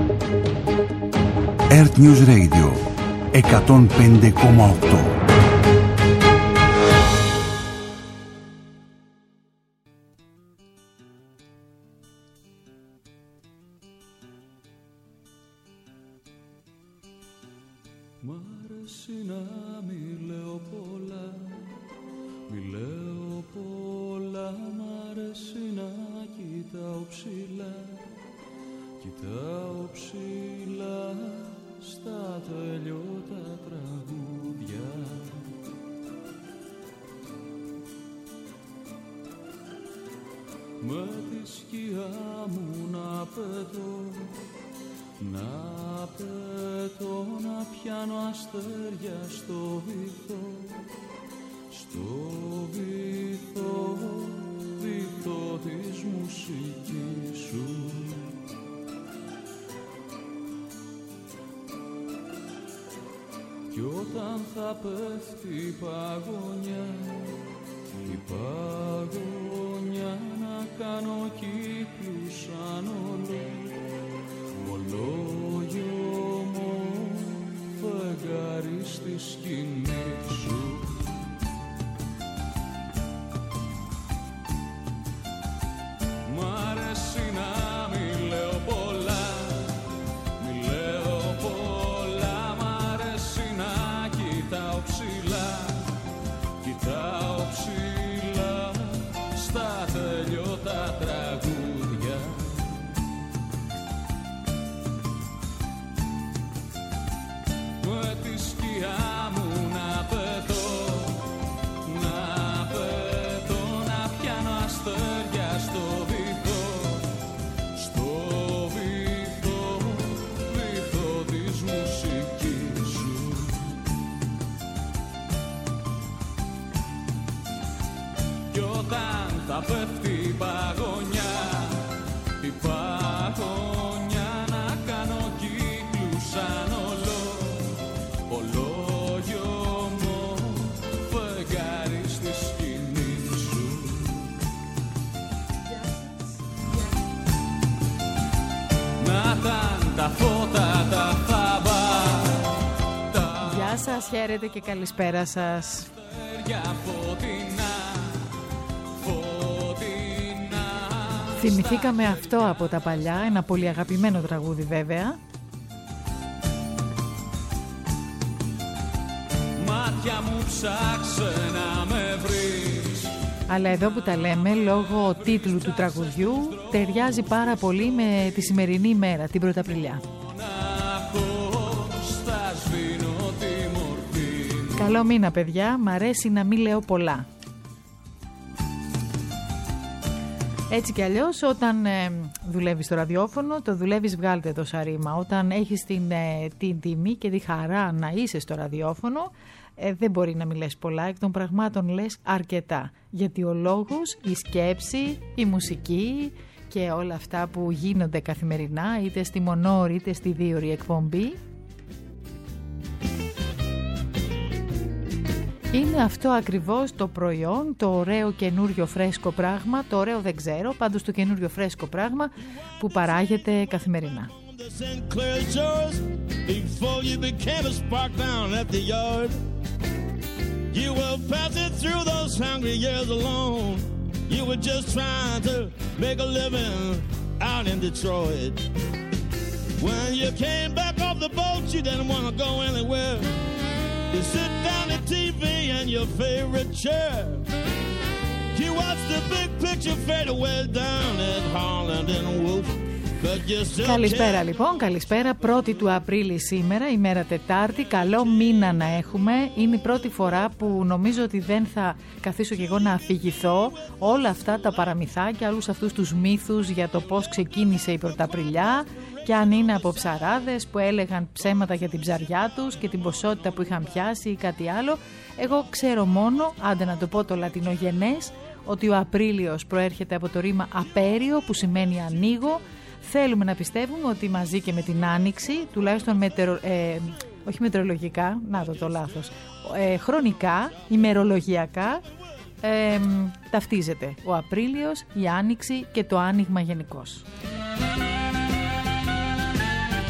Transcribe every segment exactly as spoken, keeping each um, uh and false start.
Earth News Radio εκατόν πέντε κόμμα οκτώ. Μ' αρέσει να μη λέω πολλά, μη λέω πολλά. Μ' αρέσει να κοιτάω ψηλά, κοιτάω ψηλά στα τελειώτα τραγούδια. Με τη σκιά μου να πετώ, να πετώ, να πιάνω αστέρια στο βυθό, στο βυθό, βυθό της μουσικής σου. Κι όταν θα πέφτει η παγωνιά, η παγωνιά, να κάνω κύκλους σαν ολό, ολόγιομο φεγγάρι στη σκηνή σου. Μ' αρέσει να μη λέω πολλά, μη λέω πολλά. Μ' αρέσει να κοιτάω ψηλά, κοιτάω ψηλά στα τελειώτα τραγούδια. Με τη σκιά μου να πετώ, να πετώ, να πιάνω αστέρια στο βυθό, στο βυθό, βυθό της μουσικής σου. Κι όταν θα πέφτει η παγωνιά, η παγωνιά, να κάνω κύκλους σαν ολό, ολόγιομο φεγγάρι στη σκηνή σου. Να ήταν τα φώτα τα θαμπά, Γεια σας, χαίρετε και καλησπέρα σας. αστέρια φωτεινά, φωτεινά. Θυμηθήκαμε αυτό από τα παλιά, ένα πολύ αγαπημένο τραγούδι βέβαια. Μάτια μου ψάξε να με βρεις, Αλλά εδώ που τα λέμε, λόγω τίτλου του τραγουδιού, ταιριάζει πάρα πολύ με τη σημερινή ημέρα, την Πρωταπριλιά. μοναχός θα σβήνω τη μορφή μου. Καλό μήνα παιδιά, μ' αρέσει να μην λέω πολλά. Έτσι κι αλλιώς όταν ε, δουλεύεις στο ραδιόφωνο, το δουλεύεις βγάλτε το σαρίμα. Όταν έχεις την, ε, την τιμή και τη χαρά να είσαι στο ραδιόφωνο, ε, δεν μπορεί να μην λες πολλά, εκ των πραγμάτων λες αρκετά. Γιατί ο λόγος, η σκέψη, η μουσική και όλα αυτά που γίνονται καθημερινά, είτε στη μονόρη είτε στη δίωρη εκπομπή, είναι αυτό ακριβώς το προϊόν, το ωραίο καινούριο φρέσκο πράγμα, το ωραίο δεν ξέρω, πάντως το καινούριο φρέσκο πράγμα που παράγεται καθημερινά. You sit down at T V in your favorite chair. You watch the big picture fade away down at Holland and Wolf. Καλησπέρα λοιπόν, καλησπέρα. πρώτη του Απρίλη σήμερα, ημέρα Τετάρτη. Καλό μήνα να έχουμε. Είναι η πρώτη φορά που νομίζω ότι δεν θα καθίσω και εγώ να αφηγηθώ όλα αυτά τα παραμυθάκια, όλους αυτούς τους μύθους για το πώς ξεκίνησε η Πρωταπριλιά και αν είναι από ψαράδες που έλεγαν ψέματα για την ψαριά τους και την ποσότητα που είχαν πιάσει ή κάτι άλλο. Εγώ ξέρω μόνο, άντε να το πω το λατινογενές, ότι ο Απρίλιος προέρχεται από το ρήμα απέριο που σημαίνει ανοίγω. Θέλουμε να πιστεύουμε ότι μαζί και με την Άνοιξη, τουλάχιστον μετερο, ε, όχι μετεωρολογικά, να το το λάθος, ε, χρονικά, ημερολογιακά, ε, ταυτίζεται ο Απρίλιος, η Άνοιξη και το άνοιγμα γενικώς.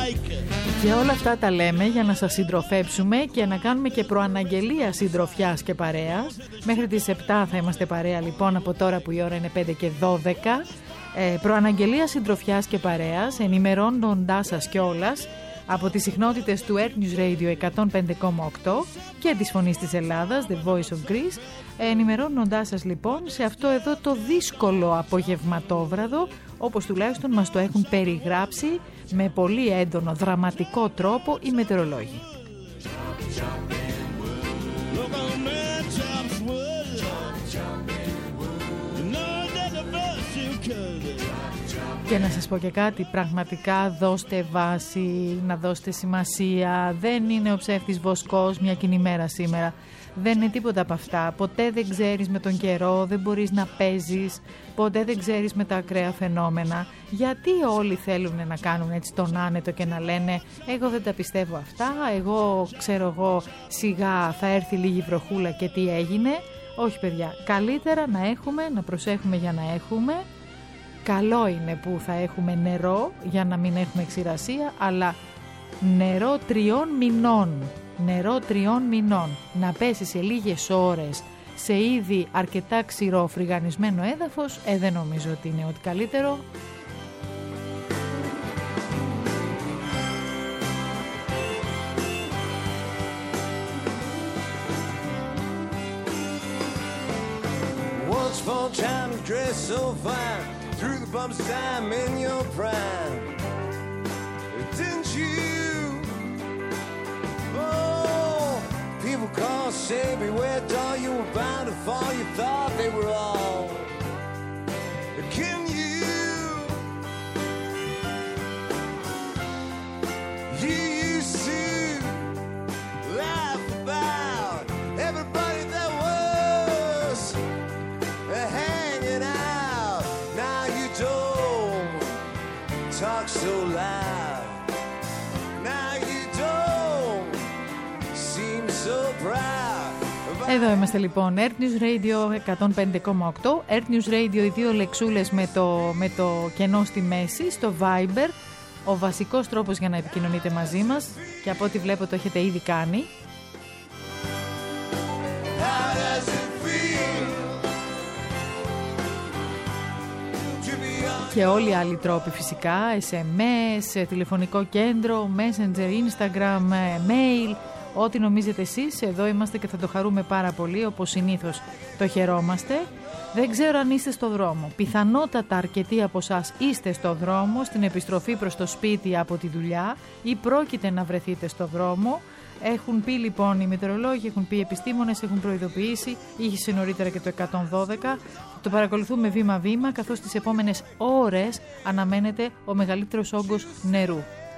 Και όλα αυτά τα λέμε για να σας συντροφέψουμε και να κάνουμε και προαναγγελία συντροφιάς και παρέας. Μέχρι τις επτά θα είμαστε παρέα λοιπόν, από τώρα που η ώρα είναι πέντε και δώδεκα. Ε, προαναγγελία συντροφιάς και παρέας, ενημερώνοντάς σας κιόλας από τις συχνότητες του Earth News Radio εκατόν πέντε κόμμα οκτώ και της Φωνής της Ελλάδας, The Voice of Greece, ενημερώνοντάς σας λοιπόν σε αυτό εδώ το δύσκολο απογευματόβραδο, όπως τουλάχιστον μας το έχουν περιγράψει με πολύ έντονο δραματικό τρόπο οι μετεωρολόγοι. Και να σας πω και κάτι, πραγματικά δώστε βάση, να δώστε σημασία. Δεν είναι ο ψεύτης βοσκός μια κοινή μέρα σήμερα. Δεν είναι τίποτα από αυτά. Ποτέ δεν ξέρεις με τον καιρό, δεν μπορείς να παίζεις. Ποτέ δεν ξέρεις με τα ακραία φαινόμενα. Γιατί όλοι θέλουν να κάνουν έτσι τον άνετο και να λένε εγώ δεν τα πιστεύω αυτά, εγώ ξέρω εγώ σιγά θα έρθει λίγη βροχούλα και τι έγινε. Όχι παιδιά, καλύτερα να έχουμε, να προσέχουμε για να έχουμε. Καλό είναι που θα έχουμε νερό για να μην έχουμε ξηρασία, αλλά νερό τριών μηνών, νερό τριών μηνών, να πέσει σε λίγες ώρες σε ήδη αρκετά ξηρό φρυγανισμένο έδαφος, ε, δεν νομίζω ότι είναι ό,τι καλύτερο. Once upon a time you dressed so fine, through the bumps of time in your prime, didn't you? Oh, people call, say, beware, doll, you were bound to fall. You thought they were all kidding you. You used to laugh about everybody that was hanging out. Now you don't talk so loud. Now you don't seem so proud. Εδώ είμαστε λοιπόν, Earth News Radio εκατόν πέντε κόμμα οκτώ, Earth News Radio, οι δύο λεξούλες με το, με το κενό στη μέση, στο Viber, ο βασικός τρόπος για να επικοινωνείτε μαζί μας και από ό,τι βλέπω το έχετε ήδη κάνει. Και όλοι οι άλλοι τρόποι φυσικά, ες εμ ες, τηλεφωνικό κέντρο, Messenger, Instagram, mail, ό,τι νομίζετε εσείς, εδώ είμαστε και θα το χαρούμε πάρα πολύ, όπως συνήθως το χαιρόμαστε. Δεν ξέρω αν είστε στο δρόμο. Πιθανότατα αρκετοί από εσάς είστε στο δρόμο, στην επιστροφή προς το σπίτι από τη δουλειά ή πρόκειται να βρεθείτε στο δρόμο. Έχουν πει λοιπόν οι μετεωρολόγοι, έχουν πει οι επιστήμονες, έχουν προειδοποιήσει, είχε νωρίτερα και το εκατόν δώδεκα. Το παρακολουθούμε βήμα-βήμα, καθώς τις επόμενες ώρες αναμένεται ο μεγαλύτερος όγκος νερού.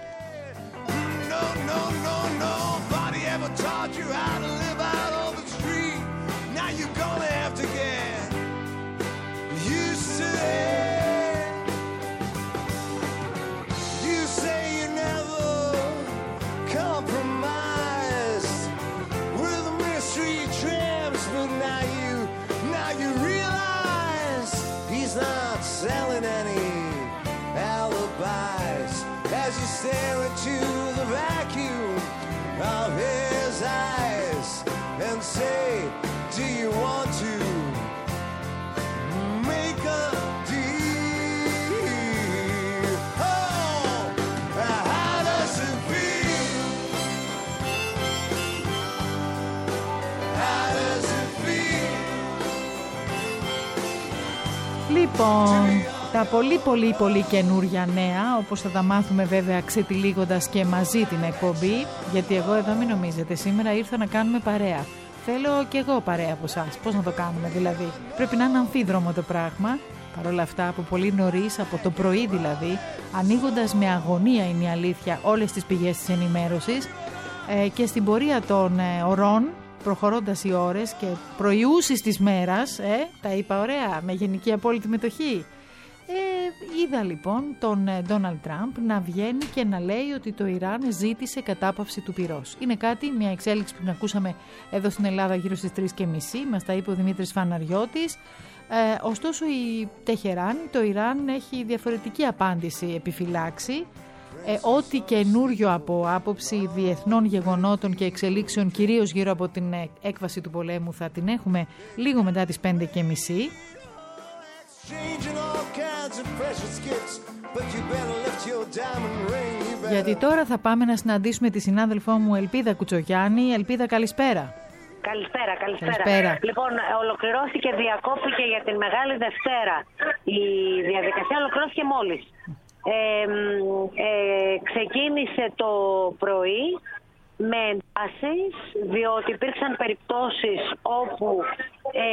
Selling any alibis as you stare into the vacuum of his eyes and say, do you want to make a deal? Oh, how does it feel? How does it feel? Λοιπόν, τα πολύ πολύ πολύ καινούρια νέα, όπως θα τα μάθουμε βέβαια ξετυλίγοντας και μαζί την εκπομπή, γιατί εγώ εδώ μην νομίζετε, σήμερα ήρθα να κάνουμε παρέα. Θέλω και εγώ παρέα από εσάς. Πώς να το κάνουμε δηλαδή? Πρέπει να είναι αμφίδρομο το πράγμα. Παρ' όλα αυτά, από πολύ νωρίς, από το πρωί δηλαδή, ανοίγοντας με αγωνία είναι η αλήθεια όλες τις πηγές της ενημέρωσης ε, και στην πορεία των ε, ωρών, προχωρώντας οι ώρες και προϊούσεις της μέρας, ε, τα είπα ωραία, με γενική απόλυτη μετοχή. Ε, είδα λοιπόν τον Ντόναλντ Τραμπ να βγαίνει και να λέει ότι το Ιράν ζήτησε κατάπαυση του πυρός. Είναι κάτι, μια εξέλιξη που ακούσαμε εδώ στην Ελλάδα γύρω στις τρεις και μισή, μας τα είπε ο Δημήτρης Φαναριώτης. Ε, ωστόσο η Τεχεράνη, το Ιράν έχει διαφορετική απάντηση επιφυλάξει. ε, ό,τι καινούριο από άποψη διεθνών γεγονότων και εξελίξεων, κυρίως γύρω από την έκβαση του πολέμου, θα την έχουμε λίγο μετά τις πέντε και μισή. Γιατί τώρα θα πάμε να συναντήσουμε τη συνάδελφό μου Ελπίδα Κουτσογιάννη. Ελπίδα, καλησπέρα. Καλησπέρα, καλησπέρα. καλησπέρα. Λοιπόν, ολοκληρώθηκε, διακόπηκε για την Μεγάλη Δευτέρα. Η διαδικασία ολοκληρώθηκε μόλις. Ε, ε, ξεκίνησε το πρωί με εντάσεις, διότι υπήρξαν περιπτώσεις όπου ε,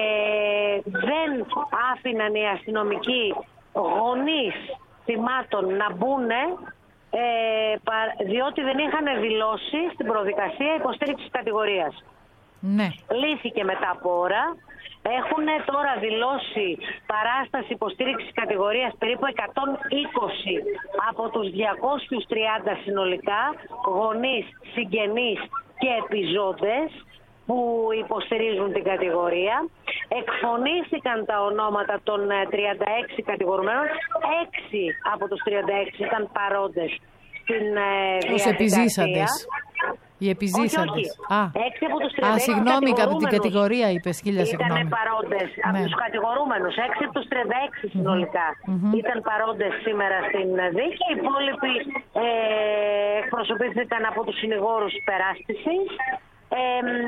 δεν άφηναν οι αστυνομικοί γονείς θυμάτων να μπουνε, ε, διότι δεν είχαν δηλώσει στην προδικασία υποστήριξης κατηγορίας. Ναι. Λύθηκε μετά από ώρα. Έχουν τώρα δηλώσει παράσταση υποστήριξης κατηγορίας περίπου εκατόν είκοσι από τους διακόσιους τριάντα συνολικά γονείς, συγγενείς και επιζώντες που υποστηρίζουν την κατηγορία. Εκφωνήθηκαν τα ονόματα των τριάντα έξι κατηγορουμένων. έξι από τους τριάντα έξι ήταν παρόντες στην διαδικασία. Ως επιζήσαντες. Οι επιζήσαντες. Α, έξι από τους τριάντα έξι. Α, συγγνώμη, την κατηγορία είπες, χίλια συγγνώμη. Ήταν παρόντες ναι. από τους κατηγορούμενους. έξι από τους τριάντα έξι συνολικά mm-hmm. ήταν παρόντες σήμερα στην δίκη. Οι υπόλοιποι ε, εκπροσωπήθηκαν από τους συνηγόρους υπεράσπισης. Ε,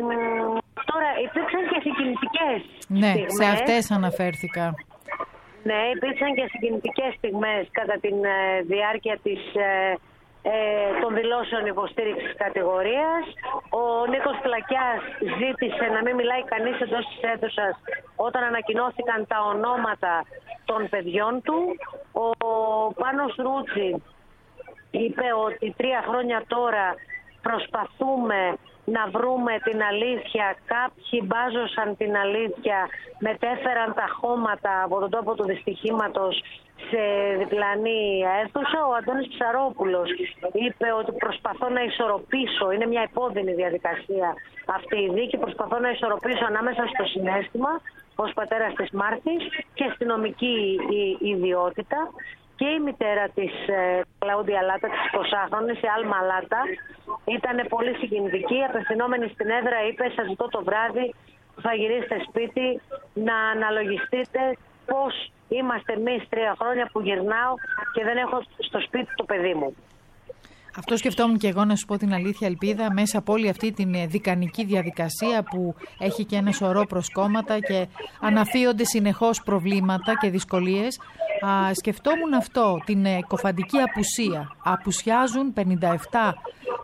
τώρα υπήρξαν και συγκινητικές ναι, στιγμές. Σε αυτές αναφέρθηκα. Ναι, υπήρξαν και συγκινητικές στιγμές κατά τη ε, διάρκεια της ε, ε, των δηλώσεων υποστήριξης κατηγορίας. Ο Νίκος Πλακιάς ζήτησε να μην μιλάει κανείς εντός της αίθουσας όταν ανακοινώθηκαν τα ονόματα των παιδιών του. Ο Πάνος Ρούτσι είπε ότι τρία χρόνια τώρα προσπαθούμε να βρούμε την αλήθεια. Κάποιοι μπάζωσαν την αλήθεια, μετέφεραν τα χώματα από τον τόπο του δυστυχήματος σε διπλανή αίθουσα. Ο Αντώνης Ψαρόπουλος είπε ότι προσπαθώ να ισορροπήσω, είναι μια επώδυνη διαδικασία αυτή η δίκη, προσπαθώ να ισορροπήσω ανάμεσα στο συναίσθημα ως πατέρας της Μάρτης και αστυνομική ιδιότητα. Και η μητέρα της ε, Κλαούντια Λάτα, της εικοσάχρονης, η Άλμα Λάτα, ήταν πολύ συγκινητική. Απευθυνόμενη στην έδρα είπε: σας ζητώ το βράδυ που θα γυρίσετε σπίτι να αναλογιστείτε πώς είμαστε εμείς τρία χρόνια που γυρνάω και δεν έχω στο σπίτι το παιδί μου. Αυτό σκεφτόμουν και εγώ, να σου πω την αλήθεια, Ελπίδα, μέσα από όλη αυτή την δικανική διαδικασία που έχει και ένα σωρό προσκόμματα και αναφύονται συνεχώς προβλήματα και δυσκολίες. Α, σκεφτόμουν αυτό, την ε, κοφαντική απουσία. Απουσιάζουν πενήντα επτά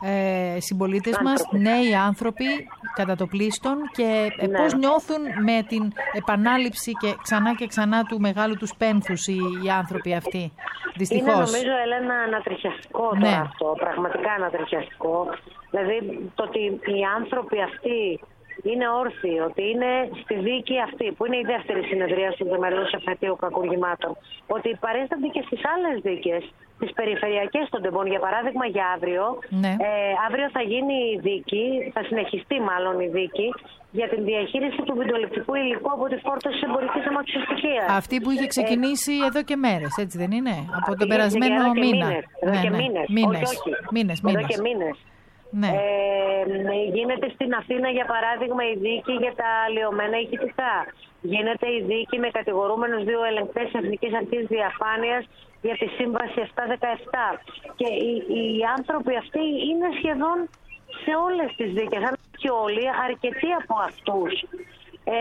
ε, συμπολίτες μας, νέοι άνθρωποι κατά το πλείστον, και ε, ναι. πώς νιώθουν με την επανάληψη και ξανά και ξανά του μεγάλου τους πένθους οι, οι άνθρωποι αυτοί. Δυστυχώς. Είναι, νομίζω, Ελένα, ανατριχιαστικό ναι. τώρα αυτό, πραγματικά ανατριχιαστικό. Δηλαδή το ότι οι άνθρωποι αυτοί είναι όρθιοι, ότι είναι στη δίκη αυτή, που είναι η δεύτερη συνεδρία του Δεμελούς Εφετείου Κακουργημάτων, ότι παρίστανται και στις άλλες δίκες, τις περιφερειακές των τεμπών, για παράδειγμα για αύριο. Ναι. Ε, αύριο θα γίνει η δίκη, θα συνεχιστεί μάλλον η δίκη, για την διαχείριση του βιντεοληπτικού υλικού από τη φόρτωση εμπορικής αμαξιοστοιχείας. Αυτή που είχε ξεκινήσει ε, εδώ και μέρες, έτσι δεν είναι? Από τον είχε, περασμένο εδώ και μήνα. Μήνες, εδώ ναι, και ναι. μήνες. Μήνες. Όχι, όχι. Μήνες, εδώ μήνες. και μήνες. Ναι. Ε, γίνεται στην Αθήνα, για παράδειγμα, η δίκη για τα αλλοιωμένα ηχητικά. Γίνεται η δίκη με κατηγορούμενους δύο ελεγκτές Εθνικής Αρχής Διαφάνειας για τη Σύμβαση επτακόσια δεκαεπτά. Και οι, οι άνθρωποι αυτοί είναι σχεδόν σε όλες τις δίκες, αν όχι όλοι, αρκετοί από αυτούς. Ε,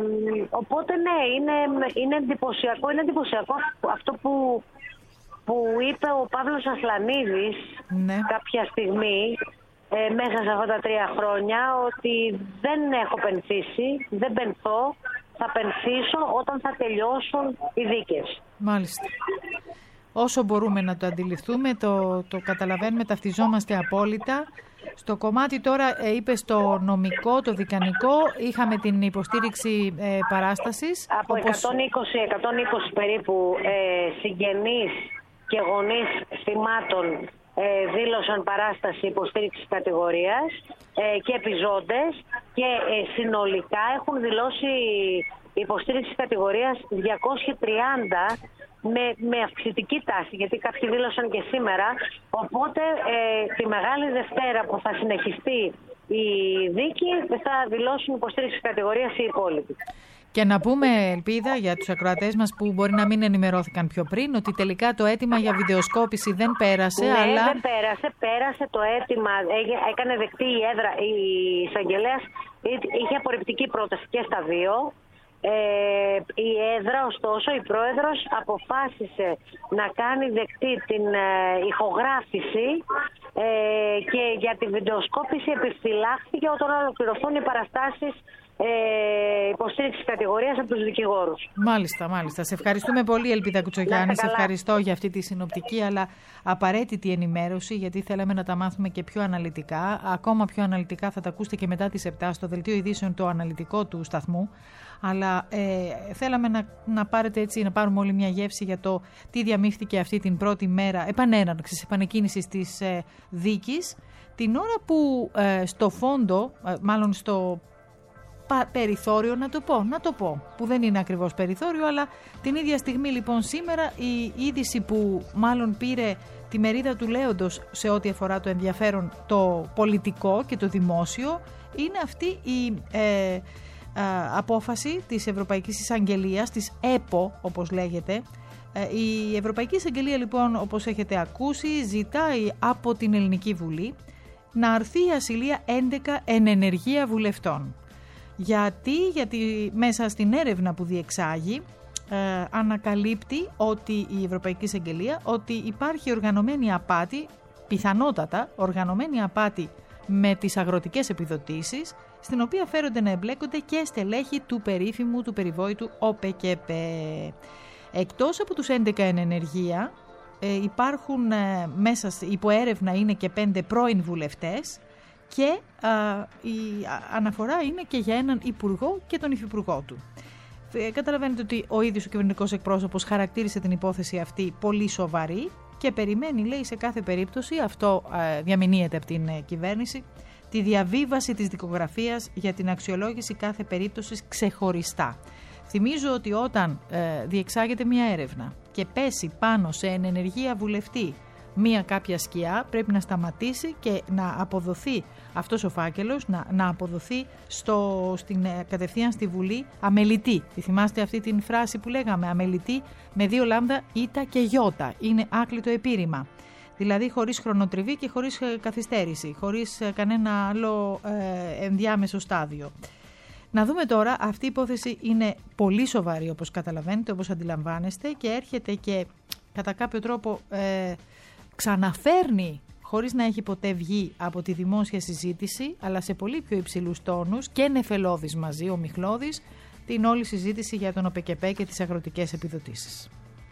οπότε ναι, είναι, είναι εντυπωσιακό, είναι εντυπωσιακό αυτό που, που είπε ο Παύλος Ασλανίδης ναι. κάποια στιγμή, ε, μέσα σε αυτά τα τρία χρόνια, ότι δεν έχω πενθήσει, δεν πενθώ, θα πενθήσω όταν θα τελειώσουν οι δίκες. Μάλιστα. Όσο μπορούμε να το αντιληφθούμε, το, το καταλαβαίνουμε, ταυτιζόμαστε απόλυτα. Στο κομμάτι τώρα, ε, είπε στο νομικό, το δικανικό, είχαμε την υποστήριξη ε, παράστασης. Από όπως... εκατόν είκοσι, εκατόν είκοσι περίπου ε, συγγενείς και γονείς θυμάτων ε, δήλωσαν παράσταση υποστήριξης κατηγορίας ε, και επιζώντες, και ε, συνολικά έχουν δηλώσει υποστήριξη κατηγορίας διακόσιοι τριάντα με, με αυξητική τάση, γιατί κάποιοι δήλωσαν και σήμερα. Οπότε ε, τη Μεγάλη Δευτέρα που θα συνεχιστεί η δίκη θα δηλώσουν υποστήριξη κατηγορίας οι υπόλοιποι. Και να πούμε, Ελπίδα, για τους ακροατές μας που μπορεί να μην ενημερώθηκαν πιο πριν, ότι τελικά το αίτημα για βιντεοσκόπηση δεν πέρασε. Ναι, αλλά... δεν πέρασε. Πέρασε το αίτημα, έκανε δεκτή η έδρα, η εισαγγελέας είχε απορριπτική πρόταση και στα δύο. Ε, η έδρα, ωστόσο, η πρόεδρος αποφάσισε να κάνει δεκτή την ε, ηχογράφηση ε, και για τη βιντεοσκόπηση επιφυλάχθηκε όταν ολοκληρωθούν οι παραστάσεις Ε, υποστήριξη κατηγορίας από τους δικηγόρους. Μάλιστα, μάλιστα. Σε ευχαριστούμε πολύ, Ελπίδα Κουτσογιάννη. Σε ευχαριστώ για αυτή τη συνοπτική αλλά απαραίτητη ενημέρωση, γιατί θέλαμε να τα μάθουμε και πιο αναλυτικά. Ακόμα πιο αναλυτικά θα τα ακούσετε και μετά τις επτά στο δελτίο ειδήσεων, το αναλυτικό του σταθμού. Αλλά ε, θέλαμε να, να πάρετε έτσι, να πάρουμε όλη μια γεύση για το τι διαμήφθηκε αυτή την πρώτη μέρα επανέναρξης, επανεκκίνησης της ε, δίκης, την ώρα που ε, στο φόντο, ε, μάλλον στο περιθώριο, να το πω, να το πω, που δεν είναι ακριβώς περιθώριο, αλλά την ίδια στιγμή λοιπόν σήμερα η είδηση που μάλλον πήρε τη μερίδα του λέοντος σε ό,τι αφορά το ενδιαφέρον το πολιτικό και το δημόσιο είναι αυτή η ε, ε, απόφαση της Ευρωπαϊκής Εισαγγελίας, της ΕΠΟ όπως λέγεται. Ε, η Ευρωπαϊκή Εισαγγελία λοιπόν, όπως έχετε ακούσει, ζητάει από την Ελληνική Βουλή να αρθεί η ασυλία έντεκα εν ενεργεία βουλευτών. Γιατί, γιατί μέσα στην έρευνα που διεξάγει ε, ανακαλύπτει ότι η Ευρωπαϊκή Εισαγγελία ότι υπάρχει οργανωμένη απάτη, πιθανότατα οργανωμένη απάτη με τις αγροτικές επιδοτήσεις, στην οποία φέρονται να εμπλέκονται και στελέχη του περίφημου, του περιβόητου ΟΠΕΚΕΠ. Εκτός από τους έντεκα εν ενεργεία ε, υπάρχουν ε, μέσα υπό έρευνα είναι και πέντε πρώην βουλευτές. Και α, η αναφορά είναι και για έναν υπουργό και τον υφυπουργό του. Ε, καταλαβαίνετε ότι ο ίδιος ο κυβερνητικός εκπρόσωπος χαρακτήρισε την υπόθεση αυτή πολύ σοβαρή και περιμένει, λέει, σε κάθε περίπτωση, αυτό α, διαμηνύεται από την ε, κυβέρνηση, τη διαβίβαση της δικογραφίας για την αξιολόγηση κάθε περίπτωσης ξεχωριστά. Θυμίζω ότι όταν ε, διεξάγεται μια έρευνα και πέσει πάνω σε ενεργεία βουλευτή μία κάποια σκιά, πρέπει να σταματήσει και να αποδοθεί αυτός ο φάκελος, να, να αποδοθεί στο, στην, κατευθείαν στη Βουλή αμελητή. Θυμάστε αυτή την φράση που λέγαμε, αμελητή με δύο λάμδα ήτα και γιώτα. Είναι άκλητο επίρρημα. Δηλαδή χωρίς χρονοτριβή και χωρίς καθυστέρηση, χωρίς κανένα άλλο ε, ενδιάμεσο στάδιο. Να δούμε τώρα, αυτή η υπόθεση είναι πολύ σοβαρή όπως καταλαβαίνετε, όπως αντιλαμβάνεστε και έρχεται και κατά κάποιο τρόπο ε, ξαναφέρνει, χωρίς να έχει ποτέ βγει από τη δημόσια συζήτηση, αλλά σε πολύ πιο υψηλούς τόνους και νεφελώδης μαζί, ο Μιχλώδης, την όλη συζήτηση για τον ΟΠΕΚΕΠΕ και τις αγροτικές επιδοτήσεις.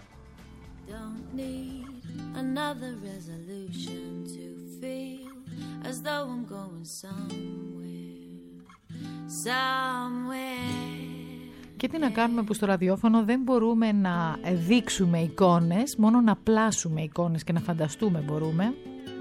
Και τι να κάνουμε που στο ραδιόφωνο δεν μπορούμε να δείξουμε εικόνες, μόνο να πλάσουμε εικόνες και να φανταστούμε μπορούμε.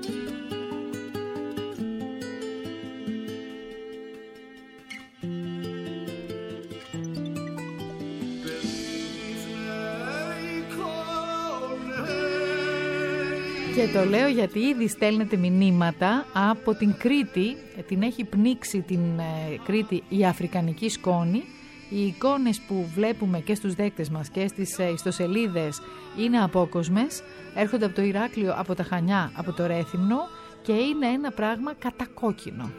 Και το λέω γιατί ήδη στέλνετε μηνύματα από την Κρήτη, την έχει πνίξει την Κρήτη η αφρικανική σκόνη. Οι εικόνες που βλέπουμε και στους δέκτες μας και στις ιστοσελίδες είναι απόκοσμες, έρχονται από το Ηράκλειο, από τα Χανιά, από το Ρέθυμνο και είναι ένα πράγμα κατακόκκινο.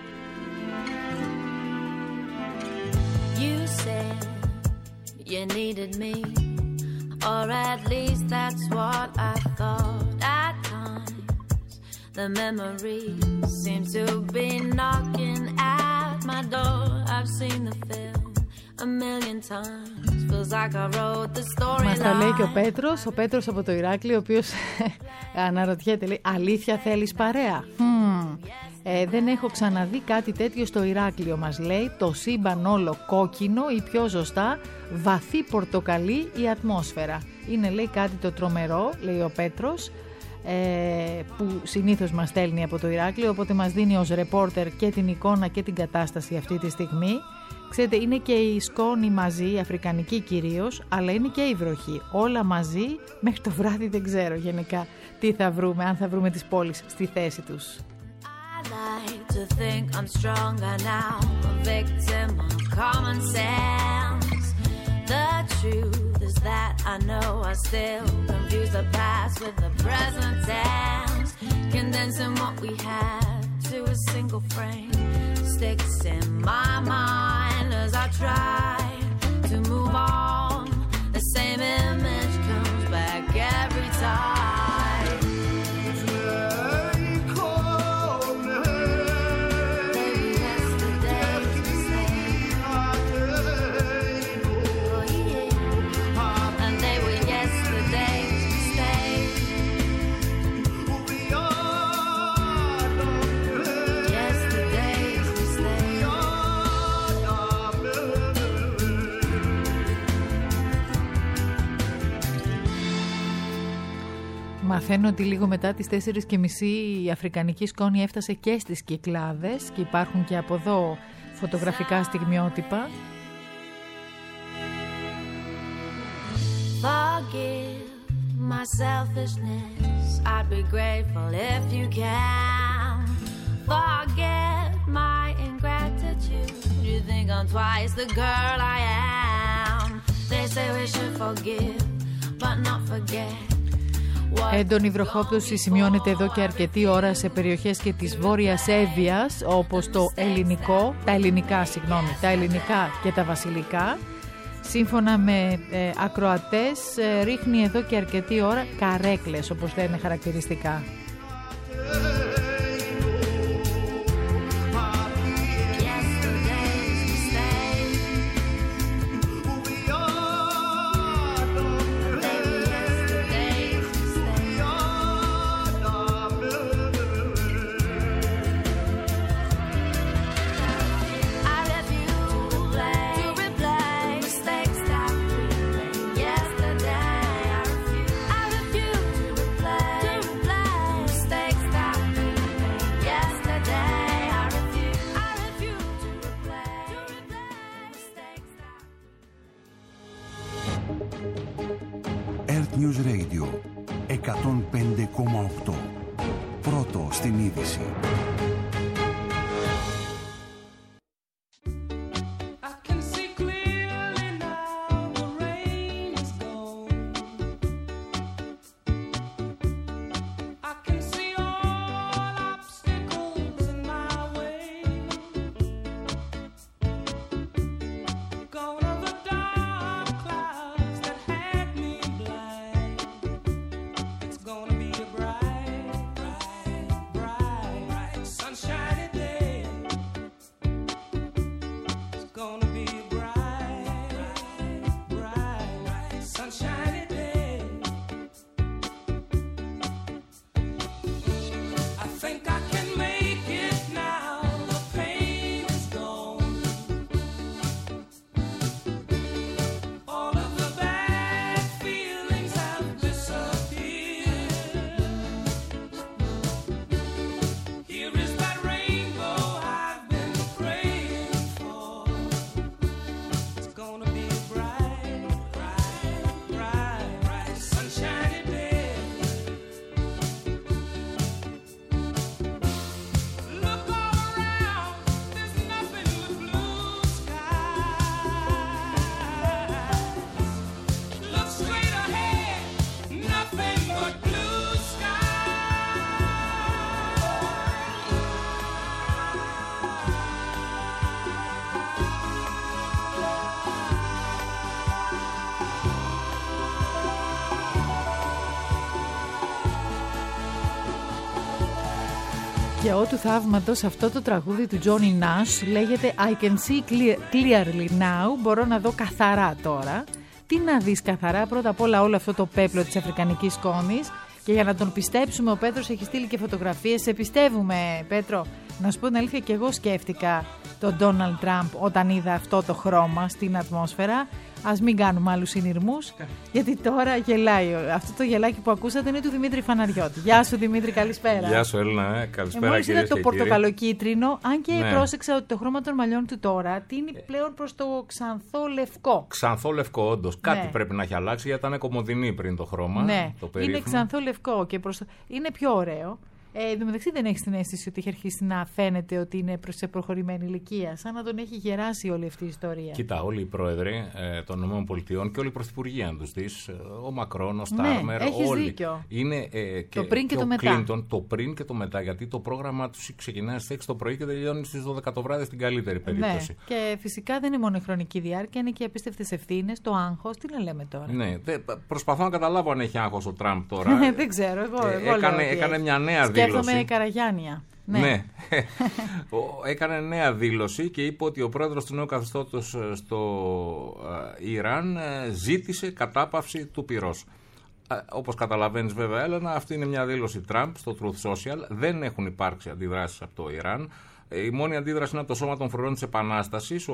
You said you needed me, or at least that's what I thought. At times the memories seem to be knocking at my door. I've seen the film a million times. Feels like I wrote the story. Μας τα λέει και ο Πέτρος, ο Πέτρος από το Ηράκλειο, ο οποίος αναρωτιέται, λέει, αλήθεια θέλεις παρέα? Hmm. Ε, δεν έχω ξαναδεί κάτι τέτοιο στο Ηράκλειο, μας λέει, το σύμπαν όλο κόκκινο ή πιο ζωστά βαθύ πορτοκαλί η ατμόσφαιρα. Είναι, λέει, κάτι το τρομερό, λέει ο Πέτρος, ε, που συνήθως μας στέλνει από το Ηράκλειο, οπότε μας δίνει ως ρεπόρτερ και την εικόνα και την κατάσταση αυτή τη στιγμή. Ξέρετε, είναι και η σκόνη μαζί, η αφρικανική κυρίως, αλλά είναι και η βροχή. Όλα μαζί, μέχρι το βράδυ δεν ξέρω γενικά τι θα βρούμε, αν θα βρούμε τις πόλεις στη θέση τους. I like to think I'm stronger now, a victim of common sense. The truth is that I know I still confuse the past with the present tense, condensing what we had to a single frame sticks in my mind as I try to move on. The same image comes back every time. Μαθαίνω ότι λίγο μετά τις τέσσερις και μισή η αφρικανική σκόνη έφτασε και στις Κυκλάδες και υπάρχουν και από εδώ φωτογραφικά στιγμιότυπα. Forgive my selfishness, I'd be grateful if you can. Forget my ingratitude, you think I'm twice the girl I am. They say we should forgive, but not forget. Έντονη βροχόπτωση σημειώνεται εδώ και αρκετή ώρα σε περιοχές και της Βόρειας Εύβοιας, όπως το ελληνικό, τα ελληνικά, συγγνώμη, τα ελληνικά και τα βασιλικά. Σύμφωνα με ε, ακροατές, ε, ρίχνει εδώ και αρκετή ώρα καρέκλες, όπως λένε χαρακτηριστικά. News Radio εκατόν πέντε κόμμα οκτώ. Πρώτο στην είδηση. Και ό,τι θαύματος αυτό το τραγούδι του Johnny Nash λέγεται I can see clear, clearly now. Μπορώ να δω καθαρά τώρα. Τι να δεις καθαρά? Πρώτα απ' όλα όλο αυτό το πέπλο της αφρικανικής σκόνης. Και για να τον πιστέψουμε, ο Πέτρος έχει στείλει και φωτογραφίες. Σε πιστεύουμε, Πέτρο? Να σου πω την αλήθεια, και εγώ σκέφτηκα τον Ντόναλντ Τραμπ όταν είδα αυτό το χρώμα στην ατμόσφαιρα. Ας μην κάνουμε άλλους συνειρμούς, γιατί τώρα γελάει. Αυτό το γελάκι που ακούσατε είναι του Δημήτρη Φαναριώτη. Γεια σου Δημήτρη, καλησπέρα. Γεια σου Έλληνα, ε, καλησπέρα. Μόλις είδα το πορτοκαλοκίτρινο, αν και ναι. πρόσεξα ότι το χρώμα των μαλλιών του τώρα τίνει πλέον προς το ξανθό λευκό. Ξανθό λευκό, όντως. Κάτι ναι. πρέπει να έχει αλλάξει, γιατί ήταν κομμωδινή πριν το χρώμα. Ναι, το είναι ξανθό λευκό και προς το... είναι πιο ωραίο. Ε, εν τω μεταξύ δεν έχει την αίσθηση ότι έχει αρχίσει να φαίνεται ότι είναι προς σε προχωρημένη ηλικία, σαν να τον έχει γεράσει όλη αυτή η ιστορία. Κοίτα, όλοι οι πρόεδροι ε, των ΗΠΑ και όλοι οι πρωθυπουργοί, αν τους δεις, ο Μακρόν, ο Στάρμερ, ναι, όλοι. Δίκιο. Είναι, ε, και, το πριν και, και το ο μετά. Κλίντον, το πριν και το μετά, γιατί το πρόγραμμα τους ξεκινάει στις έξι το πρωί και τελειώνει στις δώδεκα το βράδυ στην καλύτερη περίπτωση. Ναι, και φυσικά δεν είναι μόνο η χρονική διάρκεια, είναι και απίστευτες ευθύνες, το άγχος, τι να λέμε τώρα. Ναι, δε, προσπαθώ να καταλάβω αν έχει άγχος ο Τραμπ τώρα. δεν ξέρω, εγώ, ε, εγώ έκανε, έκανε μια νέα δήλωση. Σκέφτομαι Καραγιάννια. Ναι. ναι. Έκανε νέα δήλωση και είπε ότι ο πρόεδρος του νέου καθεστώτος στο ε, Ιράν ε, ζήτησε κατάπαυση του πυρός. Ε, όπως καταλαβαίνεις βέβαια Έλενα, αυτή είναι μια δήλωση Τραμπ στο Truth Social. Δεν έχουν υπάρξει αντιδράσεις από το Ιράν. Η μόνη αντίδραση είναι από το Σώμα των Φορέων της Επανάστασης,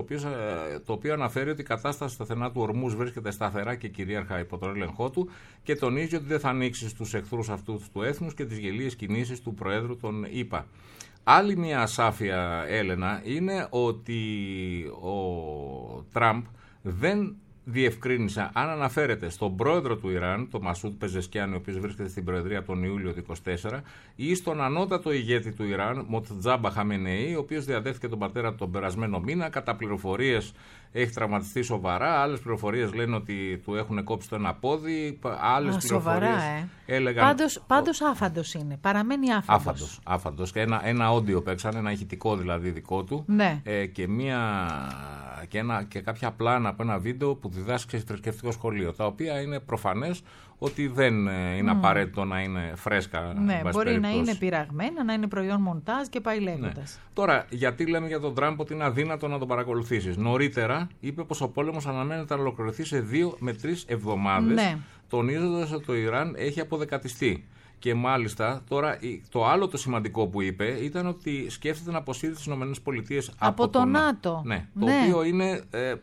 το οποίο αναφέρει ότι η κατάσταση στα στενά του Ορμούζ βρίσκεται σταθερά και κυρίαρχα υπό τον έλεγχό του και τονίζει ότι δεν θα ανοίξει στους εχθρούς αυτού του έθνους και τις γελίες κινήσεις του Προέδρου των ΗΠΑ. Άλλη μια ασάφεια, Έλενα, είναι ότι ο Τραμπ δεν διευκρίνησε αν αναφέρεται στον πρόεδρο του Ιράν, τον Μασούντ Πεζεσκιάν, ο οποίος βρίσκεται στην Προεδρία από τον Ιούλιο του είκοσι τέσσερα, ή στον ανώτατο ηγέτη του Ιράν, Μοτζάμπα Χαμενεή, ο οποίος διαδέχθηκε τον πατέρα του τον περασμένο μήνα. Κατά πληροφορίες έχει τραυματιστεί σοβαρά. Άλλες πληροφορίες λένε ότι του έχουν κόψει το ένα πόδι. Άλλες πληροφορίες σοβαρά, ε. έλεγαν. Πάντως, πάντως άφαντος είναι. Παραμένει άφαντος. Άφαντος. άφαντος. Ένα, ένα όντιο παίξανε, ένα ηχητικό δηλαδή δικό του. Ναι. Ε, και, μια, και, ένα, και κάποια πλάνα από ένα βίντεο που διδάσκει σε θρησκευτικό σχολείο. Τα οποία είναι προφανές ότι δεν είναι mm. απαραίτητο να είναι φρέσκα. Ναι, μπορεί περιπτώσει. Να είναι πειραγμένα, να είναι προϊόν μοντάζ και πάει λέγοντας. Ναι. Τώρα, γιατί λέμε για τον Τραμπ ότι είναι αδύνατο να τον παρακολουθήσεις. Νωρίτερα είπε πως ο πόλεμος αναμένεται να ολοκληρωθεί σε δύο με τρεις εβδομάδες, ναι. τονίζοντας ότι το Ιράν έχει αποδεκατιστεί. Και μάλιστα τώρα το άλλο το σημαντικό που είπε ήταν ότι σκέφτεται να αποσύρει τις ΗΠΑ από, από το ΝΑΤΟ. Ναι, το ναι. οποίο είναι ε,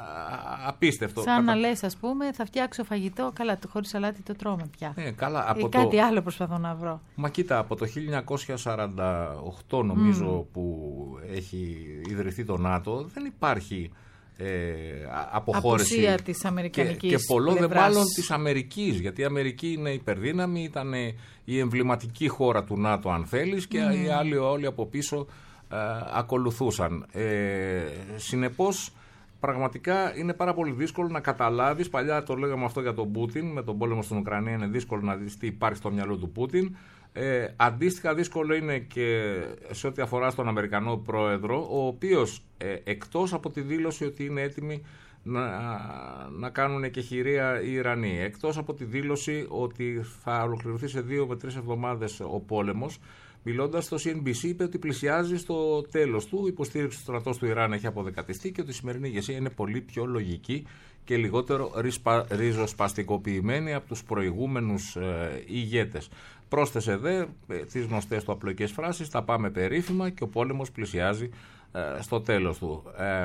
απίστευτο. Σαν Κατα... να λες, ας πούμε, θα φτιάξω φαγητό, καλά, χωρίς σαλάτι το τρώμε πια. Ε, καλά, από ή το... κάτι άλλο προσπαθώ να βρω. Μα κοίτα, από το χίλια εννιακόσια σαράντα οκτώ νομίζω mm. που έχει ιδρυθεί το ΝΑΤΟ, δεν υπάρχει Ε, αποχώρηση απουσία της αμερικανικής και, και πολλό πλευράς. δε μάλλον της Αμερικής, γιατί η Αμερική είναι υπερδύναμη, ήταν η εμβληματική χώρα του ΝΑΤΟ αν θέλεις και mm. οι άλλοι όλοι από πίσω ε, ακολουθούσαν. Ε, συνεπώς πραγματικά είναι πάρα πολύ δύσκολο να καταλάβεις, παλιά το λέγαμε αυτό για τον Πούτιν, με τον πόλεμο στην Ουκρανία είναι δύσκολο να δεις τι υπάρχει στο μυαλό του Πούτιν. Ε, αντίστοιχα δύσκολο είναι και σε ό,τι αφορά στον Αμερικανό πρόεδρο, ο οποίος ε, εκτός από τη δήλωση ότι είναι έτοιμοι να, να κάνουν εκεχηρία οι Ιρανοί, εκτός από τη δήλωση ότι θα ολοκληρωθεί σε δύο με τρεις εβδομάδες ο πόλεμος, μιλώντας στο σι εν μπι σι είπε ότι πλησιάζει στο τέλος του, η υποστήριξη του στρατός του Ιράν έχει αποδεκατιστεί και ότι η σημερινή ηγεσία είναι πολύ πιο λογική και λιγότερο ριζοσπαστικοποιημένη από τους προηγούμενους ε, ηγέτες. Πρόσθεσε δε ε, τις γνωστές του απλοϊκές φράσεις, τα πάμε περίφημα και ο πόλεμος πλησιάζει ε, στο τέλος του. Ε,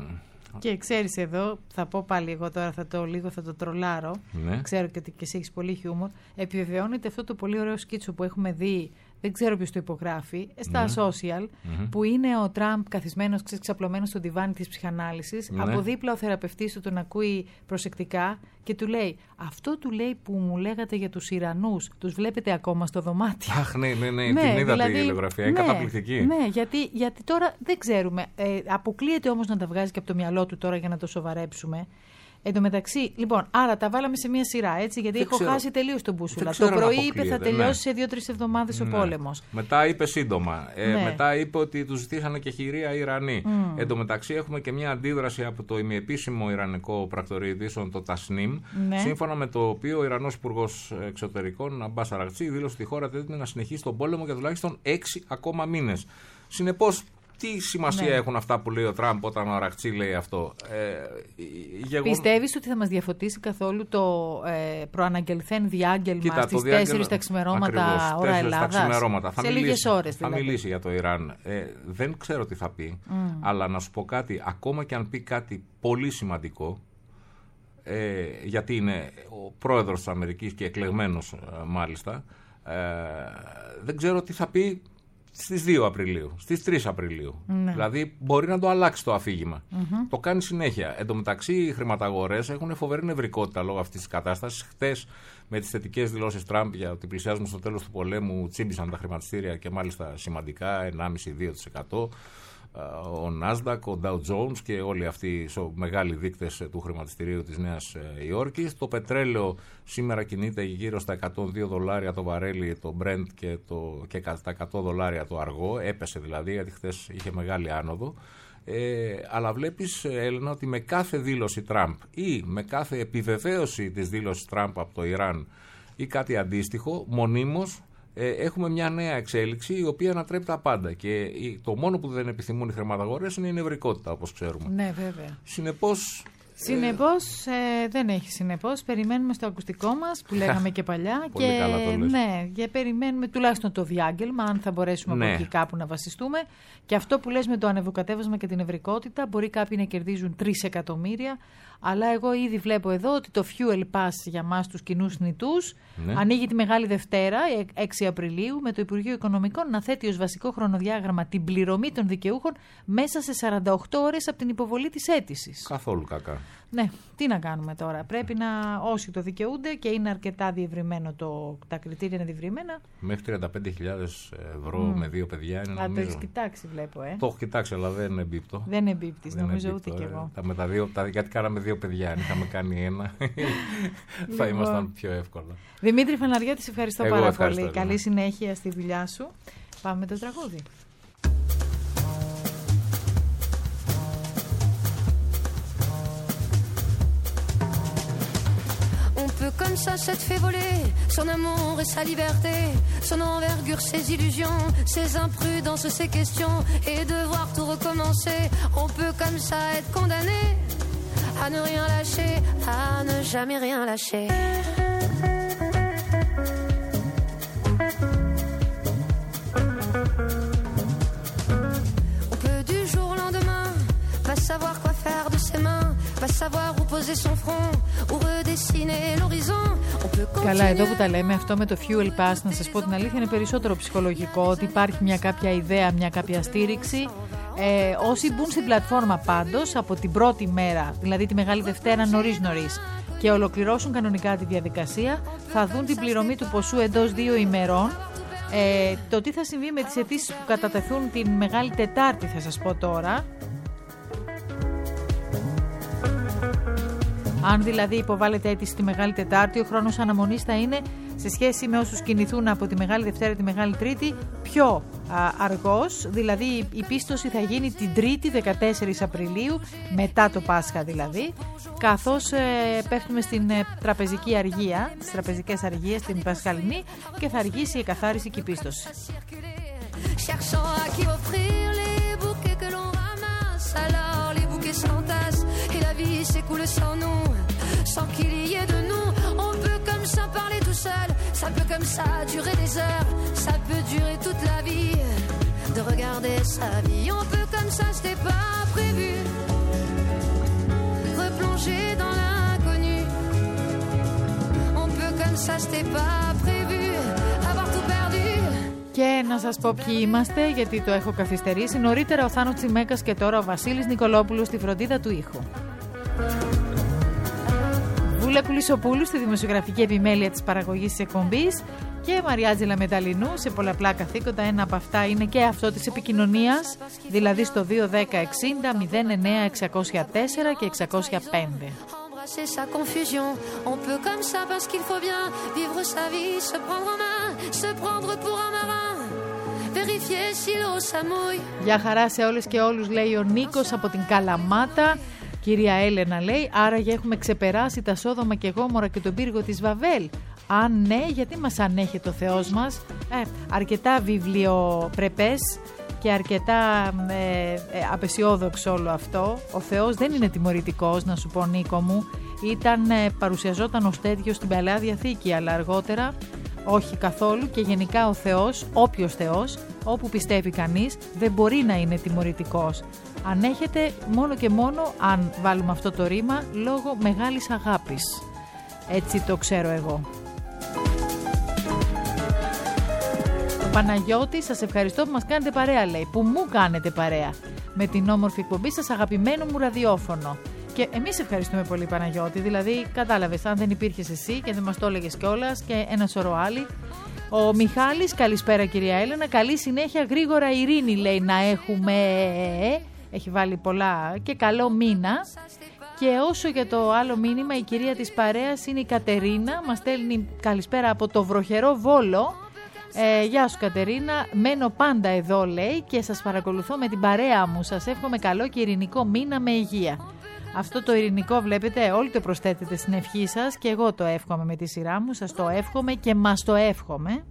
και ξέρεις εδώ, θα πω πάλι εγώ τώρα, θα το λίγο θα το τρολάρω, ναι. Ξέρω και ότι και εσύ έχεις πολύ χιούμορ, επιβεβαιώνεται αυτό το πολύ ωραίο σκίτσο που έχουμε δει, δεν ξέρω ποιος το υπογράφει, στα mm. social, mm-hmm. που είναι ο Τραμπ καθισμένος, ξαπλωμένος στο τιβάνι της ψυχανάλυσης, ναι. Από δίπλα ο θεραπευτής του τον ακούει προσεκτικά και του λέει, αυτό του λέει που μου λέγατε για τους Ιρανούς, τους βλέπετε ακόμα στο δωμάτιο. Αχ, ναι, ναι, ναι, ναι την είδα δηλαδή, τη υλογραφία, είναι ναι, καταπληκτική. Ναι, γιατί, γιατί τώρα δεν ξέρουμε, ε, αποκλείεται όμως να τα βγάζει και από το μυαλό του τώρα για να το σοβαρέψουμε. Εν τω μεταξύ, λοιπόν, άρα τα βάλαμε σε μία σειρά, έτσι, γιατί δεν έχω ξέρω. χάσει τελείως τον μπούσουλα. Το πρωί είπε θα τελειώσει ναι. σε δύο-τρεις εβδομάδες ναι. ο πόλεμος. Μετά είπε σύντομα. Ε, ναι. Μετά είπε ότι του ζητήσανε και χειρία Ιρανοί. Mm. Εν τω μεταξύ, έχουμε και μία αντίδραση από το ημιεπίσημο Ιρανικό πρακτορείο ειδήσεων, το Τασνίμ, ναι. σύμφωνα με το οποίο ο Ιρανός Υπουργός Εξωτερικών, Αμπάς Αραγτσί, δήλωσε ότι η χώρα έτοιμη να συνεχίσει τον πόλεμο για τουλάχιστον έξι ακόμα μήνες. Συνεπώς, τι σημασία ναι. έχουν αυτά που λέει ο Τραμπ όταν ο Αρακτσί λέει αυτό. Ε, γεγον... Πιστεύεις ότι θα μας διαφωτίσει καθόλου το ε, προαναγγελθέν διάγγελμα Κοίτα, στις διάγγελμα... τέσσερις τα ξημερώματα Ακριβώς, ώρα Ελλάδας? Θα σε μιλήσει, λίγες ώρες δηλαδή. Θα μιλήσει για το Ιράν. Ε, δεν ξέρω τι θα πει, mm. αλλά να σου πω κάτι, ακόμα και αν πει κάτι πολύ σημαντικό, ε, γιατί είναι ο πρόεδρος της Αμερικής και εκλεγμένος ε, μάλιστα, ε, δεν ξέρω τι θα πει στις δύο Απριλίου, στις τρεις Απριλίου. Ναι. Δηλαδή μπορεί να το αλλάξει το αφήγημα. Mm-hmm. Το κάνει συνέχεια. Εν τω μεταξύ οι χρηματαγορές έχουν φοβερή νευρικότητα λόγω αυτής της κατάστασης. Χτες με τις θετικές δηλώσεις Τραμπ για ότι πλησιάζουμε στο τέλος του πολέμου, τσίμπησαν τα χρηματιστήρια και μάλιστα σημαντικά, ένα κόμμα πέντε με δύο τοις εκατό. Ο Nasdaq, ο Dow Jones και όλοι αυτοί οι μεγάλοι δείκτες του χρηματιστηρίου της Νέας Υόρκης. Το πετρέλαιο σήμερα κινείται γύρω στα εκατόν δύο δολάρια το βαρέλι, το Brent και, το, και τα εκατό δολάρια το αργό. Έπεσε δηλαδή, γιατί χθες είχε μεγάλη άνοδο. Ε, αλλά βλέπεις, Έλενα, ότι με κάθε δήλωση Τραμπ ή με κάθε επιβεβαίωση της δήλωσης Τραμπ από το Ιράν ή κάτι αντίστοιχο, μονίμως έχουμε μια νέα εξέλιξη η οποία ανατρέπει τα πάντα. Και το μόνο που δεν επιθυμούν οι χρηματαγορές είναι η νευρικότητα, όπως ξέρουμε. Ναι, βέβαια. Συνεπώς. Συνεπώς, ε, δεν έχει συνεπώς. Περιμένουμε στο ακουστικό μας που λέγαμε και παλιά. Πολύ και, καλά το λες. Ναι, και περιμένουμε τουλάχιστον το διάγγελμα, αν θα μπορέσουμε ναι. από εκεί κάπου να βασιστούμε. Και αυτό που λες με το ανεβοκατέβασμα και την ευρικότητα, μπορεί κάποιοι να κερδίζουν τρία εκατομμύρια. Αλλά εγώ ήδη βλέπω εδώ ότι το Fuel Pass για μας τους κοινούς νητούς ναι. ανοίγει τη Μεγάλη Δευτέρα, έξι Απριλίου, με το Υπουργείο Οικονομικών να θέτει ως βασικό χρονοδιάγραμμα την πληρωμή των δικαιούχων μέσα σε σαράντα οκτώ ώρες από την υποβολή της αίτησης. Καθόλου κακά. Ναι, τι να κάνουμε τώρα. Πρέπει να όσοι το δικαιούνται και είναι αρκετά διευρυμένο, το, τα κριτήρια είναι διευρυμένα. Μέχρι τριάντα πέντε χιλιάδες ευρώ mm. με δύο παιδιά είναι. Α, νομίζω. το έχεις κοιτάξει, βλέπω. Ε. Το έχω κοιτάξει, αλλά δεν εμπίπτω. Δεν εμπίπτεις, νομίζω εμπίπτω, ούτε κι εγώ. Τα με τα δύο, τα, γιατί κάναμε δύο παιδιά. Αν είχαμε κάνει ένα, θα ήμασταν πιο εύκολα. Δημήτρη Φαναριώτη, σε ευχαριστώ εγώ πάρα ευχαριστώ, πολύ. Καλή συνέχεια στη δουλειά σου. Πάμε με το τραγούδι. Comme ça, ça te fait voler son amour et sa liberté, son envergure, ses illusions, ses imprudences, ses questions, et devoir tout recommencer. On peut comme ça être condamné à ne rien lâcher, à ne jamais rien lâcher. On peut du jour au lendemain pas savoir quoi faire de ses mains, pas savoir où poser son front, où redessiner l'horizon. Καλά, εδώ που τα λέμε, αυτό με το Fuel Pass, να σας πω την αλήθεια, είναι περισσότερο ψυχολογικό, ότι υπάρχει μια κάποια ιδέα, μια κάποια στήριξη. Ε, όσοι μπουν στην πλατφόρμα πάντως από την πρώτη μέρα, δηλαδή τη Μεγάλη Δευτέρα νωρίς νωρίς, και ολοκληρώσουν κανονικά τη διαδικασία, θα δουν την πληρωμή του ποσού εντός δύο ημερών. Ε, το τι θα συμβεί με τις αιτήσεις που κατατεθούν την Μεγάλη Τετάρτη θα σας πω τώρα. Αν δηλαδή υποβάλλεται αίτηση τη Μεγάλη Τετάρτη, ο χρόνος αναμονής θα είναι, σε σχέση με όσους κινηθούν από τη Μεγάλη Δευτέρα τη Μεγάλη Τρίτη, πιο α, αργός. Δηλαδή η πίστοση θα γίνει την Τρίτη δεκατέσσερις Απριλίου, μετά το Πάσχα δηλαδή, καθώς ε, πέφτουμε στην ε, τραπεζική αργία, στις τραπεζικές αργίες, την Πασχαλινή, και θα αργήσει η εκαθάριση και η πίστοση. Et la vie s'écoule sans nous, sans qu'il y ait de nous. On peut comme ça parler tout seul, ça peut comme ça durer des heures, ça peut durer toute la vie, de regarder sa vie. On peut comme ça, c'était pas prévu, replonger dans l'inconnu. On peut comme ça, c'était pas prévu, avoir tout perdu. Και να σας πω ποιοι είμαστε, γιατί το έχω καθυστερήσει. Νωρίτερα ο Θάνος Τσιμέκας και τώρα ο Βασίλης Νικολόπουλος στη φροντίδα του ήχου. Βούλα Κουλισοπούλου στη δημοσιογραφική επιμέλεια της παραγωγής της εκπομπής και Μαριάτζελα Μεταλλινού σε πολλαπλά καθήκοντα. Ένα από αυτά είναι και αυτό της επικοινωνίας, δηλαδή στο δύο δέκα εξήντα μηδέν εννέα εξακόσια τέσσερα και εξακόσια πέντε. C'est sa confusion, on peut comme ça parce qu'il faut bien vivre sa vie, se prendre en main, se prendre pour un marin, vérifier si l'eau ça mouille. Γεια χαρά σε όλες και όλους, λέει ο Νίκος από την Καλαμάτα. Κυρία Έλενα λέει, άραγε έχουμε ξεπεράσει τα Σόδομα και Γόμορα και τον πύργο της Βαβέλ. Αν ναι, γιατί μας ανέχεται ο Θεός μας? Ε, αρκετά βιβλιοπρεπές και αρκετά ε, ε, απεσιόδοξο όλο αυτό. Ο Θεός δεν είναι τιμωρητικός, να σου πω Νίκο μου. Ήταν, ε, παρουσιαζόταν ως τέτοιο στην Παλαιά Διαθήκη, αλλά αργότερα όχι καθόλου. Και γενικά ο Θεός, όποιος Θεός, όπου πιστεύει κανείς, δεν μπορεί να είναι τιμωρητικός. Αν έχετε, μόνο και μόνο αν βάλουμε αυτό το ρήμα, λόγω μεγάλης αγάπης. Έτσι το ξέρω εγώ. Ο Παναγιώτης, σας ευχαριστώ που μας κάνετε παρέα, λέει, που μου κάνετε παρέα με την όμορφη εκπομπή σας, αγαπημένο μου ραδιόφωνο. Και εμείς ευχαριστούμε πολύ, Παναγιώτη, δηλαδή κατάλαβες, αν δεν υπήρχες εσύ και δεν μας το έλεγες κιόλας και ένα σωρό άλλοι. Ο Μιχάλης, καλησπέρα κυρία Έλενα, καλή συνέχεια, γρήγορα ειρήνη, λέει, να έχουμε, έχει βάλει πολλά, και καλό μήνα. Και όσο για το άλλο μήνυμα, η κυρία της παρέας είναι η Κατερίνα, μας στέλνει καλησπέρα από το βροχερό Βόλο. Ε, γεια σου Κατερίνα, μένω πάντα εδώ, λέει, και σας παρακολουθώ με την παρέα μου. Σας εύχομαι καλό και ειρηνικό μήνα με υγεία. Αυτό το ειρηνικό, βλέπετε, όλοι το προσθέτετε στην ευχή σας και εγώ το εύχομαι με τη σειρά μου, σας το εύχομαι και μας το εύχομαι.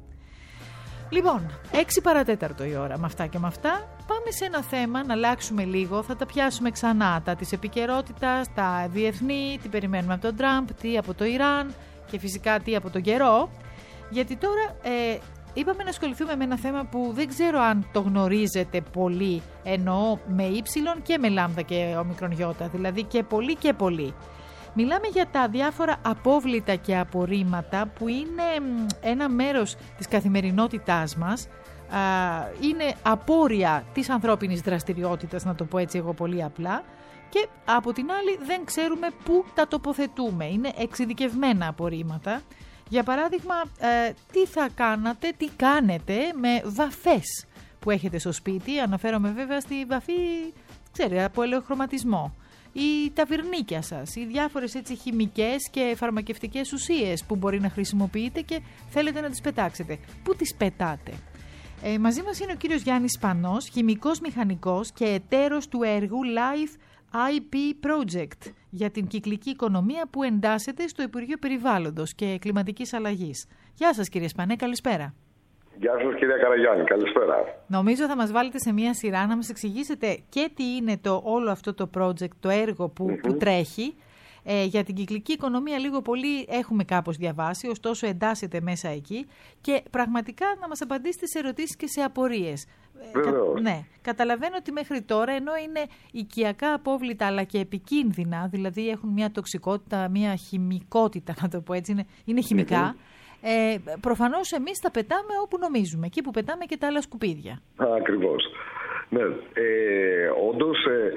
Λοιπόν, έξι παρατέταρτο η ώρα, με αυτά και με αυτά πάμε σε ένα θέμα, να αλλάξουμε λίγο, θα τα πιάσουμε ξανά, τα της επικαιρότητας, τα διεθνή, τι περιμένουμε από τον Τραμπ, τι από το Ιράν και φυσικά τι από τον καιρό, γιατί τώρα ε, είπαμε να ασχοληθούμε με ένα θέμα που δεν ξέρω αν το γνωρίζετε πολύ, εννοώ με ύψιλον και με λάμδα και όμικρον γιώτα, δηλαδή και πολύ και πολύ. Μιλάμε για τα διάφορα απόβλητα και απορρίμματα που είναι ένα μέρος της καθημερινότητάς μας, είναι απόρρια της ανθρώπινης δραστηριότητας, να το πω έτσι εγώ πολύ απλά, και από την άλλη δεν ξέρουμε πού τα τοποθετούμε, είναι εξειδικευμένα απορρίμματα. Για παράδειγμα, ε, τι θα κάνατε, τι κάνετε με βαφές που έχετε στο σπίτι, αναφέρομαι βέβαια στη βαφή, ξέρετε, από ελαιοχρωματισμό, ή τα βυρνίκια σας, ή διάφορες έτσι χημικές και φαρμακευτικές ουσίες που μπορεί να χρησιμοποιείτε και θέλετε να τις πετάξετε. Πού τις πετάτε? Ε, μαζί μας είναι ο κύριος Γιάννης Σπανός, χημικός μηχανικός και εταίρος του έργου Life άι πι Project για την κυκλική οικονομία που εντάσσεται στο Υπουργείο Περιβάλλοντος και Κλιματικής Αλλαγής. Γεια σας κύριε Σπανέ, καλησπέρα. Γεια σας κυρία Καραγιάννη, καλησπέρα. Νομίζω θα μας βάλετε σε μια σειρά να μας εξηγήσετε και τι είναι το, όλο αυτό το project, το έργο που, mm-hmm. που τρέχει. Ε, για την κυκλική οικονομία λίγο πολύ έχουμε κάπως διαβάσει, ωστόσο εντάσσεται μέσα εκεί και πραγματικά να μας απαντήσετε σε ερωτήσεις και σε απορίες. Βεβαίως. Ναι, καταλαβαίνω ότι μέχρι τώρα, ενώ είναι οικιακά απόβλητα αλλά και επικίνδυνα, δηλαδή έχουν μια τοξικότητα, μια χημικότητα, να το πω έτσι, είναι, είναι χημικά, mm-hmm. ε, προφανώς εμείς τα πετάμε όπου νομίζουμε, εκεί που πετάμε και τα άλλα σκουπίδια. Ακριβώς. Ναι, ε, όντως... Ε,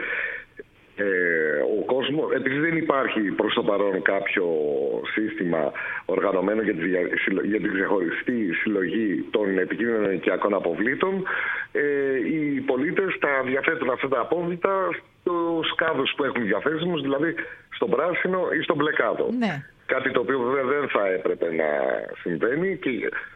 Ε, ο κόσμος, επειδή δεν υπάρχει προς το παρόν κάποιο σύστημα οργανωμένο για τη, για την ξεχωριστή συλλογή των επικίνδυνων οικιακών αποβλήτων, ε, οι πολίτες τα διαθέτουν αυτά τα απόβλητα στους κάδους που έχουν διαθέσιμους, δηλαδή στον πράσινο ή στον μπλε κάδο. Ναι. Κάτι το οποίο βέβαια δεν θα έπρεπε να συμβαίνει και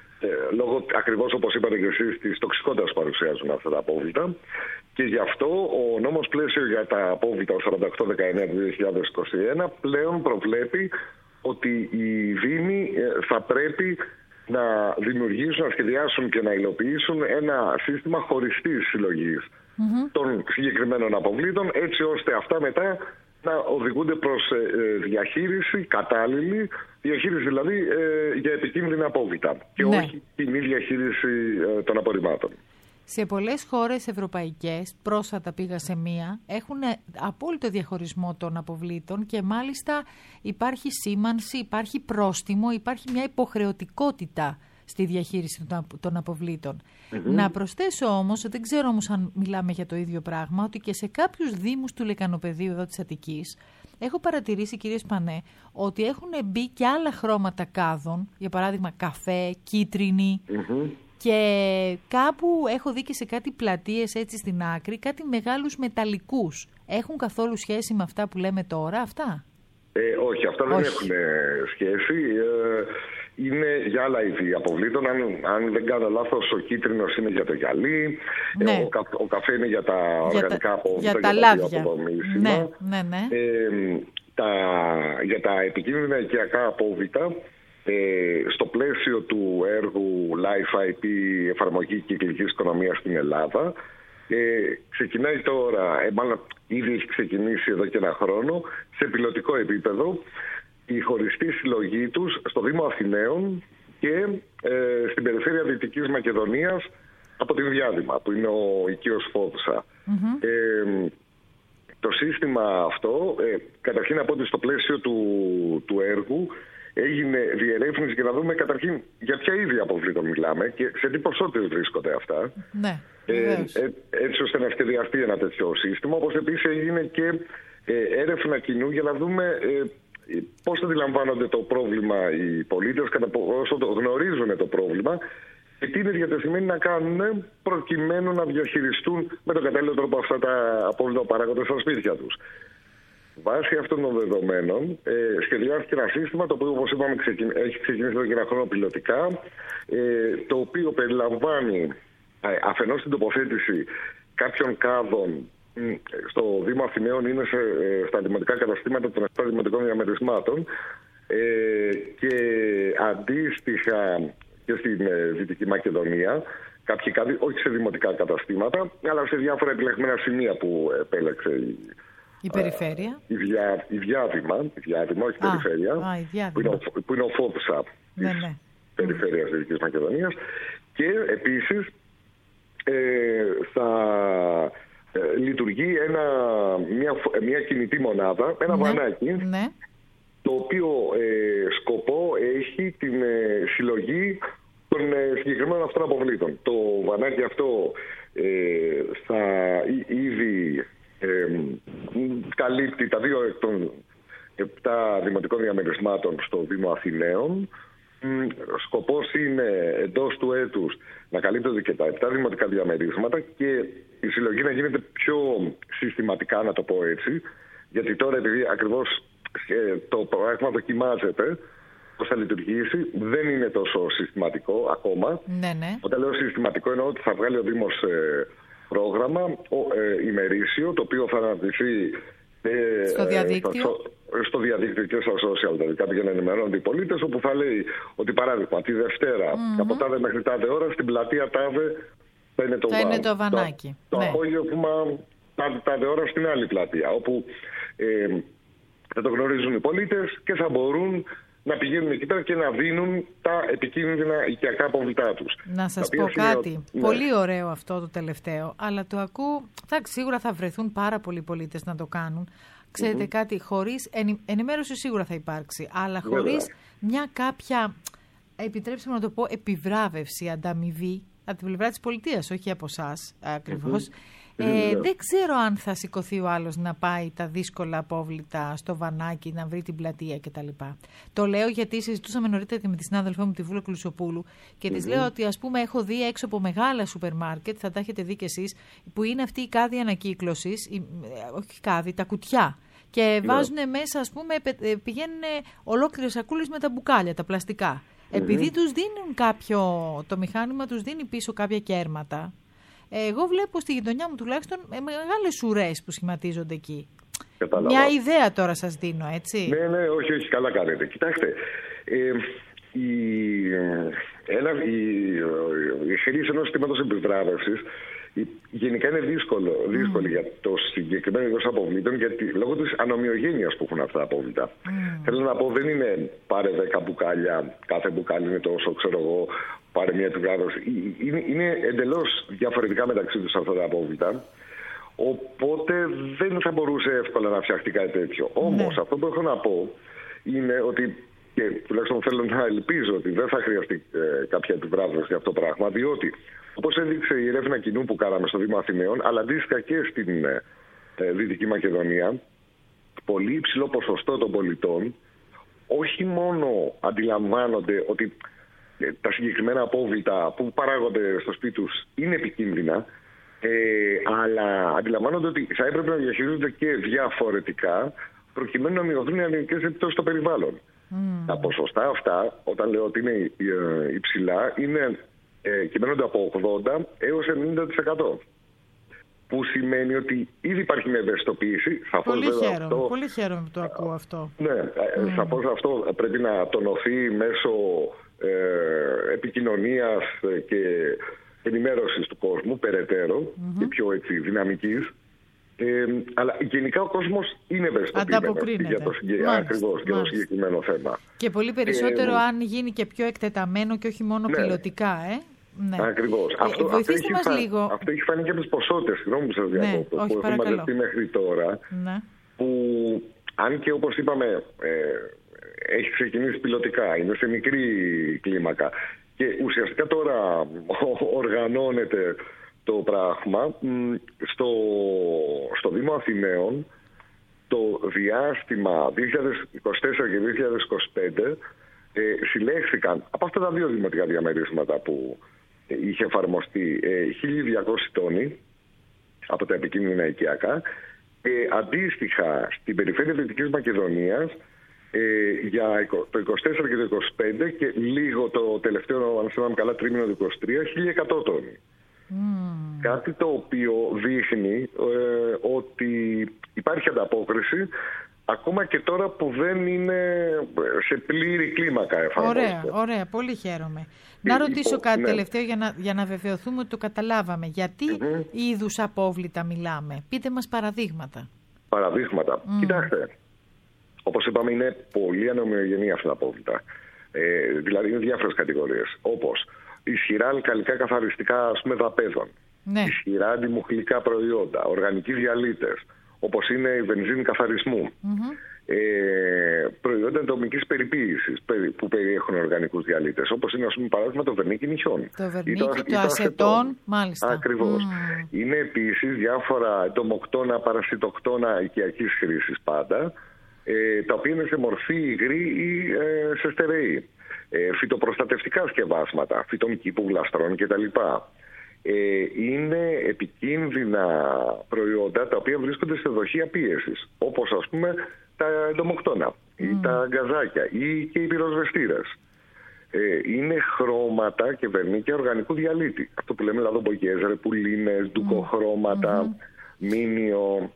ε, λόγω ακριβώς όπως είπατε και εσείς της τοξικότητας που παρουσιάζουν αυτά τα απόβλητα. Και γι' αυτό ο νόμος πλαίσιο για τα απόβλητα, ο σαράντα οκτώ δεκαεννέα του δύο χιλιάδες είκοσι ένα, πλέον προβλέπει ότι οι δήμοι θα πρέπει να δημιουργήσουν, να σχεδιάσουν και να υλοποιήσουν ένα σύστημα χωριστής συλλογής mm-hmm. των συγκεκριμένων αποβλήτων, έτσι ώστε αυτά μετά να οδηγούνται προς διαχείριση κατάλληλη, διαχείριση δηλαδή για επικίνδυνα απόβλητα και ναι. όχι κοινή διαχείριση των απορριμμάτων. Σε πολλές χώρες ευρωπαϊκές, πρόσφατα πήγα σε μία, έχουν απόλυτο διαχωρισμό των αποβλήτων και μάλιστα υπάρχει σήμανση, υπάρχει πρόστιμο, υπάρχει μια υποχρεωτικότητα στη διαχείριση των αποβλήτων. Mm-hmm. Να προσθέσω όμως, δεν ξέρω όμως αν μιλάμε για το ίδιο πράγμα, ότι και σε κάποιους δήμους του Λεκανοπεδίου εδώ της Αττικής, έχω παρατηρήσει κύριε Σπανέ, ότι έχουν μπει και άλλα χρώματα κάδων, για παράδειγμα καφέ, κίτρινη, mm-hmm. και κάπου έχω δει και σε κάτι πλατείες έτσι στην άκρη, κάτι μεγάλους μεταλλικούς. Έχουν καθόλου σχέση με αυτά που λέμε τώρα, αυτά? Ε, όχι, αυτά δεν όχι. έχουν σχέση. Ε, είναι για άλλα είδη αποβλήτων. Αν, αν δεν κάνω λάθος, ο κίτρινος είναι για το γυαλί, ναι. ο, κα, ο καφέ είναι για τα για οργανικά απόβλητα, για τα λάδια. Ναι, ναι, ναι. Ε, τα, για τα επικίνδυνα οικιακά απόβλητα, Ε, στο πλαίσιο του έργου Life άι πι εφαρμογή κυκλικής οικονομίας στην Ελλάδα ε, ξεκινάει τώρα, ε, μάλλον ήδη έχει ξεκινήσει εδώ και ένα χρόνο σε πιλωτικό επίπεδο η χωριστή συλλογή τους στο Δήμο Αθηναίων και ε, στην περιφέρεια Δυτικής Μακεδονίας από την Διάδημα που είναι ο οικείος Φόδουσα. Mm-hmm. Ε, το σύστημα αυτό, ε, καταρχήν από ότι στο πλαίσιο του, του έργου έγινε διερεύνηση για να δούμε καταρχήν για ποια είδη αποβλήτων μιλάμε και σε τι ποσότητες βρίσκονται αυτά. Ναι, ε, ε, έτσι ώστε να σχεδιαστεί ένα τέτοιο σύστημα. Όπως επίσης έγινε και ε, έρευνα κοινού για να δούμε ε, πώς αντιλαμβάνονται το πρόβλημα οι πολίτες, κατά πόσο το γνωρίζουν το πρόβλημα και τι είναι διατεθειμένοι να κάνουν προκειμένου να διαχειριστούν με τον κατάλληλο τρόπο αυτά τα απόβλητα που παράγονται στα σπίτια τους. Βάσει αυτών των δεδομένων, ε, σχεδιάστηκε ένα σύστημα το οποίο, όπως είπαμε, ξεκιν... έχει ξεκινήσει εδώ και ένα χρόνο πιλωτικά, ε, το οποίο περιλαμβάνει ε, αφενός την τοποθέτηση κάποιων κάδων στο Δήμο Αθηναίων, είναι σε, ε, στα δημοτικά καταστήματα των επτά δημοτικών διαμερισμάτων ε, και αντίστοιχα και στην ε, Δυτική Μακεδονία, κάποιοι κάδοι, όχι σε δημοτικά καταστήματα, αλλά σε διάφορα επιλεγμένα σημεία που επέλεξε η Η περιφέρεια. Η, διά, η διάδημα, η διάδημα, όχι η α, περιφέρεια, α, η διάδημα. που είναι ο, που είναι ο ΦΟΔΣΑ ναι, της ναι. περιφέρειας της Δυτικής Μακεδονίας. Και επίσης ε, θα ε, λειτουργεί ένα, μια, μια κινητή μονάδα, ένα ναι, βανάκι, ναι. το οποίο ε, σκοπό έχει την ε, συλλογή των ε, συγκεκριμένων αυτών αποβλήτων. Το βανάκι αυτό ε, θα ήδη Ε, καλύπτει τα δύο εκ των επτά δημοτικών διαμερισμάτων στο Δήμο Αθηναίων. Σκοπός είναι εντός του έτους να καλύπτονται και τα επτά δημοτικά διαμερίσματα και η συλλογή να γίνεται πιο συστηματικά, να το πω έτσι, γιατί τώρα επειδή ακριβώς ε, το πράγμα δοκιμάζεται πώς θα λειτουργήσει, δεν είναι τόσο συστηματικό ακόμα. Ναι, ναι. Όταν λέω συστηματικό εννοώ ότι θα βγάλει ο Δήμος ε, πρόγραμμα ε, ημερήσιο, το οποίο θα αναπτυχθεί ε, στο διαδίκτυο, στα, στο διαδίκτυο και στα social, δηλαδή κάτι για να ενημερώνονται οι πολίτες, όπου θα λέει ότι παράδειγμα τη Δευτέρα mm-hmm. από τάδε μέχρι τάδε ώρα στην πλατεία τάδε θα είναι το, θα βαν, είναι το βανάκι. Το, ναι. το απόγευμα τάδε, τάδε ώρα στην άλλη πλατεία, όπου ε, θα το γνωρίζουν οι πολίτες και θα μπορούν να πηγαίνουν εκεί πέρα και να δίνουν τα επικίνδυνα οικιακά αποβλητά τους. Να σας πω κάτι. Είναι... Ναι. Πολύ ωραίο αυτό το τελευταίο, αλλά το ακούω. Εντάξει, σίγουρα θα βρεθούν πάρα πολλοί πολίτες να το κάνουν. Ξέρετε mm-hmm. κάτι, χωρίς ενη... ενημέρωση σίγουρα θα υπάρξει, αλλά χωρίς yeah. μια κάποια, επιτρέψτε μου να το πω, επιβράβευση, ανταμοιβή από την πλευρά της πολιτείας, όχι από εσάς ακριβώς. Mm-hmm. Ε, δεν ξέρω αν θα σηκωθεί ο άλλος να πάει τα δύσκολα απόβλητα στο βανάκι, να βρει την πλατεία κτλ. Το λέω γιατί συζητούσαμε νωρίτερα και με τη συνάδελφό μου τη Βούλα Κλουσοπούλου και mm-hmm. της λέω ότι ας πούμε έχω δει έξω από μεγάλα σούπερ μάρκετ, θα τα έχετε δει κι εσείς, που είναι αυτή η κάδη ανακύκλωσης, η, όχι κάδη, τα κουτιά. Και yeah. βάζουν μέσα, ας πούμε, πηγαίνουν ολόκληρες σακούλες με τα μπουκάλια, τα πλαστικά. Mm-hmm. Επειδή τους δίνουν κάποιο, το μηχάνημα τους δίνει πίσω κάποια κέρματα. Εγώ βλέπω στη γειτονιά μου τουλάχιστον μεγάλες ουρές που σχηματίζονται εκεί. Κατάλαβα. Μια ιδέα τώρα σας δίνω, έτσι. Ναι, ναι, όχι, όχι, καλά κάνετε. Κοιτάξτε, ε, η, ένα, η, η χρήση ενός συστήματος επιβράβευσης γενικά είναι δύσκολο, δύσκολη mm. για το συγκεκριμένο είδος αποβλήτων, γιατί λόγω της ανομοιογένειας που έχουν αυτά τα απόβλητα. Mm. Θέλω να πω, δεν είναι πάρε δέκα μπουκάλια, κάθε μπουκάλι είναι τόσο, ξέρω εγώ, πάρε μια επιβράβευση. Είναι, είναι εντελώς διαφορετικά μεταξύ τους αυτά τα απόβλητα. Οπότε δεν θα μπορούσε εύκολα να φτιαχτεί κάτι τέτοιο. Mm. Όμως αυτό που έχω να πω είναι ότι, και τουλάχιστον θέλω να ελπίζω ότι δεν θα χρειαστεί ε, κάποια επιβράβευση για αυτό το πράγμα, διότι όπως έδειξε η έρευνα κοινού που κάναμε στο Δήμο Αθηναίων, αλλά αντίστοιχα και στην ε, ε, Δυτική Μακεδονία, πολύ υψηλό ποσοστό των πολιτών όχι μόνο αντιλαμβάνονται ότι ε, τα συγκεκριμένα απόβλητα που παράγονται στο σπίτι τους είναι επικίνδυνα, ε, αλλά αντιλαμβάνονται ότι θα έπρεπε να διαχειρίζονται και διαφορετικά προκειμένου να μειωθούν οι αρνητικές επιπτώσεις στο περιβάλλον. Mm. Τα ποσοστά αυτά, όταν λέω ότι είναι υψηλά, είναι ε, κυμαίνονται από ογδόντα έως ενενήντα τοις εκατό. Που σημαίνει ότι ήδη υπάρχει μια ευαισθητοποίηση. Πολύ χαίρομαι, αυτό, πολύ χαίρομαι που το ακούω αυτό. Ναι, mm. σαφώς αυτό πρέπει να τονωθεί μέσω ε, επικοινωνίας και ενημέρωσης του κόσμου περαιτέρω mm-hmm. και πιο έτσι δυναμικής. Ε, αλλά γενικά ο κόσμος είναι ευαισθητοποιημένος για το, συγκε... ακριβώς, για το συγκεκριμένο θέμα. Και πολύ περισσότερο ε, αν γίνει και πιο εκτεταμένο και όχι μόνο ναι. πιλωτικά, ε. Ναι. Ακριβώς. Ε, αυτό, αυτό, έχει μας φα... λίγο. αυτό έχει φανεί και από τις ποσότητες, συγγνώμη που σας διακόπτω, ναι, που έχουμε μαζευτεί μέχρι τώρα. Ναι. Που αν και όπως είπαμε ε, έχει ξεκινήσει πιλωτικά, είναι σε μικρή κλίμακα και ουσιαστικά τώρα οργανώνεται το πράγμα στο, στο Δήμο Αθηναίων. Το διάστημα δύο χιλιάδες είκοσι τέσσερα και δύο χιλιάδες είκοσι πέντε ε, συλλέχθηκαν από αυτά τα δύο δημοτικά διαμερίσματα που ε, είχε εφαρμοστεί ε, χίλια διακόσιοι τόνοι από τα επικίνδυνα οικιακά. Ε, αντίστοιχα στην περιφέρεια Δυτικής Μακεδονίας ε, για το είκοσι τέσσερα και το είκοσι πέντε και λίγο το τελευταίο, αν θυμάμαι καλά, τρίμηνο του είκοσι τρία, χίλια εκατό τόνοι. Mm. Κάτι το οποίο δείχνει ε, ότι υπάρχει ανταπόκριση ακόμα και τώρα που δεν είναι σε πλήρη κλίμακα εφαρμόζεται. Ωραία, ωραία, πολύ χαίρομαι. Ε, να ρωτήσω υπό, κάτι ναι. τελευταίο για να, για να βεβαιωθούμε ότι το καταλάβαμε. Γιατί mm-hmm. είδους απόβλητα μιλάμε? Πείτε μας παραδείγματα. Παραδείγματα. Mm. Κοιτάξτε, όπως είπαμε είναι πολύ ανομοιογενή αυτά τα απόβλητα. Ε, δηλαδή είναι διάφορες κατηγορίες, όπως ισχυρά αλκαλικά καθαριστικά, ας πούμε, δαπέδων, ναι. ισχυρά αντιμουχλικά προϊόντα, οργανικοί διαλύτες, όπως είναι η βενζίνη καθαρισμού, mm-hmm. ε, προϊόντα εντομικής περιποίησης που περιέχουν οργανικούς διαλύτες, όπως είναι, ας πούμε, παράδειγμα το βερνίκι νυχιών. Το βερνίκι, το, το ασετόν, μάλιστα. Ακριβώς. Mm. Είναι επίσης διάφορα εντομοκτώνα, παρασιτοκτώνα οικιακής χρήσης πάντα, ε, τα οποία είναι σε μορφή υγρή ή ε, σε στερεή. Ε, φυτοπροστατευτικά σκευάσματα, φυτομικήπου, βλαστρών κτλ. Ε, είναι επικίνδυνα προϊόντα τα οποία βρίσκονται σε δοχεία πίεσης, όπως ας πούμε τα εντομοκτώνα mm. ή τα γκαζάκια ή και οι πυροσβεστήρες. Ε, είναι χρώματα και βερνίκια οργανικού διαλύτη. Αυτό που λέμε λαδομπογιές, ρεπουλίνες, ντουκοχρώματα, mm-hmm. μήνιο,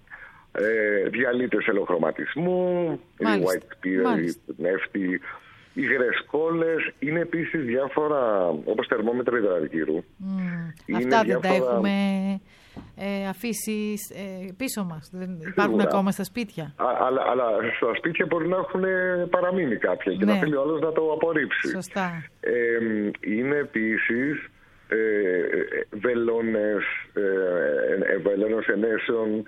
ε, διαλύτες ελοχρωματισμού, white spirit, νεύτη. Οι γρεσκόλες είναι επίσης διάφορα, όπως τερμόμετρα υδραργύρου. Mm. Αυτά δεν διάφορα... τα έχουμε ε, αφήσει ε, πίσω μας. Δεν υπάρχουν Σίγουρα. Ακόμα στα σπίτια. Α, αλλά, αλλά στα σπίτια μπορεί να έχουν παραμείνει κάποια και ναι. να θέλει ο άλλος να το απορρίψει. Σωστά. Ε, είναι επίσης ε, βελόνες, ε, βελόνες ενέσεων,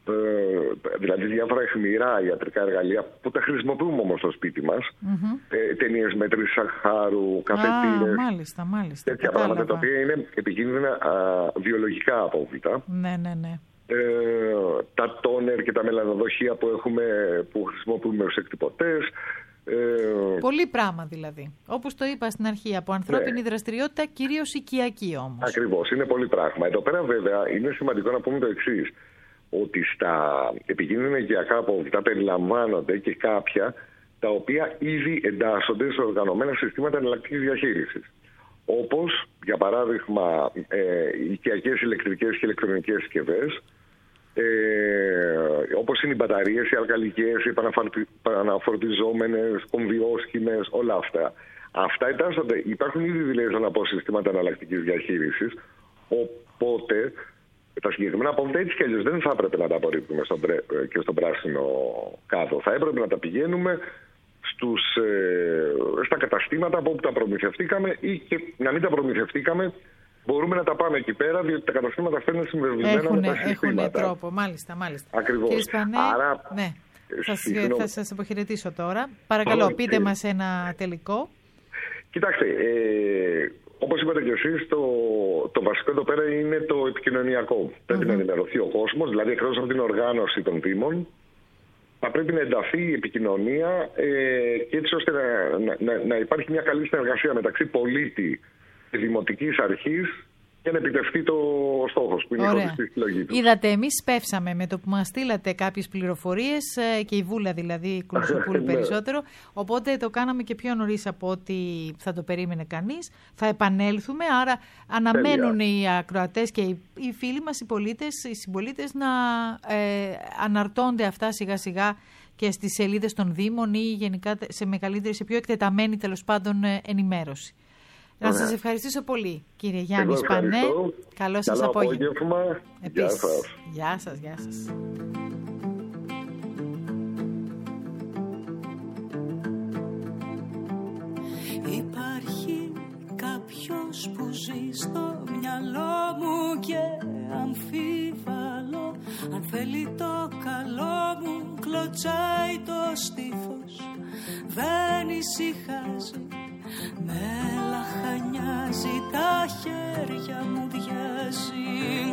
Ε, δηλαδή διάφορα αιχμηρά ιατρικά εργαλεία που τα χρησιμοποιούμε όμως στο σπίτι μας, mm-hmm. ε, ταινίες μέτρησης σαχάρου, καφετήρες, ah, μάλιστα, μάλιστα, τέτοια κατάλαβα. Πράγματα τα οποία είναι επικίνδυνα α, βιολογικά απόβλητα. Ναι, ναι, ναι. Ε, τα τόνερ και τα μελανοδοχεία που, έχουμε, που χρησιμοποιούμε ως εκτυπωτές. Ε, Πολύ πράγμα δηλαδή. Όπως το είπα στην αρχή, από ανθρώπινη ναι. δραστηριότητα, κυρίως οικιακή όμως. Ακριβώς, είναι πολύ πράγμα. Εδώ πέρα βέβαια είναι σημαντικό να πούμε το εξής, ότι στα επικίνδυνα οικιακά απόβλητα περιλαμβάνονται και κάποια τα οποία ήδη εντάσσονται σε οργανωμένα συστήματα εναλλακτικής διαχείρισης. Όπως, για παράδειγμα, ε, οικιακές ηλεκτρικές και ηλεκτρονικές συσκευές, ε, όπως είναι οι μπαταρίες, οι αλκαλικές, οι επαναφορτιζόμενες, κομβιόσχημες, όλα αυτά. Αυτά εντάσσονται, υπάρχουν ήδη δηλαδή από συστήματα εναλλακτικής διαχείρισης, οπότε τα συγκεκριμένα απόβλητα έτσι κι αλλιώς δεν θα έπρεπε να τα απορρίπτουμε στον πρέ, και στον πράσινο κάδο. Θα έπρεπε να τα πηγαίνουμε στους, ε, στα καταστήματα από όπου τα προμηθευτήκαμε ή και να μην τα προμηθευτήκαμε. Μπορούμε να τα πάμε εκεί πέρα, διότι τα καταστήματα αυτά είναι συμβεβλημένα με τα συστήματα. Έχουν τρόπο, μάλιστα, μάλιστα. Ακριβώς. Κύριε Σπανέ, Άρα, ναι, θα, θα σας αποχαιρετήσω τώρα. Παρακαλώ, okay. πείτε μας ένα τελικό. Κοιτάξτε, ε, όπως είπατε και εσείς, το, το βασικό εδώ πέρα είναι το επικοινωνιακό. Mm-hmm. Πρέπει να ενημερωθεί ο κόσμος, δηλαδή εκτός από την οργάνωση των δήμων, θα πρέπει να ενταθεί η επικοινωνία ε, και έτσι ώστε να, να, να υπάρχει μια καλή συνεργασία μεταξύ πολίτη και δημοτικής αρχής για να επιτευχθεί το στόχος που είναι η χωριστή συλλογή του. Είδατε, εμείς σπεύσαμε με το που μας στείλατε κάποιες πληροφορίες και η Βούλα δηλαδή, η Κουρσοπούλη περισσότερο, οπότε το κάναμε και πιο νωρίς από ό,τι θα το περίμενε κανείς. Θα επανέλθουμε, άρα αναμένουν Τέλεια. οι ακροατές και οι, οι φίλοι μας, οι πολίτες, οι συμπολίτες να ε, αναρτώνται αυτά σιγά σιγά και στις σελίδες των Δήμων ή γενικά σε μεγαλύτερη, σε πιο εκτεταμένη τέλος πάντων ενημέρωση. Να σας ευχαριστήσω πολύ, κύριε Γιάννη Σπανέ. Καλό σας απόγευμα. απόγευμα. Επίσης, γεια σας. Γεια σας, γεια σας. Υπάρχει κάποιος κάποιος που ζει στο μυαλό μου και αμφίβαλο αν θέλει το καλό μου, κλωτσάει το στήθος, δεν ησυχάζει, με λαχανιάζει, τα χέρια μου διάζει.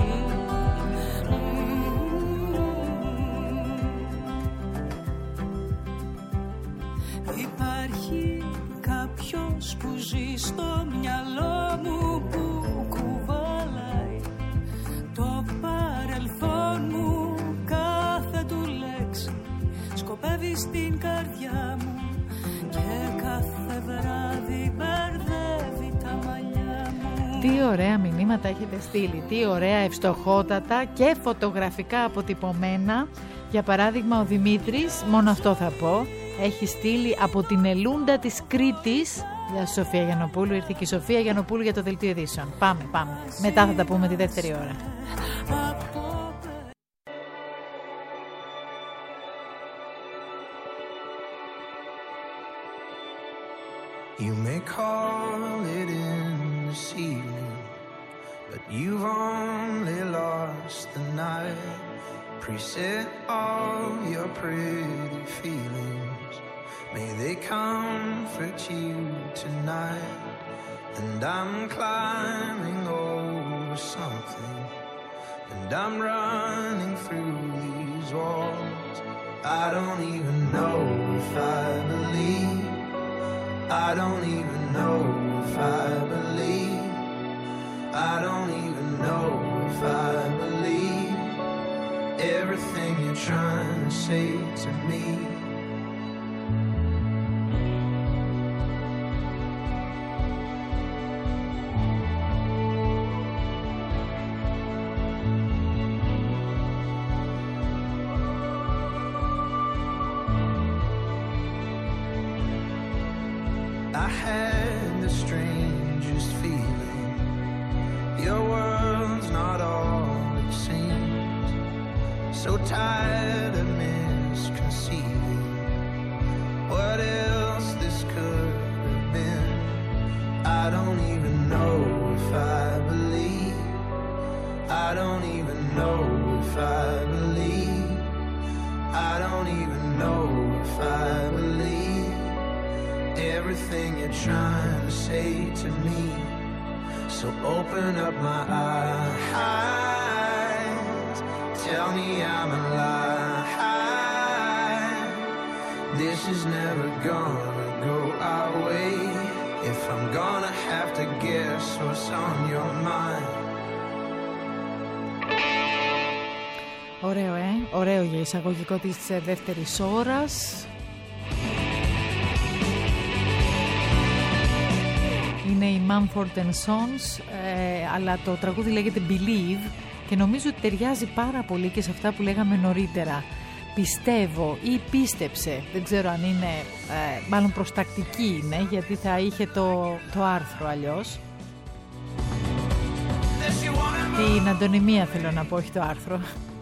Υπάρχει κάποιος που ζει στο μυαλό μου, που κουβαλάει το παρελθόν μου, κάθε του λέξη σκοπεύει στην καρδιά μου και κάθε βράδυ μπερδεύει τα μαλλιά μου. Τι ωραία μηνύματα έχετε στείλει, τι ωραία ευστοχότατα και φωτογραφικά αποτυπωμένα. Για παράδειγμα ο Δημήτρης, μόνο αυτό θα πω, έχει στείλει από την Ελούντα της Κρήτης. Γεια σου Σοφία Γιαννοπούλου, ήρθε και η Σοφία Γιαννοπούλου για το δελτίο ειδήσεων. Πάμε, πάμε. Μετά θα τα πούμε τη δεύτερη ώρα. You may call it in this evening, but you've only lost the night. Preset all your pretty feelings, may they comfort you tonight. And I'm climbing over something, and I'm running through these walls. I don't even know if I believe, I don't even know if I believe, I don't even know if I believe everything you're trying to say to me. I had the strangest feeling, your world's not all it seems, so tired of misconceiving what else this could have been. I don't even know if I believe, I don't even know if I believe, I don't even know if I believe everything you're trying to say to me. So open up my eyes, tell me I'm alive. This is never gonna go our way. If I'm gonna have to guess what's on your mind. Ωραίο, ε? Ωραίο για εισαγωγικό της δεύτερης ώρας. Είναι η Mumford and Sons, ε, αλλά το τραγούδι λέγεται Believe και νομίζω ότι ταιριάζει πάρα πολύ και σε αυτά που λέγαμε νωρίτερα. Πιστεύω ή πίστεψε, δεν ξέρω αν είναι, ε, μάλλον προστακτική είναι, γιατί θα είχε το, το άρθρο αλλιώς. Την αντωνυμία θέλω να πω, όχι το άρθρο.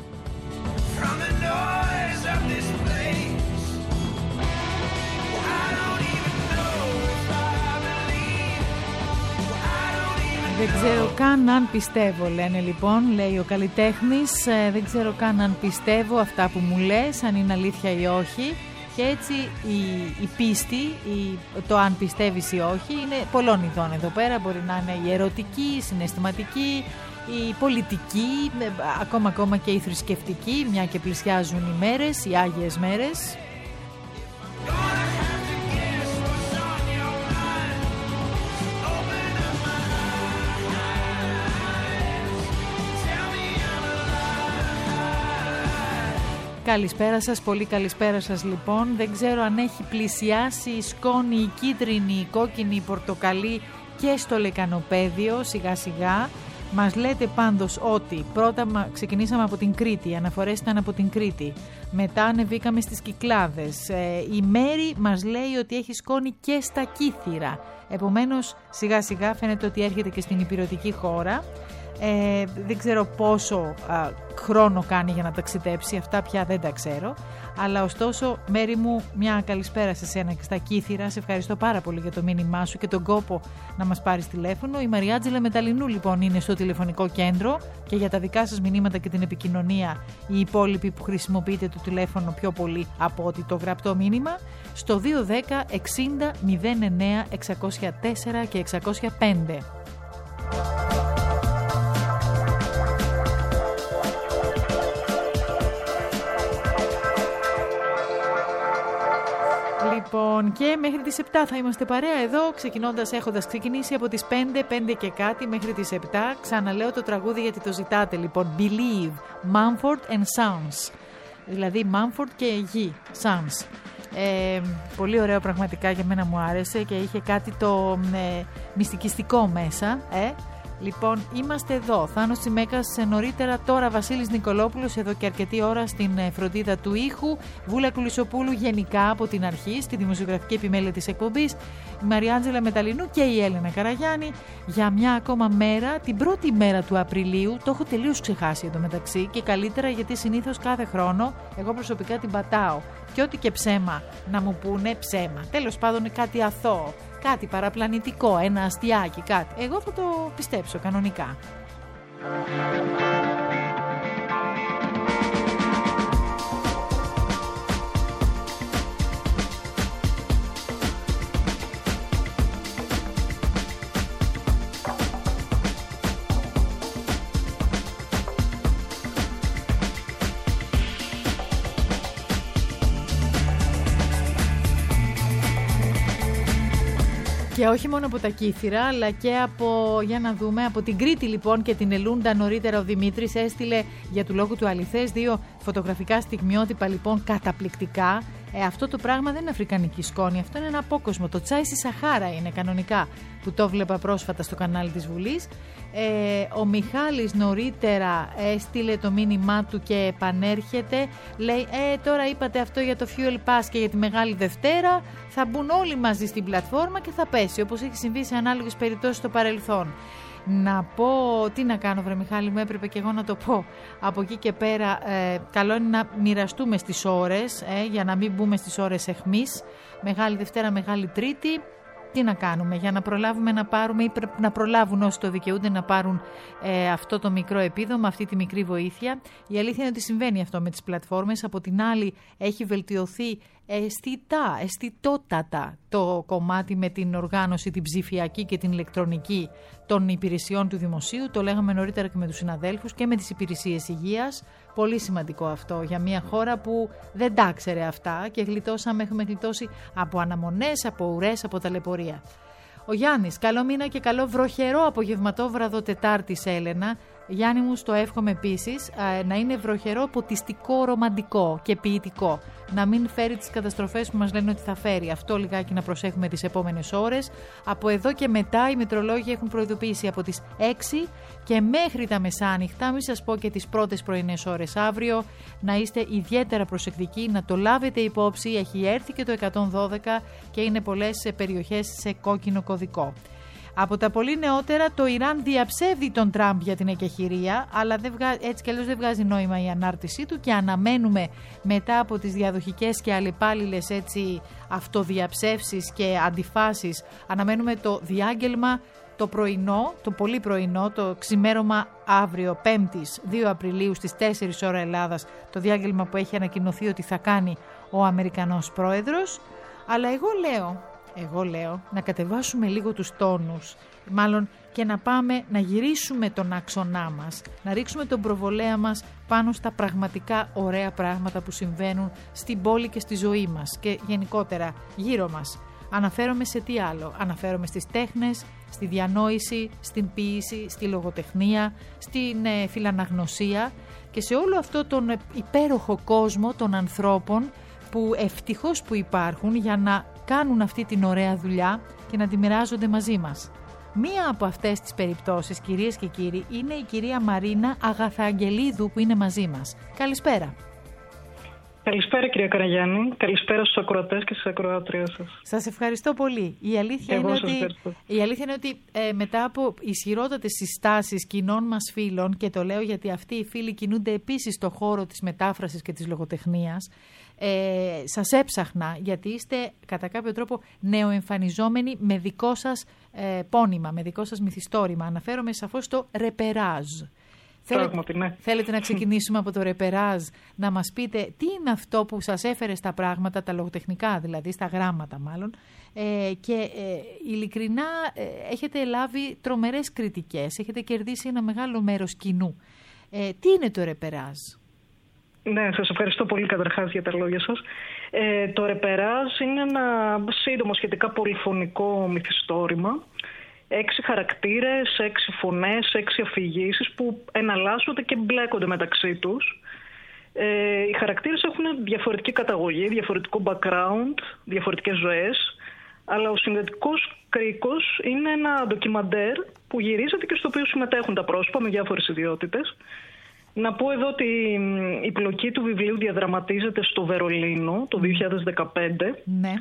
Δεν ξέρω καν αν πιστεύω, λένε λοιπόν, λέει ο καλλιτέχνης. Ε, δεν ξέρω καν αν πιστεύω αυτά που μου λες, αν είναι αλήθεια ή όχι. Και έτσι η, η πίστη, η, το αν πιστεύεις ή όχι, είναι πολλών ειδών εδώ πέρα. Μπορεί να είναι η ερωτική, η συναισθηματική, η πολιτική, ακόμα ακόμα και η θρησκευτική, μια και πλησιάζουν οι μέρες, οι Άγιες μέρες. Καλησπέρα σας, πολύ καλησπέρα σας λοιπόν. Δεν ξέρω αν έχει πλησιάσει η σκόνη, η κίτρινη, η κόκκινη, η πορτοκαλί και στο λεκανοπέδιο σιγά σιγά. Μας λέτε πάντως ότι πρώτα ξεκινήσαμε από την Κρήτη, οι αναφορές ήταν από την Κρήτη. Μετά ανεβήκαμε στις Κυκλάδες. Ε, η Μέρη μας λέει ότι έχει σκόνη και στα Κύθυρα. Επομένως σιγά σιγά φαίνεται ότι έρχεται και στην ηπειρωτική χώρα. Ε, δεν ξέρω πόσο α, χρόνο κάνει για να ταξιδέψει, αυτά πια δεν τα ξέρω. Αλλά ωστόσο, Μέρη μου, μια καλησπέρα σε σένα και στα Κύθυρα. Σε ευχαριστώ πάρα πολύ για το μήνυμά σου και τον κόπο να μας πάρεις τηλέφωνο. Η Μαριάτζελα Μεταλλινού λοιπόν είναι στο τηλεφωνικό κέντρο και για τα δικά σας μηνύματα και την επικοινωνία οι υπόλοιποι που χρησιμοποιείτε το τηλέφωνο πιο πολύ από ότι το γραπτό μήνυμα στο δύο ένα μηδέν εξήντα μηδέν εννέα εξακόσια τέσσερα και εξακόσια πέντε. Λοιπόν, και μέχρι τις επτά θα είμαστε παρέα εδώ, ξεκινώντας, έχοντας ξεκινήσει από τις πέντε, πέντε και κάτι μέχρι τις επτά. Ξαναλέω το τραγούδι γιατί το ζητάτε, λοιπόν, Believe, Mumford and Sons. Δηλαδή Mumford και γη, Sons. Ε, πολύ ωραίο πραγματικά, για μένα μου άρεσε και είχε κάτι το ε, μυστικιστικό μέσα, ε. Λοιπόν, είμαστε εδώ. Θάνος Τσιμέκας νωρίτερα, τώρα Βασίλης Νικολόπουλος εδώ και αρκετή ώρα στην φροντίδα του ήχου. Βούλα Κουλισοπούλου γενικά από την αρχή, στη δημοσιογραφική επιμέλεια της εκπομπής. Η Μαριάντζελα Μεταλλινού και η Έλενα Καραγιάννη για μια ακόμα μέρα, την πρώτη μέρα του Απριλίου. Το έχω τελείως ξεχάσει εντωμεταξύ και καλύτερα γιατί συνήθως κάθε χρόνο εγώ προσωπικά την πατάω. Και ό,τι και ψέμα να μου πούνε, ψέμα. Τέλος πάντων κάτι αθώο. Κάτι παραπλανητικό, ένα αστιάκι, κάτι. Εγώ θα το πιστέψω κανονικά. Και όχι μόνο από τα Κύθυρα, αλλά και από, για να δούμε, από την Κρήτη λοιπόν και την Ελούντα. Νωρίτερα ο Δημήτρης έστειλε για του λόγου του αληθές δύο φωτογραφικά στιγμιότυπα λοιπόν καταπληκτικά. Ε, αυτό το πράγμα δεν είναι αφρικανική σκόνη, αυτό είναι ένα απόκοσμο. Το τσάι στη Σαχάρα είναι κανονικά, που το βλέπα πρόσφατα στο κανάλι της Βουλής. Ε, ο Μιχάλης νωρίτερα έστειλε το μήνυμά του και επανέρχεται. Λέει, ε, τώρα είπατε αυτό για το Fuel Pass και για τη Μεγάλη Δευτέρα. Θα μπουν όλοι μαζί στην πλατφόρμα και θα πέσει, όπως έχει συμβεί σε ανάλογες περιπτώσεις στο παρελθόν. Να πω, τι να κάνω βρε Μιχάλη μου, έπρεπε και εγώ να το πω. Από εκεί και πέρα, ε, καλό είναι να μοιραστούμε στις ώρες, ε, για να μην μπούμε στις ώρες εχμής. Μεγάλη Δευτέρα, Μεγάλη Τρίτη. Τι να κάνουμε για να προλάβουμε να πάρουμε ή να προλάβουν όσοι το δικαιούνται να πάρουν ε, αυτό το μικρό επίδομα, αυτή τη μικρή βοήθεια. Η αλήθεια είναι ότι συμβαίνει αυτό με τις πλατφόρμες. Από την άλλη έχει βελτιωθεί αισθητά, αισθητότατα το κομμάτι με την οργάνωση, την ψηφιακή και την ηλεκτρονική των υπηρεσιών του δημοσίου. Το λέγαμε νωρίτερα και με τους συναδέλφους και με τις υπηρεσίες υγείας. Πολύ σημαντικό αυτό για μια χώρα που δεν τα ξέρε αυτά και γλιτώσαμε, έχουμε γλιτώσει από αναμονές, από ουρές, από ταλαιπωρία. Ο Γιάννης, καλό μήνα και καλό βροχερό απογευματόβραδο Τετάρτης, Έλενα. Γιάννη μου, στο εύχομαι επίσης να είναι βροχερό, ποτιστικό, ρομαντικό και ποιητικό. Να μην φέρει τις καταστροφές που μας λένε ότι θα φέρει. Αυτό λιγάκι να προσέχουμε τις επόμενες ώρες. Από εδώ και μετά οι μετρολόγοι έχουν προειδοποιήσει από τις έξι και μέχρι τα μεσάνυχτα, μην σας πω και τις πρώτες πρωινές ώρες αύριο, να είστε ιδιαίτερα προσεκτικοί, να το λάβετε υπόψη. Έχει έρθει και το εκατόν δώδεκα και είναι πολλές περιοχές σε κόκκινο κωδικό. Από τα πολύ νεότερα, το Ιράν διαψεύδει τον Τραμπ για την εκεχηρία, αλλά δεν βγα... έτσι κι αλλιώς δεν βγάζει νόημα η ανάρτησή του και αναμένουμε μετά από τις διαδοχικές και αλλεπάλληλες έτσι αυτοδιαψεύσεις και αντιφάσεις, αναμένουμε το διάγγελμα το πρωινό, το πολύ πρωινό, το ξημέρωμα αύριο, Πέμπτης, δύο Απριλίου στις τέσσερις ώρα Ελλάδας, το διάγγελμα που έχει ανακοινωθεί ότι θα κάνει ο Αμερικανός πρόεδρος. Αλλά εγώ λέω... Εγώ λέω να κατεβάσουμε λίγο τους τόνους, μάλλον και να πάμε να γυρίσουμε τον άξονά μας, να ρίξουμε τον προβολέα μας πάνω στα πραγματικά ωραία πράγματα που συμβαίνουν στην πόλη και στη ζωή μας και γενικότερα γύρω μας. Αναφέρομαι σε τι άλλο, αναφέρομαι στις τέχνες, στη διανόηση, στην ποίηση, στη λογοτεχνία, στην ε, φιλαναγνωσία και σε όλο αυτό τον υπέροχο κόσμο των ανθρώπων που ευτυχώς που υπάρχουν για να κάνουν αυτή την ωραία δουλειά και να τη μοιράζονται μαζί μας. Μία από αυτές τις περιπτώσεις, κυρίες και κύριοι, είναι η κυρία Μαρίνα Αγαθαγγελίδου που είναι μαζί μας. Καλησπέρα. Καλησπέρα κυρία Καραγιάννη, καλησπέρα στους ακροατές και στις ακροάτριες σας. Σας ευχαριστώ πολύ. Η αλήθεια, είναι ότι, η αλήθεια είναι ότι ε, μετά από ισχυρότατες συστάσεις κοινών μας φίλων, και το λέω γιατί αυτοί οι φίλοι κινούνται επίσης στο χώρο της μετάφρασης και της λογοτεχνίας, ε, σας έψαχνα γιατί είστε κατά κάποιο τρόπο νεοεμφανιζόμενοι με δικό σας ε, πόνημα, με δικό σας μυθιστόρημα. Αναφέρομαι σαφώς στο ρεπεράζ. Θέλετε, ναι. θέλετε να ξεκινήσουμε από το ρεπεράζ, να μας πείτε τι είναι αυτό που σας έφερε στα πράγματα, τα λογοτεχνικά δηλαδή, στα γράμματα μάλλον, ε, και ε, ειλικρινά ε, έχετε λάβει τρομερές κριτικές, έχετε κερδίσει ένα μεγάλο μέρος κοινού. Ε, τι είναι το ρεπεράζ? Ναι, σας ευχαριστώ πολύ καταρχάς για τα λόγια σας. Ε, το ρεπεράζ είναι ένα σύντομο σχετικά πολυφωνικό μυθιστόρημα. Έξι χαρακτήρες, έξι φωνές, έξι αφηγήσεις που εναλλάσσονται και μπλέκονται μεταξύ τους. Ε, οι χαρακτήρες έχουν διαφορετική καταγωγή, διαφορετικό background, διαφορετικές ζωές, αλλά ο συνδετικός κρίκος είναι ένα ντοκιμαντέρ που γυρίζεται και στο οποίο συμμετέχουν τα πρόσωπα με διάφορες ιδιότητες. Να πω εδώ ότι η πλοκή του βιβλίου διαδραματίζεται στο Βερολίνο το δύο χιλιάδες δεκαπέντε. Ναι.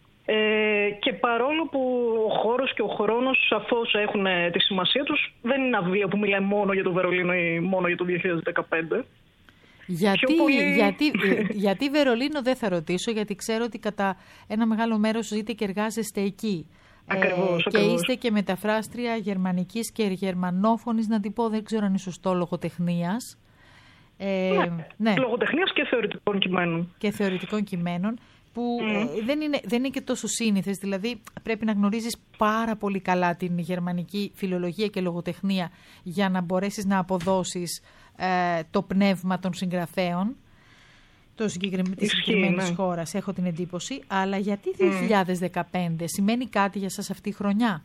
Ε, και παρόλο που ο χώρος και ο χρόνος σαφώς έχουν τη σημασία τους, δεν είναι ένα βιβλίο που μιλάει μόνο για το Βερολίνο ή μόνο για το δύο χιλιάδες δεκαπέντε. Γιατί, πολύ... γιατί, γιατί Βερολίνο δεν θα ρωτήσω, γιατί ξέρω ότι κατά ένα μεγάλο μέρος ζείτε και εργάζεστε εκεί. Ακριβώς, ε, και ακριβώς. είστε και μεταφράστρια γερμανικής και γερμανόφωνης, να την πω, δεν ξέρω αν είναι σωστό, λογοτεχνίας. Ε, ναι, ναι. Λογοτεχνίας και θεωρητικών κειμένων. Και θεωρητικών κειμένων. Που Mm. ε, δεν, είναι, δεν είναι και τόσο σύνηθες, δηλαδή πρέπει να γνωρίζεις πάρα πολύ καλά την γερμανική φιλολογία και λογοτεχνία για να μπορέσεις να αποδώσεις ε, το πνεύμα των συγγραφέων το συγκεκριμέ... της συγκεκριμένης ναι. χώρας, έχω την εντύπωση. Αλλά γιατί δύο χιλιάδες δεκαπέντε, mm. σημαίνει κάτι για σας αυτή η χρονιά?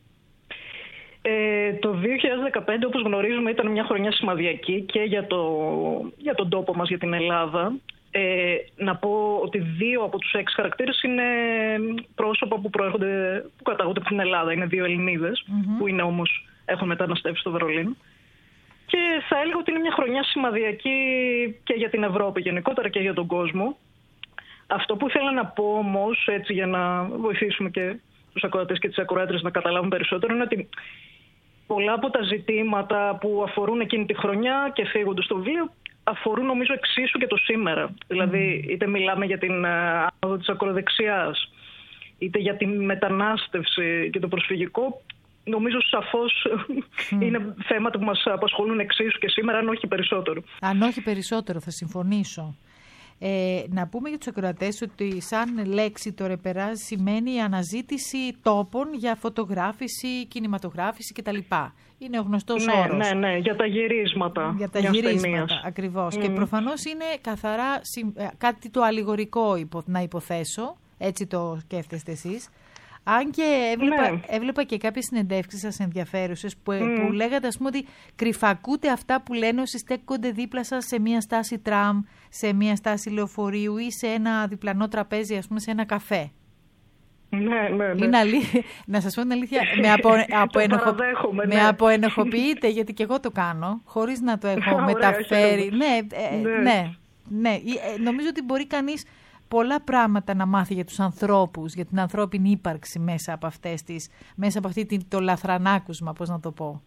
Ε, το δύο χιλιάδες δεκαπέντε, όπως γνωρίζουμε, ήταν μια χρονιά σημαδιακή και για, το, για τον τόπο μας, για την Ελλάδα. Ε, να πω ότι δύο από τους έξι χαρακτήρες είναι πρόσωπα που προέρχονται, που καταγούνται από την Ελλάδα. Είναι δύο Ελληνίδες, mm-hmm. που είναι όμως, έχουν μεταναστεύσει στο Βερολίνο. Και θα έλεγα ότι είναι μια χρονιά σημαδιακή και για την Ευρώπη γενικότερα και για τον κόσμο. Αυτό που ήθελα να πω όμως, έτσι για να βοηθήσουμε και τους ακροατές και τις ακροάτρες να καταλάβουν περισσότερο, είναι ότι πολλά από τα ζητήματα που αφορούν εκείνη τη χρονιά και φύγονται στο βιβλίο αφορούν νομίζω εξίσου και το σήμερα. Mm. Δηλαδή είτε μιλάμε για την άνοδο της ακροδεξιάς, είτε για την μετανάστευση και το προσφυγικό. Νομίζω σαφώς mm. είναι θέματα που μας απασχολούν εξίσου και σήμερα, αν όχι περισσότερο. Αν όχι περισσότερο, θα συμφωνήσω. Ε, να πούμε για τους ακροατές ότι σαν λέξη το ρεπεράζ σημαίνει η αναζήτηση τόπων για φωτογράφηση, κινηματογράφηση κτλ. Είναι ο γνωστός ναι, όρος. Ναι, ναι, για τα γυρίσματα. Για τα γυρίσματα, ακριβώς. Mm. Και προφανώς είναι καθαρά κάτι το αλληγορικό να υποθέσω, έτσι το σκέφτεστε εσείς. Αν και έβλεπα, ναι. έβλεπα και κάποιες συνεντεύξεις σας ενδιαφέρουσες που, mm. που λέγατε, ας πούμε, ότι κρυφακούτε αυτά που λένε όσοι στέκονται δίπλα σας σε μια στάση τραμ, σε μια στάση λεωφορείου ή σε ένα διπλανό τραπέζι, ας πούμε, σε ένα καφέ. Ναι, ναι, ναι. Είναι αλή... Να σας πω την αλήθεια, με, απο... αποενοχο... με ναι. αποενοχοποιείτε, γιατί και εγώ το κάνω, χωρίς να το έχω μεταφέρει. Ναι, ε, ναι, ναι, ναι. Νομίζω ότι μπορεί κανείς πολλά πράγματα να μάθει για τους ανθρώπους, για την ανθρώπινη ύπαρξη μέσα από αυτές τις, μέσα από αυτή το λαθρανάκουσμα, πώς να το πω.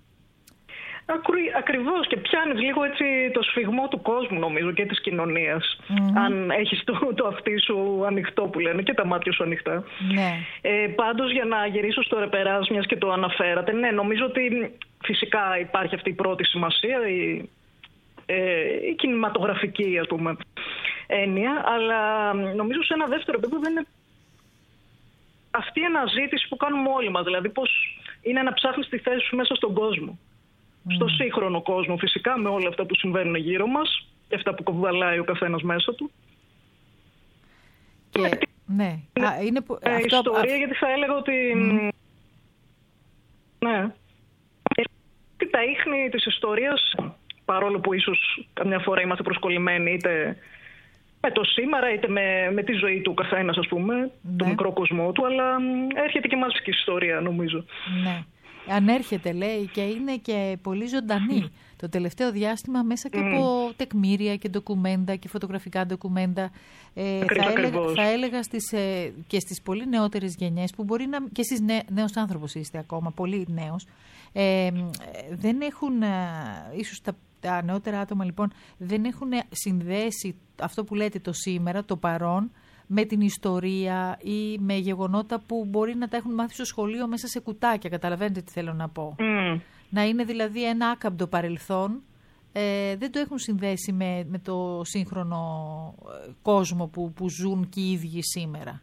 Ακριβώς, και πιάνεις λίγο έτσι το σφιγμό του κόσμου, νομίζω, και της κοινωνίας. Mm-hmm. Αν έχεις το, το αυτί σου ανοιχτό, που λένε, και τα μάτια σου ανοιχτά. Ναι. Ε, πάντως, για να γυρίσω στο ρεπεράζ, μιας και το αναφέρατε, ναι, νομίζω ότι φυσικά υπάρχει αυτή η πρώτη σημασία, η, ε, η κινηματογραφική, ας πούμε, έννοια, αλλά νομίζω σε ένα δεύτερο επίπεδο είναι αυτή η αναζήτηση που κάνουμε όλοι μας, δηλαδή πώς είναι να ψάχνεις τη θέση σου μέσα στον κόσμο. Mm. Στο σύγχρονο κόσμο, φυσικά, με όλα αυτά που συμβαίνουν γύρω μας και αυτά που κοβαλάει ο καθένας μέσα του. Και, ναι, ναι. Είναι, Α, είναι που, ε, αυτό, ιστορία, α... γιατί θα έλεγα ότι mm. ναι, τα ίχνη της ιστορίας, παρόλο που ίσως καμιά φορά είμαστε προσκολλημένοι είτε με το σήμερα, είτε με, με τη ζωή του καθένας, ας πούμε, ναι. το μικρό κοσμό του, αλλά έρχεται και μας και η ιστορία, νομίζω. Ναι. ανέρχεται, λέει, και είναι και πολύ ζωντανή το τελευταίο διάστημα μέσα και Mm. από τεκμήρια και ντοκουμέντα και φωτογραφικά ντοκουμέντα. Ε, θα, έλεγα, θα έλεγα στις, ε, και στις πολύ νεότερες γενιές που μπορεί να... και εσείς νέ, νέος άνθρωπος είστε ακόμα, πολύ νέος. Ε, δεν έχουν, ε, ίσως τα, τα νεότερα άτομα λοιπόν, δεν έχουν συνδέσει αυτό που λέτε το σήμερα, το παρόν, με την ιστορία ή με γεγονότα που μπορεί να τα έχουν μάθει στο σχολείο μέσα σε κουτάκια. Καταλαβαίνετε τι θέλω να πω. Mm. Να είναι δηλαδή ένα άκαμπτο παρελθόν. Ε, δεν το έχουν συνδέσει με, με το σύγχρονο κόσμο που, που ζουν και οι ίδιοι σήμερα.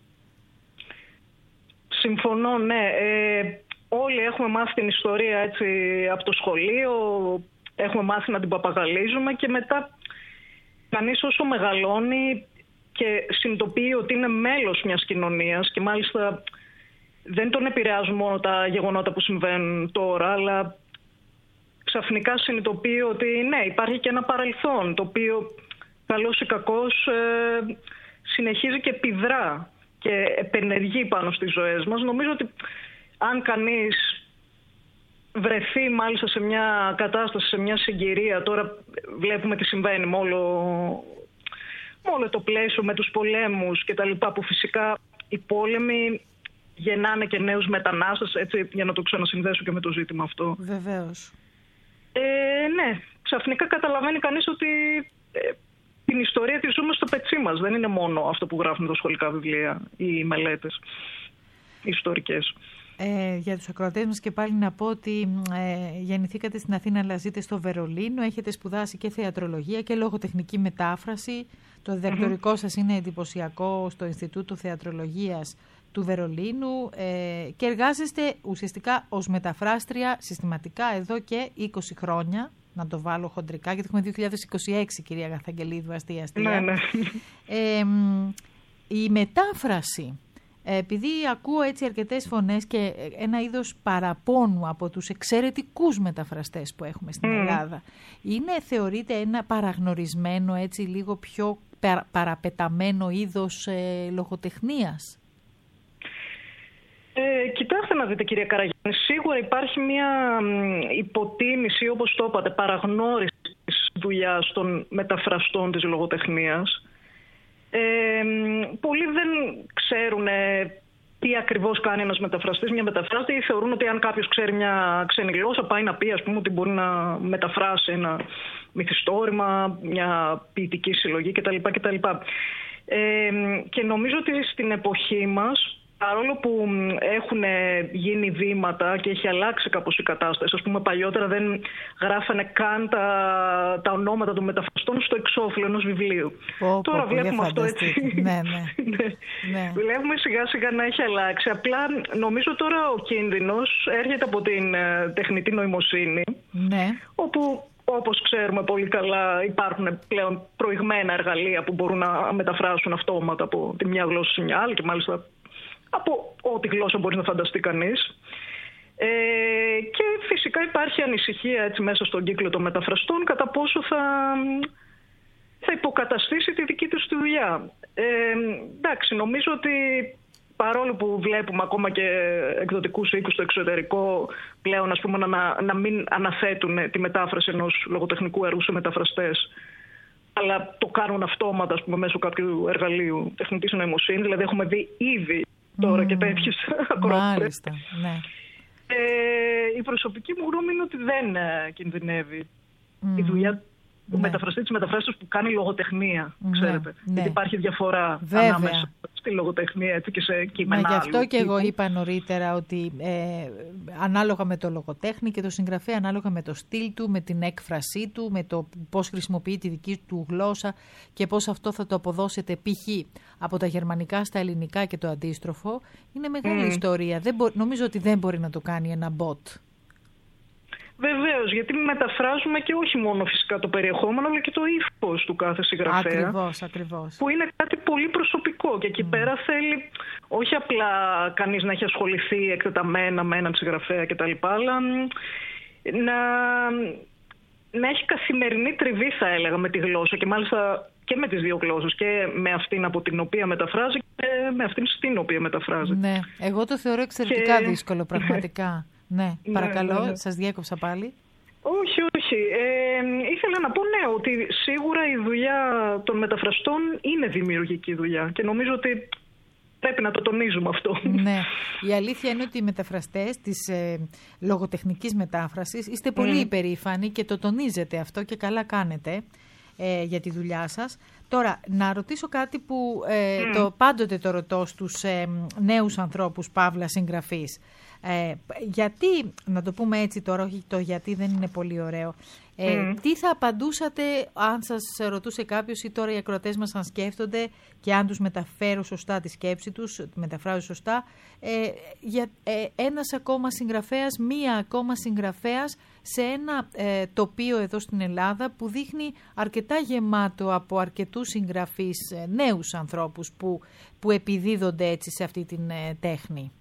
Συμφωνώ, ναι. Ε, όλοι έχουμε μάθει την ιστορία έτσι από το σχολείο, έχουμε μάθει να την παπαγαλίζουμε και μετά κανείς όσο μεγαλώνει και συνειδητοποιεί ότι είναι μέλος μιας κοινωνίας και μάλιστα δεν τον επηρεάζουν μόνο τα γεγονότα που συμβαίνουν τώρα, αλλά ξαφνικά συνειδητοποιεί ότι ναι, υπάρχει και ένα παρελθόν το οποίο καλώς ή κακώς ε, συνεχίζει και επιδρά και επενεργεί πάνω στις ζωές μας. Νομίζω ότι αν κανείς βρεθεί μάλιστα σε μια κατάσταση, σε μια συγκυρία, τώρα βλέπουμε τι συμβαίνει με όλο, με όλο το πλαίσιο, με τους πολέμους και τα λοιπά, που φυσικά οι πόλεμοι γεννάνε και νέους μετανάστες, έτσι, για να το ξανασυνδέσω και με το ζήτημα αυτό. Βεβαίως. Ε, ναι, ξαφνικά καταλαβαίνει κανείς ότι ε, την ιστορία τη ζούμε στο πετσί μας. Δεν είναι μόνο αυτό που γράφουν τα σχολικά βιβλία ή οι μελέτες οι ιστορικές. Ε, για τους ακροατές μας και πάλι να πω ότι ε, γεννηθήκατε στην Αθήνα αλλά ζείτε στο Βερολίνο, έχετε σπουδάσει και θεατρολογία και λογοτεχνική μετάφραση. Το διδακτορικό mm-hmm. σας είναι εντυπωσιακό στο Ινστιτούτο Θεατρολογίας του Βερολίνου ε, και εργάζεστε ουσιαστικά ως μεταφράστρια συστηματικά εδώ και είκοσι χρόνια. Να το βάλω χοντρικά, γιατί έχουμε δύο χιλιάδες είκοσι έξι, κυρία Γαθαγγελίδου, αστεία αστεία. Ναι, ναι. Ε, η μετάφραση, επειδή ακούω έτσι αρκετές φωνές και ένα είδος παραπόνου από τους εξαιρετικούς μεταφραστές που έχουμε στην mm. Ελλάδα, είναι, θεωρείται, ένα παραγνωρισμένο, έτσι λίγο πιο παραπεταμένο είδος ε, λογοτεχνίας? Ε, κοιτάξτε να δείτε, κυρία Καραγιάννη, σίγουρα υπάρχει μια υποτίμηση, όπως το είπατε, παραγνώριση της δουλειάς των μεταφραστών της λογοτεχνίας. Ε, πολλοί δεν ξέρουν τι ακριβώς κάνει ένας μεταφραστής, μια μεταφράστη, ή θεωρούν ότι αν κάποιος ξέρει μια ξένη γλώσσα πάει να πει, ας πούμε, ότι μπορεί να μεταφράσει ένα μυθιστόρημα, μια ποιητική συλλογή κτλ. κτλ. Ε, και νομίζω ότι στην εποχή μας, παρόλο που έχουν γίνει βήματα και έχει αλλάξει κάπως η κατάσταση, ας πούμε παλιότερα δεν γράφανε καν τα, τα ονόματα των μεταφραστών στο εξώφυλλο ενός βιβλίου. Πω, Τώρα πω, βλέπουμε αυτό έτσι. Ναι, ναι. ναι. Βλέπουμε σιγά σιγά να έχει αλλάξει. Απλά νομίζω τώρα ο κίνδυνος έρχεται από την τεχνητή νοημοσύνη, ναι. όπου όπως ξέρουμε πολύ καλά υπάρχουν πλέον προηγμένα εργαλεία που μπορούν να μεταφράσουν αυτόματα από τη μια γλώσσα σε μια άλλη και μάλιστα από ό,τι γλώσσα μπορεί να φανταστεί κανείς. Ε, και φυσικά υπάρχει ανησυχία έτσι μέσα στον κύκλο των μεταφραστών κατά πόσο θα, θα υποκαταστήσει τη δική τους τη δουλειά. Ε, εντάξει, νομίζω ότι παρόλο που βλέπουμε ακόμα και εκδοτικούς οίκους στο εξωτερικό πλέον, ας πούμε, να, να μην αναθέτουν τη μετάφραση ενός λογοτεχνικού έργου σε μεταφραστές, αλλά το κάνουν αυτόματα, ας πούμε, μέσω κάποιου εργαλείου τεχνητής νοημοσύνης. Δηλαδή έχουμε δει ήδη τώρα mm. και τέτοιες ακροατές. Μάλιστα, ναι. Ε, η προσωπική μου γνώμη είναι ότι δεν ε, κινδυνεύει mm. η δουλειά του ναι. μεταφραστή της μεταφράσεως που κάνει λογοτεχνία, ξέρετε. Ναι. Γιατί υπάρχει διαφορά Βέβαια. ανάμεσα στη λογοτεχνία έτσι, και σε κείμενα. Μα γι' αυτό άλλου, και εγώ είπα νωρίτερα ότι ε, ανάλογα με το λογοτέχνη και το συγγραφέα, ανάλογα με το στυλ του, με την έκφρασή του, με το πώς χρησιμοποιεί τη δική του γλώσσα και πώς αυτό θα το αποδώσετε π.χ. από τα γερμανικά στα ελληνικά και το αντίστροφο, είναι μεγάλη mm. ιστορία. Δεν μπο, νομίζω ότι δεν μπορεί να το κάνει ένα bot. Βεβαίως, γιατί μεταφράζουμε και όχι μόνο φυσικά το περιεχόμενο, αλλά και το ύφος του κάθε συγγραφέα. Ακριβώς, ακριβώς. Που είναι κάτι πολύ προσωπικό και εκεί mm. πέρα θέλει όχι απλά κανείς να έχει ασχοληθεί εκτεταμένα με έναν συγγραφέα κτλ., αλλά να, να έχει καθημερινή τριβή, θα έλεγα, με τη γλώσσα και μάλιστα και με τις δύο γλώσσες, και με αυτήν από την οποία μεταφράζει και με αυτήν στην οποία μεταφράζει. Ναι, εγώ το θεωρώ εξαιρετικά και... δύσκολο, πραγματικά. Ναι, παρακαλώ, ναι, ναι. σας διέκοψα πάλι. Όχι, όχι. Ε, ήθελα να πω ναι, ότι σίγουρα η δουλειά των μεταφραστών είναι δημιουργική δουλειά και νομίζω ότι πρέπει να το τονίζουμε αυτό. Ναι, η αλήθεια είναι ότι οι μεταφραστές της ε, λογοτεχνικής μετάφρασης είστε πολύ mm. υπερήφανοι και το τονίζετε αυτό και καλά κάνετε ε, για τη δουλειά σας. Τώρα, να ρωτήσω κάτι που ε, mm. το, πάντοτε το ρωτώ στους ε, νέους ανθρώπους, παύλα συγγραφείς. Ε, γιατί, να το πούμε έτσι τώρα, όχι το γιατί δεν είναι πολύ ωραίο, ε, mm. τι θα απαντούσατε αν σας ρωτούσε κάποιος ή τώρα οι ακροατές μας αν σκέφτονται και αν τους μεταφέρω σωστά τη σκέψη τους, μεταφράζω σωστά, ε, για ε, ένας ακόμα συγγραφέας, μία ακόμα συγγραφέας σε ένα ε, τοπίο εδώ στην Ελλάδα που δείχνει αρκετά γεμάτο από αρκετούς συγγραφείς, ε, νέους ανθρώπους που, που επιδίδονται έτσι σε αυτή την ε, τέχνη.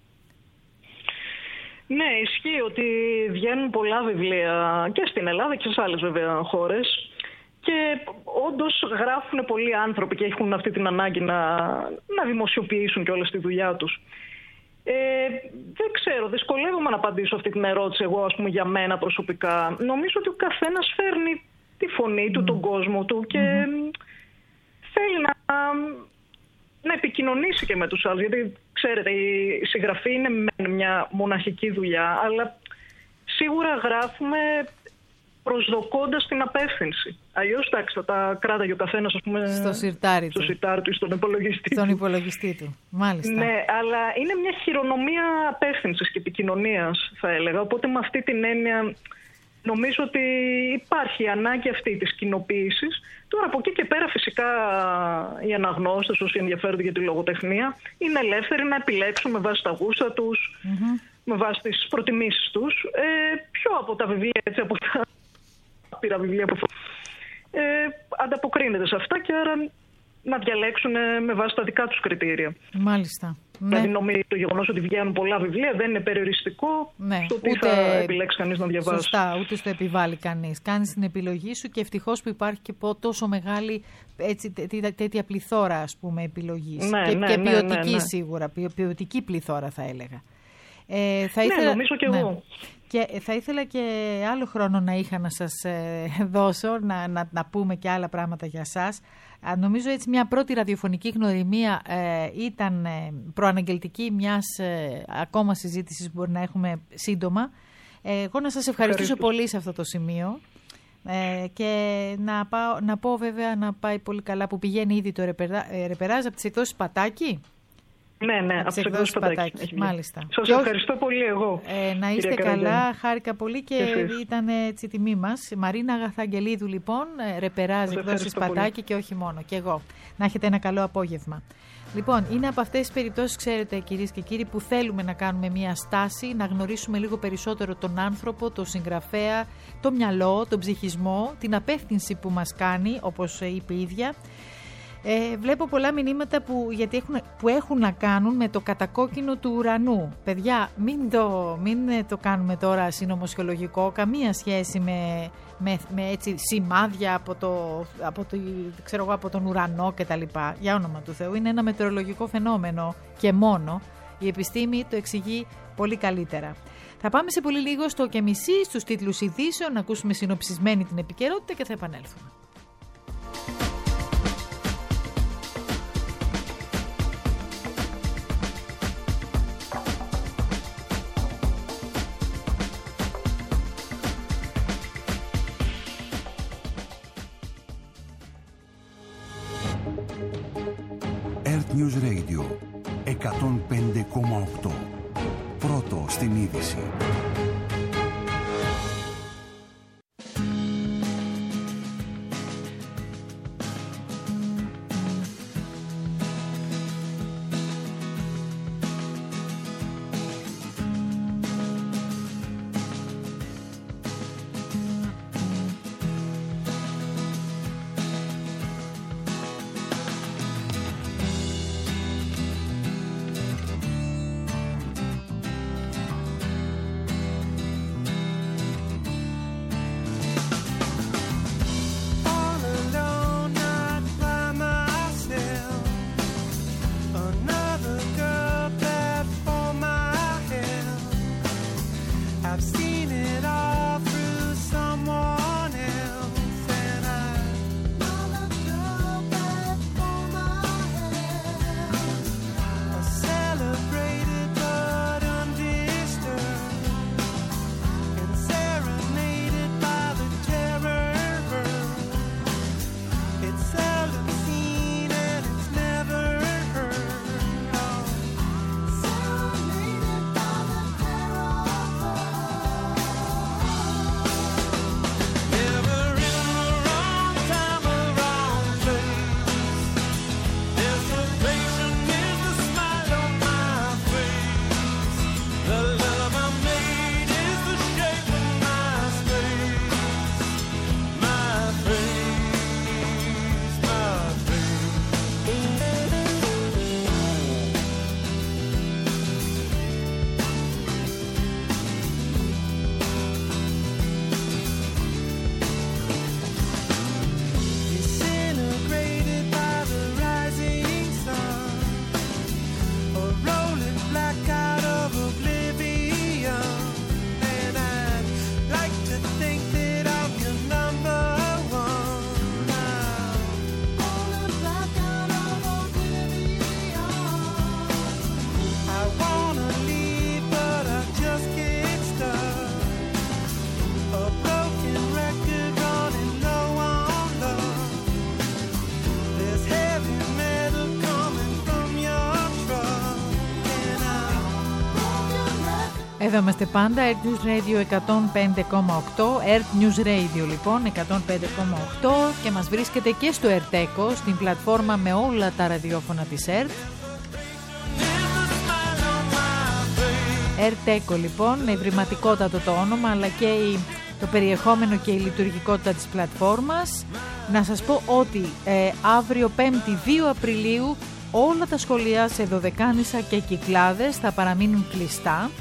Ναι, ισχύει ότι βγαίνουν πολλά βιβλία και στην Ελλάδα και σε άλλες βέβαια χώρες και όντως γράφουν πολλοί άνθρωποι και έχουν αυτή την ανάγκη να, να δημοσιοποιήσουν και όλη τη δουλειά τους. Ε, δεν ξέρω, δυσκολεύομαι να απαντήσω αυτή την ερώτηση εγώ, ας πούμε, για μένα προσωπικά. Νομίζω ότι ο καθένας φέρνει τη φωνή του, mm. τον κόσμο του και mm-hmm. θέλει να, να επικοινωνήσει και με τους άλλους. Γιατί ξέρετε, η συγγραφή είναι μια μοναχική δουλειά, αλλά σίγουρα γράφουμε προσδοκώντας την απεύθυνση. Αλλιώς, εντάξει, θα τα κράταγε ο καθένας, ας πούμε, στο σιρτάρι του, στο σιρτάρι του ή στον υπολογιστή στον του. υπολογιστή του. Μάλιστα. Ναι, αλλά είναι μια χειρονομία απεύθυνσης και επικοινωνίας, θα έλεγα. Οπότε με αυτή την έννοια νομίζω ότι υπάρχει η ανάγκη αυτή της κοινοποίησης. Τώρα από εκεί και πέρα φυσικά οι αναγνώστες, όσοι ενδιαφέρονται για τη λογοτεχνία, είναι ελεύθεροι να επιλέξουν με βάση τα γούστα τους, mm-hmm. με βάση τις προτιμήσεις τους, ε, ποιο από τα βιβλία, έτσι, από τα πήρα βιβλία που ε, ανταποκρίνεται σε αυτά και άρα να διαλέξουν με βάση τα δικά τους κριτήρια. Μάλιστα. Δηλαδή, ναι. νομίζω το γεγονός ότι βγαίνουν πολλά βιβλία δεν είναι περιοριστικό ναι. στο τι ούτε... θα επιλέξει κανείς να διαβάσει. Σωστά, ούτε στο επιβάλλει κανείς. Κάνεις την επιλογή σου και ευτυχώς που υπάρχει και τόσο μεγάλη έτσι, τέ, τέτοια πληθώρα, ας πούμε, επιλογής. Ναι, και ναι, και ναι, ποιοτική ναι, ναι. σίγουρα, ποιο, ποιοτική πληθώρα θα έλεγα. Ε, θα ναι, ήθελα... νομίζω και ναι. εγώ. Και θα ήθελα και άλλο χρόνο να είχα να σας ε, δώσω, να, να, να πούμε και άλλα πράγματα για σας. Α, νομίζω έτσι μια πρώτη ραδιοφωνική γνωριμία ε, ήταν ε, προαναγγελτική μιας ε, ακόμα συζήτησης που μπορεί να έχουμε σύντομα. Ε, εγώ να σας ευχαριστήσω πολύ σε αυτό το σημείο ε, και να, πάω, να πω βέβαια να πάει πολύ καλά που πηγαίνει ήδη το ρεπεράζ από τις εκδόσεις Πατάκη. Ναι, ναι, από τις εκδόσεις Πατάκη. Μάλιστα. Σας και ευχαριστώ όχι, πολύ εγώ. Ε, να είστε καλά, χάρηκα πολύ και Εσείς. Ήταν έτσι τιμή μας. Μαρίνα Αγαθαγγελίδου λοιπόν, ρεπεράζ εκδόσεις Πατάκη και όχι μόνο. Και εγώ. Να έχετε ένα καλό απόγευμα. Λοιπόν, είναι από αυτές τις περιπτώσεις, ξέρετε κυρίες και κύριοι, που θέλουμε να κάνουμε μια στάση, να γνωρίσουμε λίγο περισσότερο τον άνθρωπο, τον συγγραφέα, το μυαλό, τον ψυχισμό, την απεύθυνση που μας κάνει, όπως είπε η ίδια. Ε, βλέπω πολλά μηνύματα που, γιατί έχουν, που έχουν να κάνουν με το κατακόκκινο του ουρανού. Παιδιά, μην το, μην το κάνουμε τώρα συνωμοσιολογικό, καμία σχέση με, με, με έτσι σημάδια από, το, από, το, ξέρω εγώ, από τον ουρανό κτλ. Για όνομα του Θεού, είναι ένα μετεωρολογικό φαινόμενο και μόνο. Η επιστήμη το εξηγεί πολύ καλύτερα. Θα πάμε σε πολύ λίγο στο και μισή, στους τίτλους ειδήσεων, να ακούσουμε συνοψισμένη την επικαιρότητα και θα επανέλθουμε. News Radio εκατόν πέντε κόμμα οκτώ. Πρώτο στην είδηση. I've seen it all through someone else, and I know the job back for my head. A celebrated but undisturbed, and serenaded by the terror. It's seldom seen and it's never heard. Oh, serenaded by the terror. Never in the wrong time or wrong place. Dissipation is the smile on my face. The love I made is the shape of my space. My face, my disintegrated by the rising sun, a rolling black out of oblivion. And I'd like to think that I'm your number one now. Rolling black out of oblivion. I wanna leave, but I just get stuck. A broken record running low on love. There's heavy metal coming from your truck, and I'm broken record. Εδώ είμαστε πάντα, Earth News Radio εκατόν πέντε κόμμα οκτώ, Earth News Radio λοιπόν εκατόν πέντε κόμμα οκτώ, και μας βρίσκεται και στο Ερτέκο, στην πλατφόρμα με όλα τα ραδιόφωνα της Earth. Ερτέκο λοιπόν, με ευρηματικότατο το όνομα, αλλά και η, το περιεχόμενο και η λειτουργικότητα της πλατφόρμας. Να σας πω ότι ε, αύριο πέμπτη δύο Απριλίου όλα τα σχολεία σε Δωδεκάνησα και Κυκλάδες θα παραμείνουν κλειστά.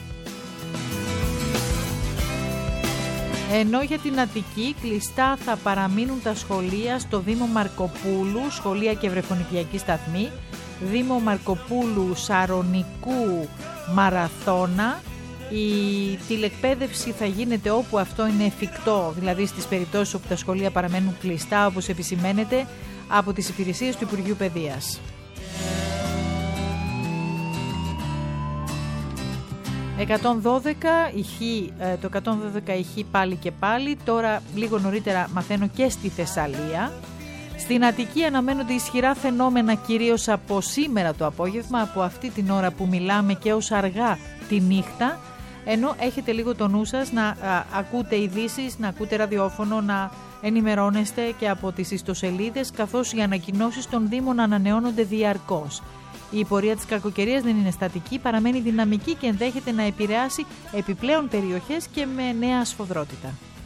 Ενώ για την Αττική κλειστά θα παραμείνουν τα σχολεία στο Δήμο Μαρκοπούλου, σχολεία και βρεφονιπιακή σταθμή, Δήμο Μαρκοπούλου, Σαρονικού, Μαραθώνα. Η τηλεκπαίδευση θα γίνεται όπου αυτό είναι εφικτό, δηλαδή στις περιπτώσεις όπου τα σχολεία παραμένουν κλειστά, όπως επισημαίνεται από τις υπηρεσίες του Υπουργείου Παιδείας. εκατόν δώδεκα ηχεί, το εκατόν δώδεκα ηχεί πάλι και πάλι. Τώρα λίγο νωρίτερα μαθαίνω και στη Θεσσαλία. Στην Αττική αναμένονται ισχυρά φαινόμενα, κυρίως από σήμερα το απόγευμα, από αυτή την ώρα που μιλάμε και ως αργά τη νύχτα, ενώ έχετε λίγο το νου σας να α, ακούτε ειδήσεις, να ακούτε ραδιόφωνο, να ενημερώνεστε και από τις ιστοσελίδες, καθώς οι ανακοινώσεις των Δήμων ανανεώνονται διαρκώς. Η πορεία της κακοκαιρίας δεν είναι στατική, παραμένει δυναμική και ενδέχεται να επηρεάσει επιπλέον περιοχές και με νέα σφοδρότητα.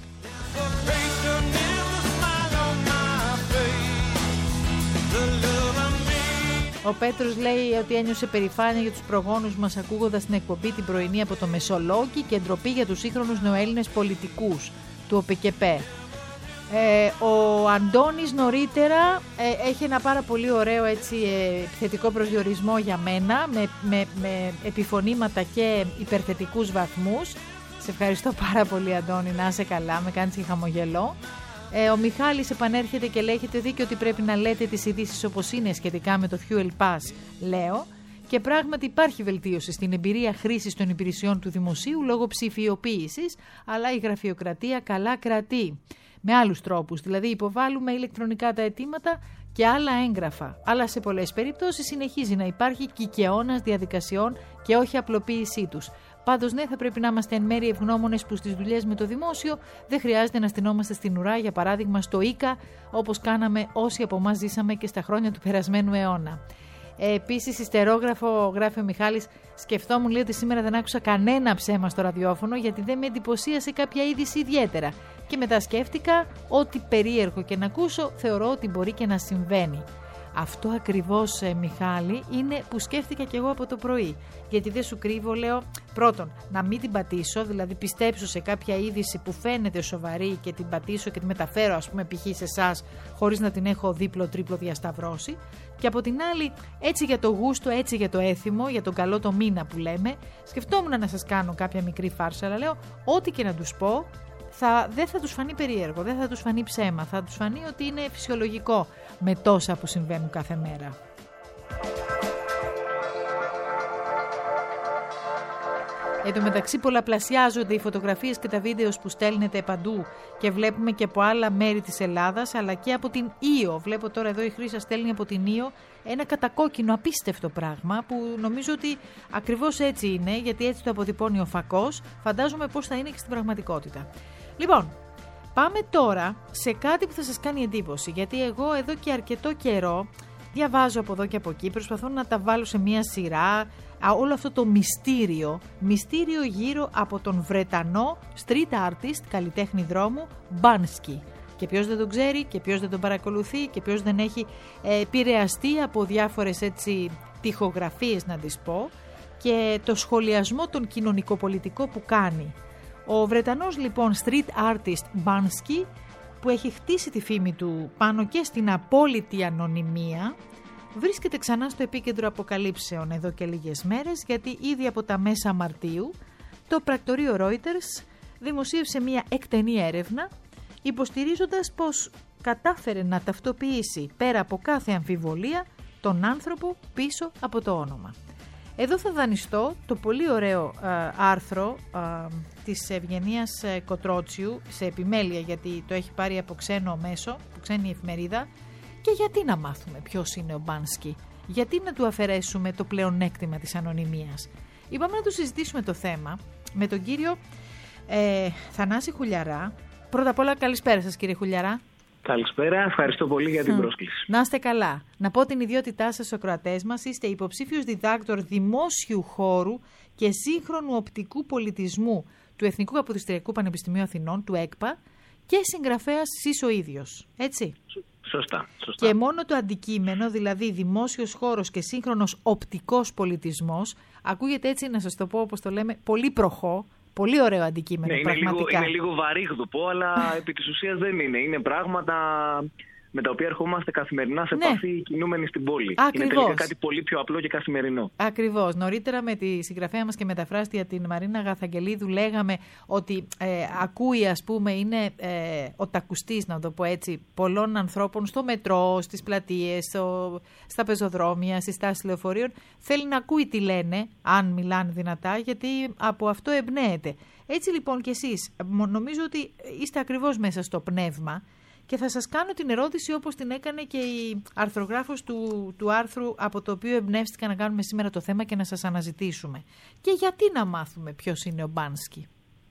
Ο Πέτρος λέει ότι ένιωσε περηφάνεια για τους προγόνους μας ακούγοντας την εκπομπή την πρωινή από το Μεσολόγγι και ντροπή για τους σύγχρονους νεοέλληνες πολιτικούς του ΟΠΕΚΕΠΕ. Ε, ο Αντώνης νωρίτερα ε, έχει ένα πάρα πολύ ωραίο έτσι, ε, θετικό προσδιορισμό για μένα, με, με, με επιφωνήματα και υπερθετικούς βαθμούς. Σε ευχαριστώ πάρα πολύ, Αντώνη, να είσαι καλά, με κάνεις και χαμογελό. Ε, ο Μιχάλης επανέρχεται και λέει: έχετε δίκιο ότι πρέπει να λέτε τις ειδήσεις όπως είναι σχετικά με το Fuel Pass, λέω. Και πράγματι υπάρχει βελτίωση στην εμπειρία χρήσης των υπηρεσιών του δημοσίου λόγω ψηφιοποίησης, αλλά η γραφειοκρατία καλά κρατεί. Με άλλους τρόπους, δηλαδή υποβάλλουμε ηλεκτρονικά τα αιτήματα και άλλα έγγραφα. Αλλά σε πολλές περιπτώσεις συνεχίζει να υπάρχει κικαιώνας διαδικασιών και όχι απλοποίησή τους. Πάντως, ναι, θα πρέπει να είμαστε εν μέρει ευγνώμονες που στις δουλειές με το δημόσιο δεν χρειάζεται να στυνόμαστε στην ουρά, για παράδειγμα στο ΙΚΑ, όπως κάναμε όσοι από εμάς ζήσαμε και στα χρόνια του περασμένου αιώνα. Ε, Επίσης, ιστερόγραφο, γράφει ο Μιχάλης, σκεφτόμουν λέει ότι σήμερα δεν άκουσα κανένα ψέμα στο ραδιόφωνο γιατί δεν με εντυπωσίασε κάποια είδηση ιδιαίτερα. Και μετά σκέφτηκα ότι περίεργο και να ακούσω, θεωρώ ότι μπορεί και να συμβαίνει. Αυτό ακριβώς, ε, Μιχάλη, είναι που σκέφτηκα κι εγώ από το πρωί. Γιατί δεν σου κρύβω, λέω, πρώτον, να μην την πατήσω, δηλαδή πιστέψω σε κάποια είδηση που φαίνεται σοβαρή και την πατήσω και τη μεταφέρω, ας πούμε, π.χ. σε εσάς, χωρίς να την έχω δίπλο-τρίπλο διασταυρώσει. Και από την άλλη, έτσι για το γούστο, έτσι για το έθιμο, για τον καλό το μήνα που λέμε, σκεφτόμουν να σας κάνω κάποια μικρή φάρσα, αλλά λέω, ό,τι και να τους πω, Θα, δεν θα τους φανεί περίεργο, δεν θα τους φανεί ψέμα, θα τους φανεί ότι είναι φυσιολογικό με τόσα που συμβαίνουν κάθε μέρα. Εν τω μεταξύ πολλαπλασιάζονται οι φωτογραφίες και τα βίντεο που στέλνετε παντού και βλέπουμε και από άλλα μέρη της Ελλάδας, αλλά και από την Ήο. Βλέπω τώρα εδώ η Χρύσα στέλνει από την Ήο ένα κατακόκκινο απίστευτο πράγμα που νομίζω ότι ακριβώς έτσι είναι, γιατί έτσι το αποτυπώνει ο φακός. Φαντάζομαι πώς θα είναι και στην πραγματικότητα. Λοιπόν, πάμε τώρα σε κάτι που θα σας κάνει εντύπωση, γιατί εγώ εδώ και αρκετό καιρό διαβάζω από εδώ και από εκεί, προσπαθώ να τα βάλω σε μία σειρά, όλο αυτό το μυστήριο, μυστήριο γύρω από τον Βρετανό street artist, καλλιτέχνη δρόμου, Μπάνσκι. Και ποιος δεν τον ξέρει και ποιος δεν τον παρακολουθεί και ποιος δεν έχει ε, επηρεαστεί από διάφορες έτσι τοιχογραφίες, να τις πω, και το σχολιασμό τον κοινωνικοπολιτικό που κάνει. Ο Βρετανός λοιπόν street artist Bansky, που έχει χτίσει τη φήμη του πάνω και στην απόλυτη ανωνυμία, βρίσκεται ξανά στο επίκεντρο αποκαλύψεων εδώ και λίγες μέρες, γιατί ήδη από τα μέσα Μαρτίου το πρακτορείο Reuters δημοσίευσε μια εκτενή έρευνα, υποστηρίζοντας πως κατάφερε να ταυτοποιήσει πέρα από κάθε αμφιβολία τον άνθρωπο πίσω από το όνομα. Εδώ θα δανειστώ το πολύ ωραίο α, άρθρο α, της Ευγενίας Κοτρότσιου σε επιμέλεια, γιατί το έχει πάρει από ξένο μέσο, από ξένη εφημερίδα. Και γιατί να μάθουμε ποιος είναι ο Μπάνσκι, γιατί να του αφαιρέσουμε το πλεονέκτημα της ανωνυμίας. Είπαμε να του συζητήσουμε το θέμα με τον κύριο ε, Θανάση Χουλιαρά. Πρώτα απ' όλα καλησπέρα σας, κύριε Χουλιαρά. Καλησπέρα, ευχαριστώ πολύ για την πρόσκληση. Να είστε καλά. Να πω την ιδιότητά σας στους ακροατές μας. Είστε υποψήφιος διδάκτορ δημόσιου χώρου και σύγχρονου οπτικού πολιτισμού του Εθνικού Καποδιστριακού Πανεπιστημίου Αθηνών, του ΕΚΠΑ, και συγγραφέας εσείς ο ίδιος, έτσι. Σωστά, σωστά. Και μόνο το αντικείμενο, δηλαδή δημόσιος χώρος και σύγχρονος οπτικός πολιτισμός, ακούγεται έτσι, να σας το πω όπως το λέμε, πολύ προχώ. Πολύ ωραίο αντικείμενο, ναι, πραγματικά. Είναι λίγο, είναι λίγο βαρύγδουπο, αλλά επί της ουσίας δεν είναι. Είναι πράγματα με τα οποία ερχόμαστε καθημερινά σε ναι. επαφή κινούμενοι στην πόλη. Ακριβώς. Είναι τελικά κάτι πολύ πιο απλό και καθημερινό. Ακριβώς. Νωρίτερα με τη συγγραφέα μας και μεταφράστρια την Μαρίνα Γαθαγγελίδου λέγαμε ότι ε, ακούει, ας πούμε, είναι ε, ο τακουστής, να το πω έτσι, πολλών ανθρώπων στο μετρό, στις πλατείες, στο, στα πεζοδρόμια, στις στάσεις λεωφορείων. Θέλει να ακούει τι λένε, αν μιλάνε δυνατά, γιατί από αυτό εμπνέεται. Έτσι λοιπόν κι εσείς, νομίζω ότι είστε ακριβώς μέσα στο πνεύμα. Και θα σας κάνω την ερώτηση όπως την έκανε και η αρθρογράφος του, του άρθρου από το οποίο εμπνεύστηκα να κάνουμε σήμερα το θέμα και να σας αναζητήσουμε. Και γιατί να μάθουμε ποιος είναι ο Μπάνσκι?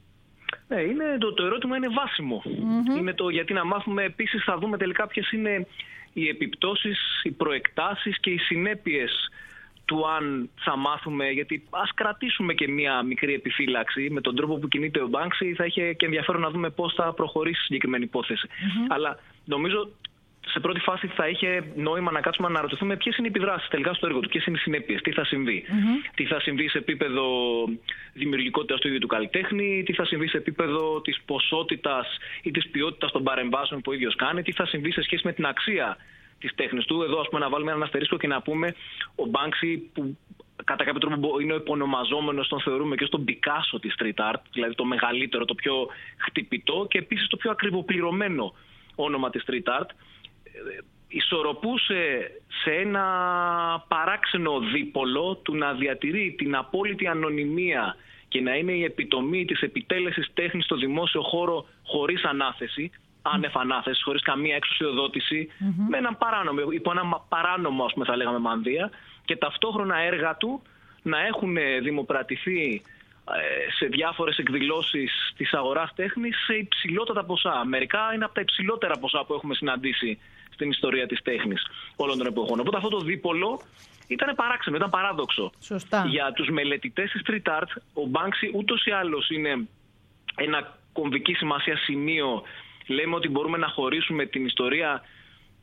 Ναι, είναι, το, το ερώτημα είναι βάσιμο. Mm-hmm. Είναι το γιατί να μάθουμε. Επίσης θα δούμε τελικά ποιες είναι οι επιπτώσεις, οι προεκτάσεις και οι συνέπειες του αν θα μάθουμε, γιατί ας κρατήσουμε και μία μικρή επιφύλαξη. Με τον τρόπο που κινείται ο Μπάνσκι θα είχε και ενδιαφέρον να δούμε πώς θα προχωρήσει η συγκεκριμένη υπόθεση. Mm-hmm. Αλλά νομίζω σε πρώτη φάση θα είχε νόημα να κάτσουμε να αναρωτηθούμε ποιες είναι οι επιδράσεις τελικά στο έργο του, ποιες είναι οι συνέπειες, τι θα συμβεί. Mm-hmm. Τι θα συμβεί σε επίπεδο δημιουργικότητας του ίδιου του καλλιτέχνη, τι θα συμβεί σε επίπεδο της ποσότητας ή της ποιότητας των παρεμβάσεων που ο ίδιος κάνει, τι θα συμβεί σε σχέση με την αξία της τέχνης του. Εδώ, ας πούμε, να βάλουμε έναν αστερίσκο και να πούμε ο Μπάνσκι, που κατά κάποιο τρόπο είναι ο επωνομαζόμενος, τον θεωρούμε και στον Πικάσο της street art, δηλαδή το μεγαλύτερο, το πιο χτυπητό και επίσης το πιο ακριβοπληρωμένο όνομα της street art, ισορροπούσε σε ένα παράξενο δίπολο του να διατηρεί την απόλυτη ανωνυμία και να είναι η επιτομή της επιτέλεσης τέχνης στο δημόσιο χώρο χωρίς ανάθεση, άνευ ανάθεση, χωρίς καμία εξουσιοδότηση, mm-hmm. με έναν παράνομο, υπό ένα παράνομο, ας πούμε, θα λέγαμε, μανδύα, και ταυτόχρονα έργα του να έχουν δημοπρατηθεί σε διάφορες εκδηλώσεις της αγοράς τέχνης σε υψηλότατα ποσά. Μερικά είναι από τα υψηλότερα ποσά που έχουμε συναντήσει στην ιστορία της τέχνης όλων των εποχών. Οπότε αυτό το δίπολο ήταν παράξενο, ήταν παράδοξο. Σωστά. Για τους μελετητές της street art, ο Μπάνσκι ούτως ή άλλως είναι ένα κομβική σημασία σημείο. Λέμε ότι μπορούμε να χωρίσουμε την ιστορία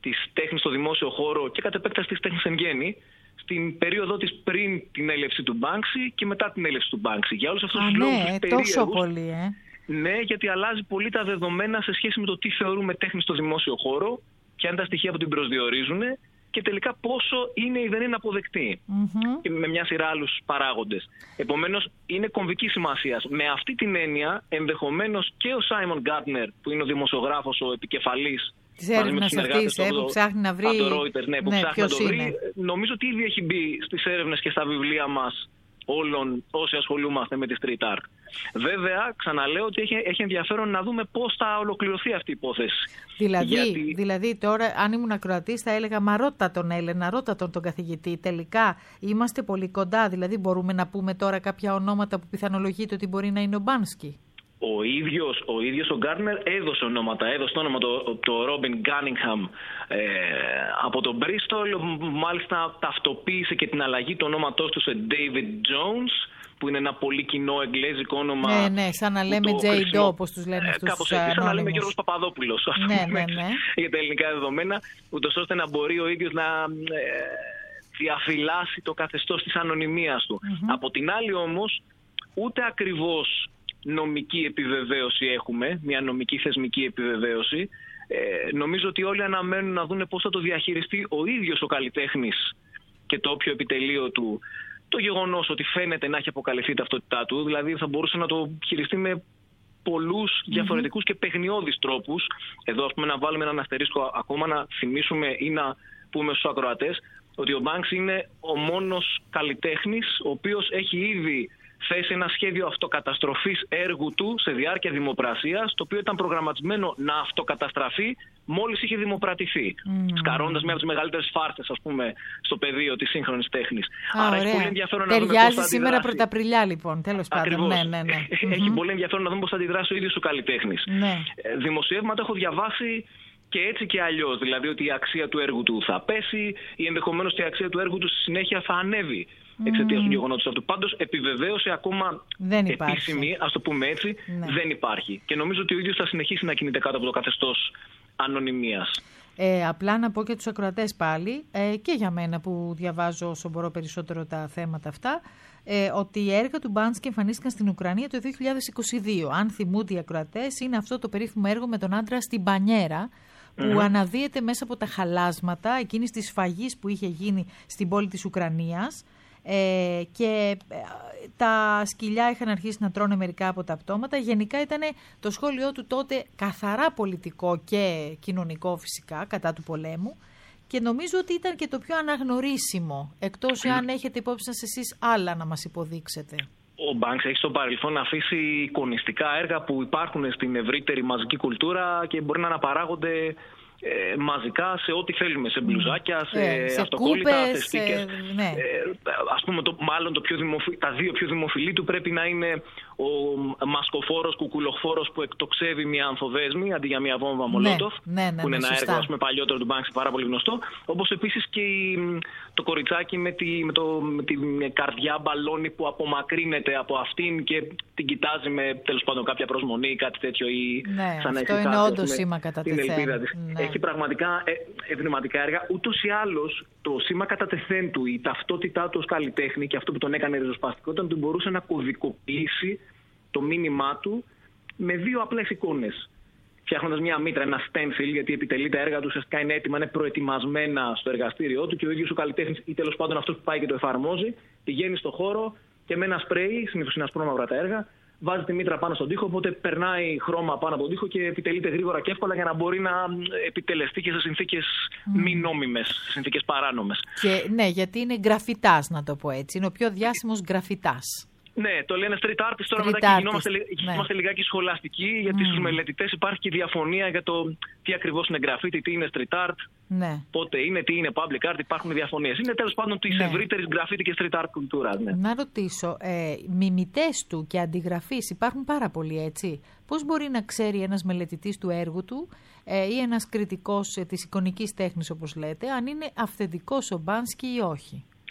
της τέχνης στο δημόσιο χώρο και κατ' επέκταση της τέχνης εν γέννη, στην περίοδο της πριν την έλευση του Banksy και μετά την έλευση του Banksy. Για όλους αυτούς Α, τους ναι, λόγους τους περίεργους. τόσο πολύ, ε. Ναι, γιατί αλλάζει πολύ τα δεδομένα σε σχέση με το τι θεωρούμε τέχνη στο δημόσιο χώρο, ποια είναι τα στοιχεία που την προσδιορίζουν και τελικά πόσο είναι ή δεν είναι αποδεκτή. Mm-hmm. Με μια σειρά άλλους παράγοντες. Επομένως, είναι κομβική σημασία. Με αυτή την έννοια, ενδεχομένως και ο Σάιμον Γκάρτνερ, που είναι ο δημοσιογράφος, ο επικεφαλής της έρευνας αυτής, ε, που ψάχνει να βρει. Το Reuters, ναι, που ναι, ψάχνει να το βρει. είναι. Νομίζω ότι ήδη έχει μπει στις έρευνες και στα βιβλία μας όλων όσοι ασχολούμαστε με τη street art. Βέβαια, ξαναλέω ότι έχει, έχει ενδιαφέρον να δούμε πώς θα ολοκληρωθεί αυτή η υπόθεση. Δηλαδή, Γιατί... δηλαδή τώρα, αν ήμουν ακροατής, θα έλεγα μα ρώτα τον Έλενα, ρώτα τον τον καθηγητή. Τελικά είμαστε πολύ κοντά. Δηλαδή, μπορούμε να πούμε τώρα κάποια ονόματα που πιθανολογείται ότι μπορεί να είναι ο Μπάνσκι. Ο ίδιος, ο ίδιος ο Γκάρνερ έδωσε ονόματα, έδωσε το όνομα το, το Ρόμπιν Γκάνιγχαμ ε, από τον Μπρίστολ, μάλιστα ταυτοποίησε και την αλλαγή του ονόματός του σε David Jones, που είναι ένα πολύ κοινό εγγλέζικο όνομα. Ναι, ναι, σαν να λέμε J. Doe, όπως τους λένε αυτούς. Κάπως έτσι, σαν να λέμε Γιώργος Παπαδόπουλος, ας ναι, πούμε, ναι, ναι. για τα ελληνικά δεδομένα, ούτως ώστε να μπορεί ο ίδιος να ε, διαφυλάσει το καθεστώς της ανωνυμίας του. Mm-hmm. Από την άλλη όμως, ούτε ακριβώς νομική επιβεβαίωση έχουμε, μια νομική θεσμική επιβεβαίωση. Ε, νομίζω ότι όλοι αναμένουν να δουν πώς θα το διαχειριστεί ο ίδιος ο καλλιτέχνης και το όποιο επιτελείο του το γεγονός ότι φαίνεται να έχει αποκαλυφθεί η ταυτότητά του, δηλαδή θα μπορούσε να το χειριστεί με πολλούς mm-hmm. διαφορετικούς και παιχνιώδεις τρόπους. Εδώ, ας πούμε, να βάλουμε έναν αστερίσκο ακόμα, να θυμίσουμε ή να πούμε στους ακροατές ότι ο Banksy είναι ο μόνος καλλιτέχνης ο οποίος έχει ήδη θέσει ένα σχέδιο αυτοκαταστροφής έργου του σε διάρκεια δημοπρασίας, το οποίο ήταν προγραμματισμένο να αυτοκαταστραφεί μόλις είχε δημοπρατηθεί, mm. σκαρώντας μία από τις μεγαλύτερες φάρσες, ας πούμε, στο πεδίο της σύγχρονης τέχνης. Α, Άρα ωραία. έχει πολύ ενδιαφέρον να δούμε πώς θα ταιριάζει αντιδράσει. σήμερα Πρωταπριλιά, λοιπόν, τέλος πάντων. Ναι, ναι, ναι. Έχει πολύ ενδιαφέρον να δούμε πώς θα αντιδράσει ο ίδιος ο καλλιτέχνης. Ναι. Δημοσιεύματα έχω διαβάσει και έτσι και αλλιώς, δηλαδή ότι η αξία του έργου του θα πέσει ή ενδεχομένως η αξία του έργου του στη συνέχεια θα ανέβει εξαιτίας mm. του γεγονότος αυτού. Πάντως, επιβεβαίωση ακόμα επίσημη, ας το πούμε έτσι, ναι. δεν υπάρχει. Και νομίζω ότι ο ίδιος θα συνεχίσει να κινείται κάτω από το καθεστώς ανωνυμίας. Ε, απλά να πω και τους ακροατές πάλι, ε, και για μένα που διαβάζω όσο μπορώ περισσότερο τα θέματα αυτά, ε, ότι οι έργα του Μπάνσκι εμφανίστηκαν στην Ουκρανία το δύο χιλιάδες είκοσι δύο. Αν θυμούνται οι ακροατές, είναι αυτό το περίφημο έργο με τον άντρα στην μπανιέρα, που mm-hmm. αναδύεται μέσα από τα χαλάσματα εκείνης της σφαγής που είχε γίνει στην πόλη της Ουκρανίας. Ε, και ε, τα σκυλιά είχαν αρχίσει να τρώνε μερικά από τα πτώματα. Γενικά ήταν το σχόλιο του τότε καθαρά πολιτικό και κοινωνικό, φυσικά, κατά του πολέμου, και νομίζω ότι ήταν και το πιο αναγνωρίσιμο, εκτός mm. αν έχετε υπόψη σας εσείς άλλα να μας υποδείξετε. Ο Banksy έχει στο παρελθόν αφήσει εικονιστικά έργα που υπάρχουν στην ευρύτερη μαζική κουλτούρα και μπορεί να αναπαράγονται Ε, μαζικά σε ό,τι θέλουμε, σε μπλουζάκια, σε, ε, σε αυτοκόλλητα, κούπες, σε στίκες. ε, ναι. ε, ας πούμε, το, μάλλον το πιο δημοφι... τα δύο πιο δημοφιλή του πρέπει να είναι ο μασκοφόρος, κουκουλοφόρος που εκτοξεύει μια ανθοδέσμη αντί για μια βόμβα Μολότοφ, ναι, ναι, ναι, που είναι ναι, ένα σωστά. έργο, ας πούμε, παλιότερο του Banksy, πάρα πολύ γνωστό. Όπως επίσης και η, το κοριτσάκι με, τη, με, το, με την καρδιά μπαλόνι που απομακρύνεται από αυτήν και την κοιτάζει με, τέλος πάντων, κάποια προσμονή ή κάτι τέτοιο. Ή ναι, σαν αυτό είναι όντως σήμα κατά τεθέν. Ναι. Έχει πραγματικά ευνηματικά έργα. Ούτως ή άλλως, το σήμα κατά τεθέν του, η ταυτότητά του ως καλλιτέχνη και αυτό που τον έκανε ριζοσπαστικό, ήταν ότι μπορούσε να κωδικοποιήσει το μήνυμά του με δύο απλές εικόνες. Φτιάχνοντας μια μήτρα, ένα stencil, γιατί επιτελεί τα έργα του, ουσιαστικά είναι έτοιμα, είναι προετοιμασμένα στο εργαστήριό του και ο ίδιος ο καλλιτέχνης, ή τέλος πάντων αυτός που πάει και το εφαρμόζει, πηγαίνει στο χώρο και με ένα σπρέι, συνήθως είναι ασπρόμαυρα τα έργα, βάζει τη μήτρα πάνω στον τοίχο, οπότε περνάει χρώμα πάνω από τον τοίχο και επιτελείται γρήγορα και εύκολα για να μπορεί να επιτελεστεί και σε συνθήκες mm. μη νόμιμες, σε συνθήκες παράνομες. Και, ναι, γιατί είναι γραφιτάς, να το πω έτσι. Είναι ο πιο διάσημος γραφιτάς. Ναι, το λένε street artist. Τώρα street μετά και γινόμαστε, ναι. λιγάκι σχολαστικοί, γιατί mm. στους μελετητές υπάρχει και διαφωνία για το τι ακριβώς είναι graffiti, τι είναι street art, ναι. πότε είναι, τι είναι public art, υπάρχουν διαφωνίες. Είναι τέλος πάντων της ναι. ευρύτερης graffiti και street art κουλτούρας. Ναι. Να ρωτήσω, ε, μιμητές του και αντιγραφείς υπάρχουν πάρα πολλοί, έτσι. Πώς μπορεί να ξέρει ένας μελετητής του έργου του ε, ή ένας κριτικός ε, της εικονικής τέχνης, όπως λέτε, αν είναι αυθεντικός ο Μπάνσκι ή όχι?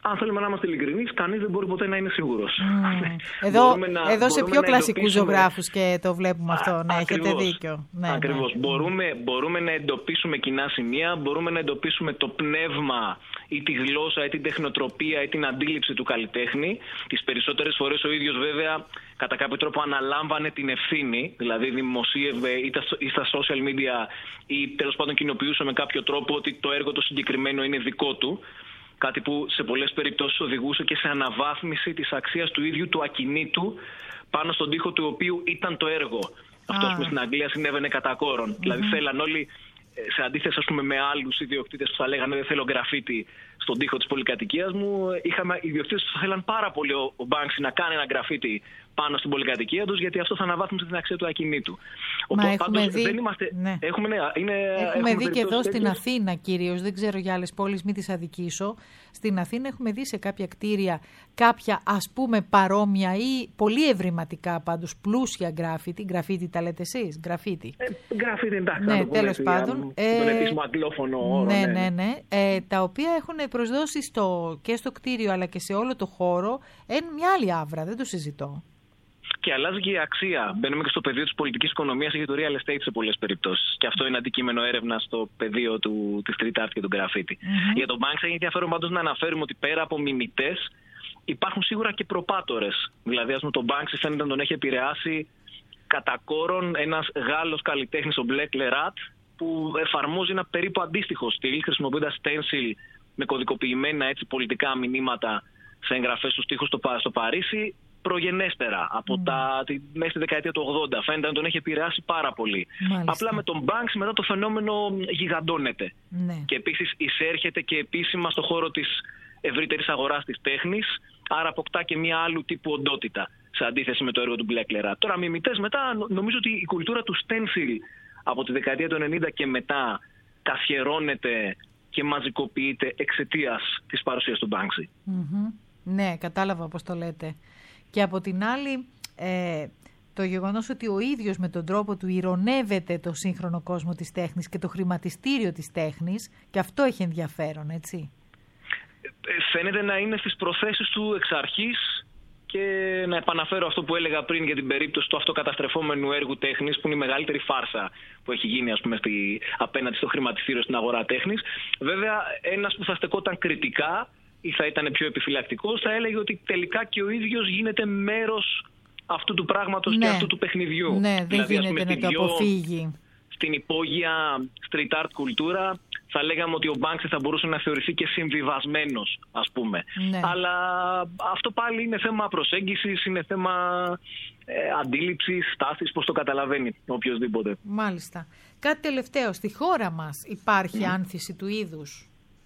αν θέλουμε να είμαστε ειλικρινείς, κανείς δεν μπορεί ποτέ να είναι σίγουρος. Mm. Εδώ, να, εδώ σε πιο κλασικούς ζωγράφους και το βλέπουμε αυτό. Α, ναι, έχετε δίκιο. Ναι, ακριβώς. Ναι. Μπορούμε, μπορούμε να εντοπίσουμε κοινά σημεία, μπορούμε να εντοπίσουμε το πνεύμα ή τη γλώσσα ή την τεχνοτροπία ή την αντίληψη του καλλιτέχνη. Τις περισσότερες φορές ο ίδιος βέβαια κατά κάποιο τρόπο αναλάμβανε την ευθύνη, δηλαδή δημοσίευε ή στα social media ή τέλος πάντων κοινοποιούσε με κάποιο τρόπο ότι το έργο το συγκεκριμένο είναι δικό του. Κάτι που σε πολλές περιπτώσεις οδηγούσε και σε αναβάθμιση της αξίας του ίδιου του ακινήτου πάνω στον τοίχο του οποίου ήταν το έργο. Αυτό ah. που στην Αγγλία συνέβαινε κατά κόρον. Mm-hmm. Δηλαδή θέλαν όλοι, σε αντίθεση ας πούμε, με άλλους ιδιοκτήτες που θα λέγανε δεν θέλω γκραφίτι στον τοίχο της πολυκατοικίας μου, είχαμε ιδιοκτήτες που θέλαν πάρα πολύ ο, ο Banksy να κάνει ένα γκραφίτι πάνω στην πολυκατοικία τους, γιατί αυτό θα αναβάθμισε την αξία του ακινήτου. Μα Οπότε, έχουμε πάντως, δει, δεν είμαστε, ναι. έχουμε, ναι, είναι, έχουμε έχουμε δει και εδώ τέτοιες. Στην Αθήνα κυρίως, δεν ξέρω για άλλες πόλεις, μην τις αδικήσω. Στην Αθήνα έχουμε δει σε κάποια κτίρια κάποια ας πούμε παρόμοια ή πολύ ευρηματικά πάντως πλούσια γκράφιτι. Γκραφίτι τα λέτε εσείς, γκραφίτι. Ε, γκραφίτι εντάξει, ναι, να το πούμε τέλος έτσι, πάντων. τον Ε, επίσημο αγγλόφωνο όρο. Ναι, ναι, ναι. ναι. Ε, τα οποία έχουν προσδώσει στο, και στο κτίριο αλλά και σε όλο το χώρο εν, μια άλλη άβρα, δεν το συζητώ. Και αλλάζει και η αξία. Μπαίνουμε και στο πεδίο της πολιτικής οικονομίας και του real estate σε πολλές περιπτώσεις. Και αυτό είναι αντικείμενο έρευνα στο πεδίο του, της street art και του graffiti. Mm-hmm. Για τον Banksy έχει ενδιαφέρον πάντως να αναφέρουμε ότι πέρα από μιμητές υπάρχουν σίγουρα και προπάτορες. Δηλαδή, ας πούμε, τον Banksy φαίνεται να τον έχει επηρεάσει κατά κόρον ένας Γάλλος καλλιτέχνης, ο Black Lerat, που εφαρμόζει ένα περίπου αντίστοιχο στυλ, χρησιμοποιώντας stencil με κωδικοποιημένα έτσι, πολιτικά μηνύματα σε εγγραφές στους τοίχους στο, στο Παρίσι. Προγενέστερα, από mm. τα, τη, μέχρι τη δεκαετία του ογδόντα. Φαίνεται να τον έχει επηρεάσει πάρα πολύ. Μάλιστα. Απλά με τον Banksy μετά το φαινόμενο γιγαντώνεται. Ναι. Και επίσης εισέρχεται και επίσημα στο χώρο της ευρύτερης αγοράς της τέχνης, άρα αποκτά και μια άλλου τύπου οντότητα σε αντίθεση με το έργο του Black Lerat. Τώρα μιμητές μετά, νομίζω ότι η κουλτούρα του stencil από τη δεκαετία του ενενήντα και μετά καθιερώνεται και μαζικοποιείται εξαιτίας της παρουσίας του Banksy. Mm-hmm. Ναι, κατάλαβα πώς το λέτε. Και από την άλλη, ε, το γεγονός ότι ο ίδιος με τον τρόπο του ηρωνεύεται το σύγχρονο κόσμο της τέχνης και το χρηματιστήριο της τέχνης, και αυτό έχει ενδιαφέρον, έτσι. Φαίνεται να είναι στις προθέσεις του εξ αρχής, και να επαναφέρω αυτό που έλεγα πριν για την περίπτωση του αυτοκαταστρεφόμενου έργου τέχνης, που είναι η μεγαλύτερη φάρσα που έχει γίνει, ας πούμε, στη, απέναντι στο χρηματιστήριο στην αγορά τέχνης. Βέβαια, ένας που θα στεκόταν κριτικά ή θα ήταν πιο επιφυλακτικός, θα έλεγε ότι τελικά και ο ίδιος γίνεται μέρος αυτού του πράγματος, ναι, και αυτού του παιχνιδιού. Ναι, δεν δηλαδή, γίνεται πούμε, να το αποφύγει. Στην υπόγεια street art κουλτούρα θα λέγαμε ότι ο Banksy θα μπορούσε να θεωρηθεί και συμβιβασμένος, ας πούμε. Ναι. Αλλά αυτό πάλι είναι θέμα προσέγγισης, είναι θέμα ε, αντίληψης, στάσης, πώς το καταλαβαίνει οποιοδήποτε. Μάλιστα. Κάτι τελευταίο, στη χώρα μας υπάρχει mm. άνθηση του είδους?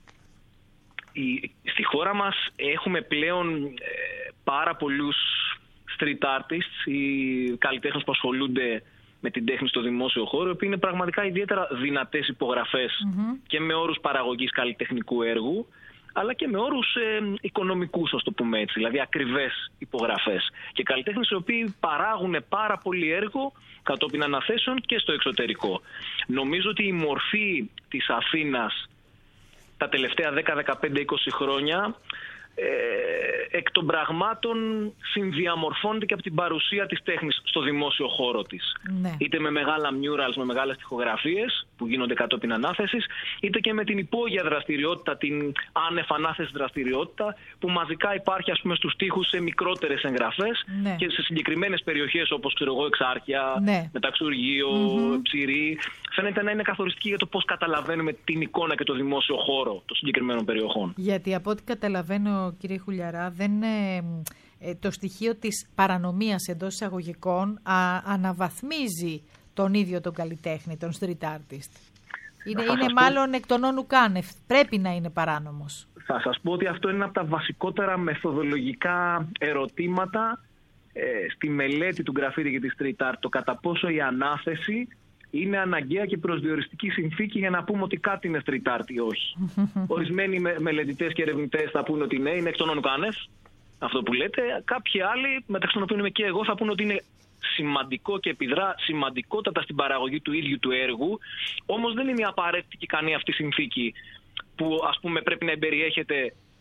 Στη χώρα μας έχουμε πλέον ε, πάρα πολλούς street artists ή καλλιτέχνες που ασχολούνται με την τέχνη στο δημόσιο χώρο, που είναι πραγματικά ιδιαίτερα δυνατές υπογραφές mm-hmm. και με όρους παραγωγής καλλιτεχνικού έργου, αλλά και με όρους ε, οικονομικούς, ας το πούμε έτσι, δηλαδή ακριβές υπογραφές. Και καλλιτέχνες οι οποίοι παράγουν πάρα πολύ έργο κατόπιν αναθέσεων και στο εξωτερικό. Νομίζω ότι η μορφή της Αθήνας τα τελευταία δέκα, δεκαπέντε, είκοσι χρόνια ε, εκ των πραγμάτων συνδιαμορφώνεται και από την παρουσία της τέχνης στο δημόσιο χώρο της. Ναι. Είτε με μεγάλα murals, με μεγάλες τοιχογραφίες που γίνονται κατόπιν ανάθεσης, είτε και με την υπόγεια δραστηριότητα, την άνευ ανάθεση δραστηριότητα που μαζικά υπάρχει, ας πούμε, στους τοίχους σε μικρότερες εγγραφές, ναι, και σε συγκεκριμένες περιοχές όπως, ξέρω εγώ, Εξάρχεια, ναι, Μεταξουργείο, mm-hmm. Ψηρή. Φαίνεται να είναι καθοριστική για το πώς καταλαβαίνουμε την εικόνα και το δημόσιο χώρο των συγκεκριμένων περιοχών. Γιατί από ό,τι καταλαβαίνω, κύριε Χουλιαρά, δεν είναι, ε, το στοιχείο της παρανομίας εντός εισαγωγικών α, αναβαθμίζει τον ίδιο τον καλλιτέχνη, τον street artist. Είναι, είναι μάλλον εκ των όνου κάνευ. Πρέπει να είναι παράνομος. Θα σας πω ότι αυτό είναι από τα βασικότερα μεθοδολογικά ερωτήματα ε, στη μελέτη του γκραφίτι και της street art. Το κατά πόσο η ανάθεση είναι αναγκαία και προσδιοριστική συνθήκη για να πούμε ότι κάτι είναι street art ή όχι. Ορισμένοι με, μελετητές και ερευνητές θα πούνε ότι ναι, είναι εκ των όνου κάνευ, αυτό που λέτε. Κάποιοι άλλοι, μεταξύ των οποίων είμαι και εγώ, θα πούνε ότι είναι σημαντικό και επιδρά σημαντικότατα στην παραγωγή του ίδιου του έργου. Όμως δεν είναι απαραίτητη και ικανή αυτή η συνθήκη που, ας πούμε, πρέπει να εμπεριέχεται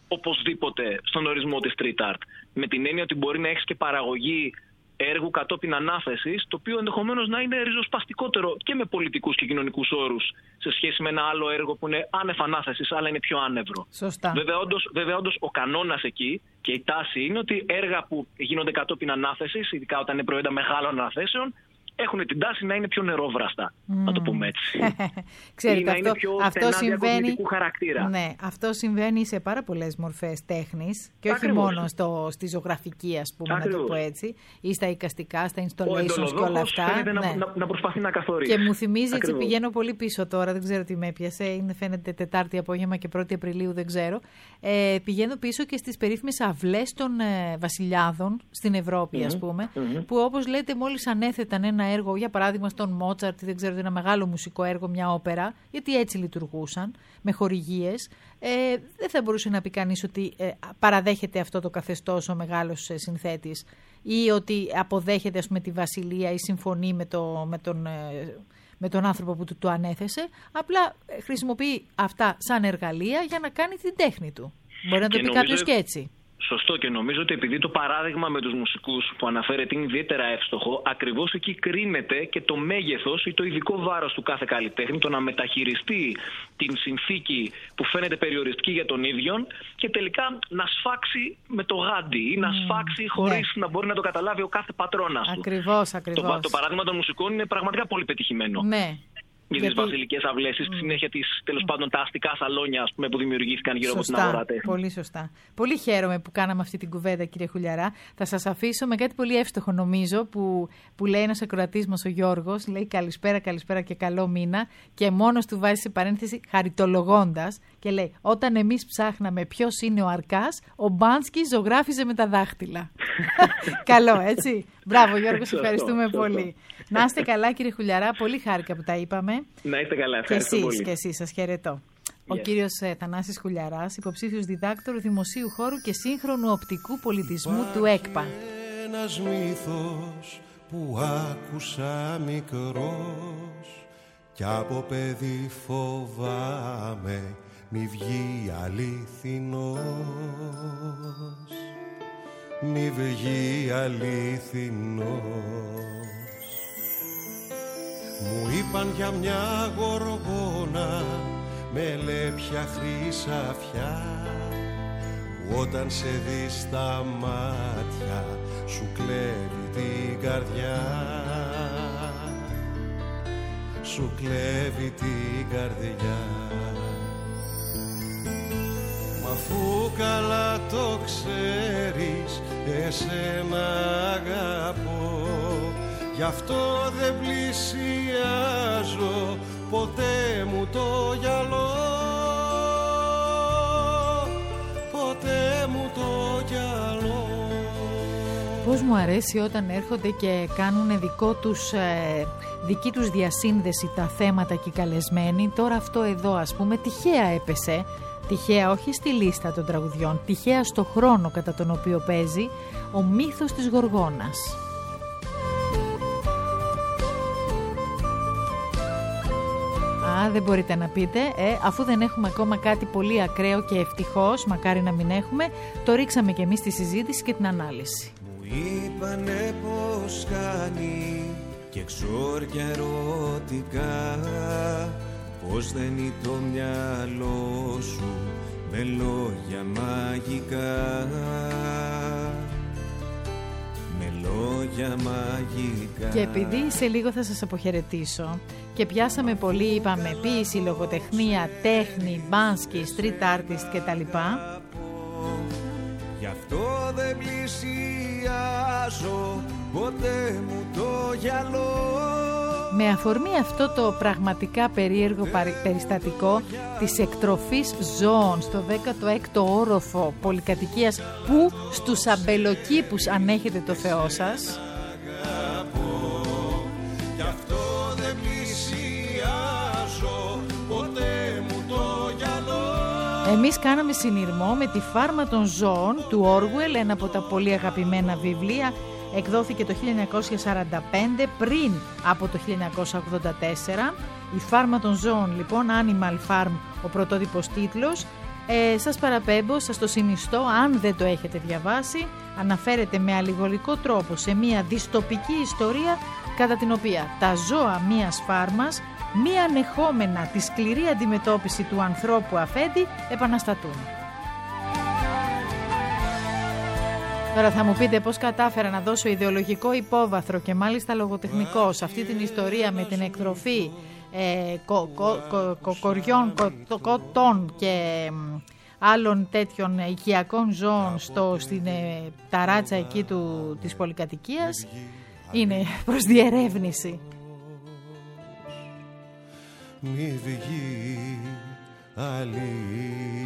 οπωσδήποτε στον ορισμό της street art. Με την έννοια ότι μπορεί να έχεις και παραγωγή έργου κατόπιν ανάθεσης, το οποίο ενδεχομένως να είναι ριζοσπαστικότερο και με πολιτικούς και κοινωνικούς όρους σε σχέση με ένα άλλο έργο που είναι άνευ ανάθεσης, αλλά είναι πιο άνευρο. Σωστά. Βέβαια, όντως, βέβαια, όντως ο κανόνας εκεί και η τάση είναι ότι έργα που γίνονται κατόπιν ανάθεσης, ειδικά όταν είναι προϊόντα μεγάλων αναθέσεων, έχουν την τάση να είναι πιο νερόβραστα, mm. να το πούμε έτσι. Ξέρετε, ή να αυτό, είναι πιο αυτό συμβαίνει, χαρακτήρα. Ναι, αυτό συμβαίνει σε πάρα πολλές μορφές τέχνης και όχι Ακριβώς. μόνο στο, στη ζωγραφική, ας πούμε, Ακριβώς. να το πω έτσι, ή στα εικαστικά, στα installations και όλα Ο αυτά. φαίνεται ναι. να, να, να προσπαθεί να καθορίσει. Και μου θυμίζει, έτσι Ακριβώς. πηγαίνω πολύ πίσω τώρα, δεν ξέρω τι με έπιασε, είναι φαίνεται Τετάρτη απόγευμα και πρώτη Απριλίου, δεν ξέρω. Ε, πηγαίνω πίσω και στις περίφημες αυλές των ε, βασιλιάδων στην Ευρώπη, mm-hmm. ας πούμε, mm-hmm. που όπως λέτε μόλις ανέθεταν ένα έργο, για παράδειγμα στον Μότσαρτ, δεν ξέρω, ένα μεγάλο μουσικό έργο, μια όπερα, γιατί έτσι λειτουργούσαν, με χορηγίες, ε, δεν θα μπορούσε να πει κανείς ότι ε, παραδέχεται αυτό το καθεστώς ο μεγάλος ε, συνθέτης ή ότι αποδέχεται, ας πούμε, τη βασιλεία ή συμφωνεί με, το, με, τον, ε, με τον άνθρωπο που του το ανέθεσε, απλά χρησιμοποιεί αυτά σαν εργαλεία για να κάνει την τέχνη του. Μπορεί να το και πει νομίζω... κάποιος και έτσι. Σωστό, και νομίζω ότι επειδή το παράδειγμα με τους μουσικούς που αναφέρεται είναι ιδιαίτερα εύστοχο, ακριβώς εκεί κρίνεται και το μέγεθος ή το ειδικό βάρος του κάθε καλλιτέχνη, το να μεταχειριστεί την συνθήκη που φαίνεται περιοριστική για τον ίδιον και τελικά να σφάξει με το γάντι ή να mm, σφάξει χωρίς ναι. να μπορεί να το καταλάβει ο κάθε πατρόνας του. Ακριβώς, ακριβώς. Το, το παράδειγμα των μουσικών είναι πραγματικά πολύ πετυχημένο. Ναι. Για τις βασιλικές αυλές, στη συνέχεια της, τέλος πάντων, τα αστικά σαλόνια, ας πούμε, που δημιουργήθηκαν γύρω σωστά, από την αγορά τέχνη. Πολύ σωστά. Πολύ χαίρομαι που κάναμε αυτή την κουβέντα, κύριε Χουλιαρά. Θα σας αφήσω με κάτι πολύ εύστοχο, νομίζω, που, που λέει ένας ακροατής μας, ο Γιώργος. Λέει καλησπέρα, καλησπέρα και καλό μήνα. Και μόνος του βάζει σε παρένθεση χαριτολογώντας και λέει: όταν εμείς ψάχναμε ποιος είναι ο Αρκάς, ο Μπάνσκι ζωγράφιζε με τα δάχτυλα. Καλό, έτσι. Μπράβο, Γιώργο, σε ευχαριστούμε σωστό. πολύ. Να είστε καλά, κύριε Χουλιαρά. Πολύ χάρηκα που τα είπαμε. Να είστε καλά, ευχαριστώ και πολύ. Και εσείς, σας χαιρετώ. Yes. Ο κύριος ε, Θανάσης Χουλιαράς, υποψήφιος διδάκτορ δημοσίου χώρου και σύγχρονου οπτικού πολιτισμού Υπάρχει του ΕΚΠΑ. Ένας μύθος που άκουσα μικρός κι από παιδί φοβάμαι μη βγει αληθινός, μη βγει αληθινός. Μου είπαν για μια γοργόνα με λέπια χρυσαφιά που όταν σε δει στα μάτια σου κλέβει την καρδιά, σου κλέβει την καρδιά. Μα αφού καλά το ξέρεις, εσένα αγαπώ, γι' αυτό δεν πλησιάζω ποτέ μου το γυαλό, ποτέ μου το γυαλό. Πώς μου αρέσει όταν έρχονται και κάνουν δικό τους, ε, δική τους διασύνδεση τα θέματα και οι καλεσμένοι. Τώρα αυτό εδώ, ας πούμε, τυχαία έπεσε. Τυχαία όχι στη λίστα των τραγουδιών, τυχαία στο χρόνο κατά τον οποίο παίζει ο μύθος της Γοργόνας. Α, δεν μπορείτε να πείτε, ε, αφού δεν έχουμε ακόμα κάτι πολύ ακραίο και ευτυχώς, μακάρι να μην έχουμε, το ρίξαμε και εμείς στη συζήτηση και την ανάλυση. Μου είπανε πως κάνει και εξόρια ερωτικά, πως δεν είναι το μυαλό σου με λόγια μαγικά, με λόγια μαγικά. Και επειδή σε λίγο θα σας αποχαιρετήσω και πιάσαμε πολύ, είπαμε, ποίηση, λογοτεχνία, τέχνη, μπάνσκι, street artist κτλ. Γι' αυτό δεν πλησιάζω ποτέ μου το γυαλό. Με αφορμή αυτό το πραγματικά περίεργο περιστατικό της εκτροφής ζώων στο δέκατο έκτο όροφο πολυκατοικίας που στους αμπελοκήπους ανέχετε το Θεό σας, γι' αυτό δεν πλησιάζω ποτέ μου το γυαλό. εμείς κάναμε συνειρμό με τη Φάρμα των Ζώων του Όργουελ, ένα από τα πολύ αγαπημένα βιβλία. Εκδόθηκε το χίλια εννιακόσια σαράντα πέντε, πριν από το χίλια εννιακόσια ογδόντα τέσσερα. Η Φάρμα των Ζώων, λοιπόν, Animal Farm, ο πρωτότυπος τίτλος. Ε, σας παραπέμπω, σας το συνιστώ, αν δεν το έχετε διαβάσει. Αναφέρεται με αλληγορικό τρόπο σε μια δυστοπική ιστορία κατά την οποία τα ζώα μιας φάρμας, μη ανεχόμενα τη σκληρή αντιμετώπιση του ανθρώπου αφέντη, επαναστατούν. Τώρα θα μου πείτε πώς κατάφερα να δώσω ιδεολογικό υπόβαθρο και μάλιστα λογοτεχνικό σε αυτή την ιστορία με την εκτροφή ε, κο, κο, κο, κο, κοριών, κο, κοτών και άλλων τέτοιων οικιακών ζώων στο, στην ε, ταράτσα εκεί του, της πολυκατοικίας. Είναι προς διερεύνηση. Μη βγει αληθινό.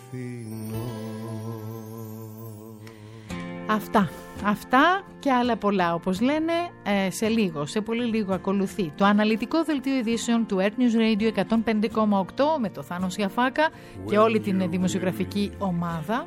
Αυτά, αυτά και άλλα πολλά, όπως λένε, ε, σε λίγο, σε πολύ λίγο ακολουθεί το αναλυτικό δελτίο ειδήσεων του Earth News Radio εκατόν πέντε κόμμα οκτώ με το Θάνο Σιαφάκα και όλη την δημοσιογραφική ομάδα.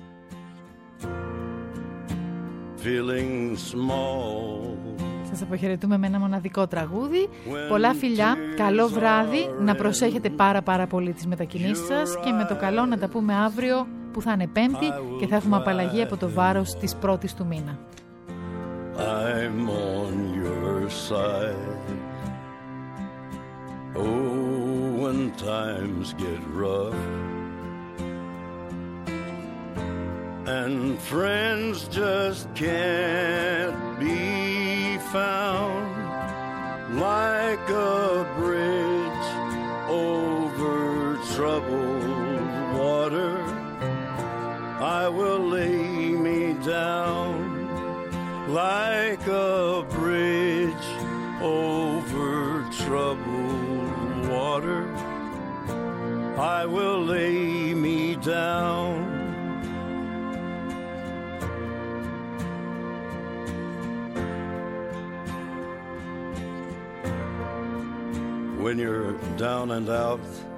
Feeling small. Σας αποχαιρετούμε με ένα μοναδικό τραγούδι. Πολλά φιλιά, καλό βράδυ, να προσέχετε πάρα πάρα πολύ τις μετακινήσεις σας και με το καλό να τα πούμε αύριο που θα είναι Πέμπτη και θα έχουμε απαλλαγή από το βάρος της πρώτης του μήνα. I'm on your side. Oh, when times get rough and friends just can't be found, like a bridge over troubled water, I will lay me down. Like a bridge over troubled water, I will lay me down. When you're down and out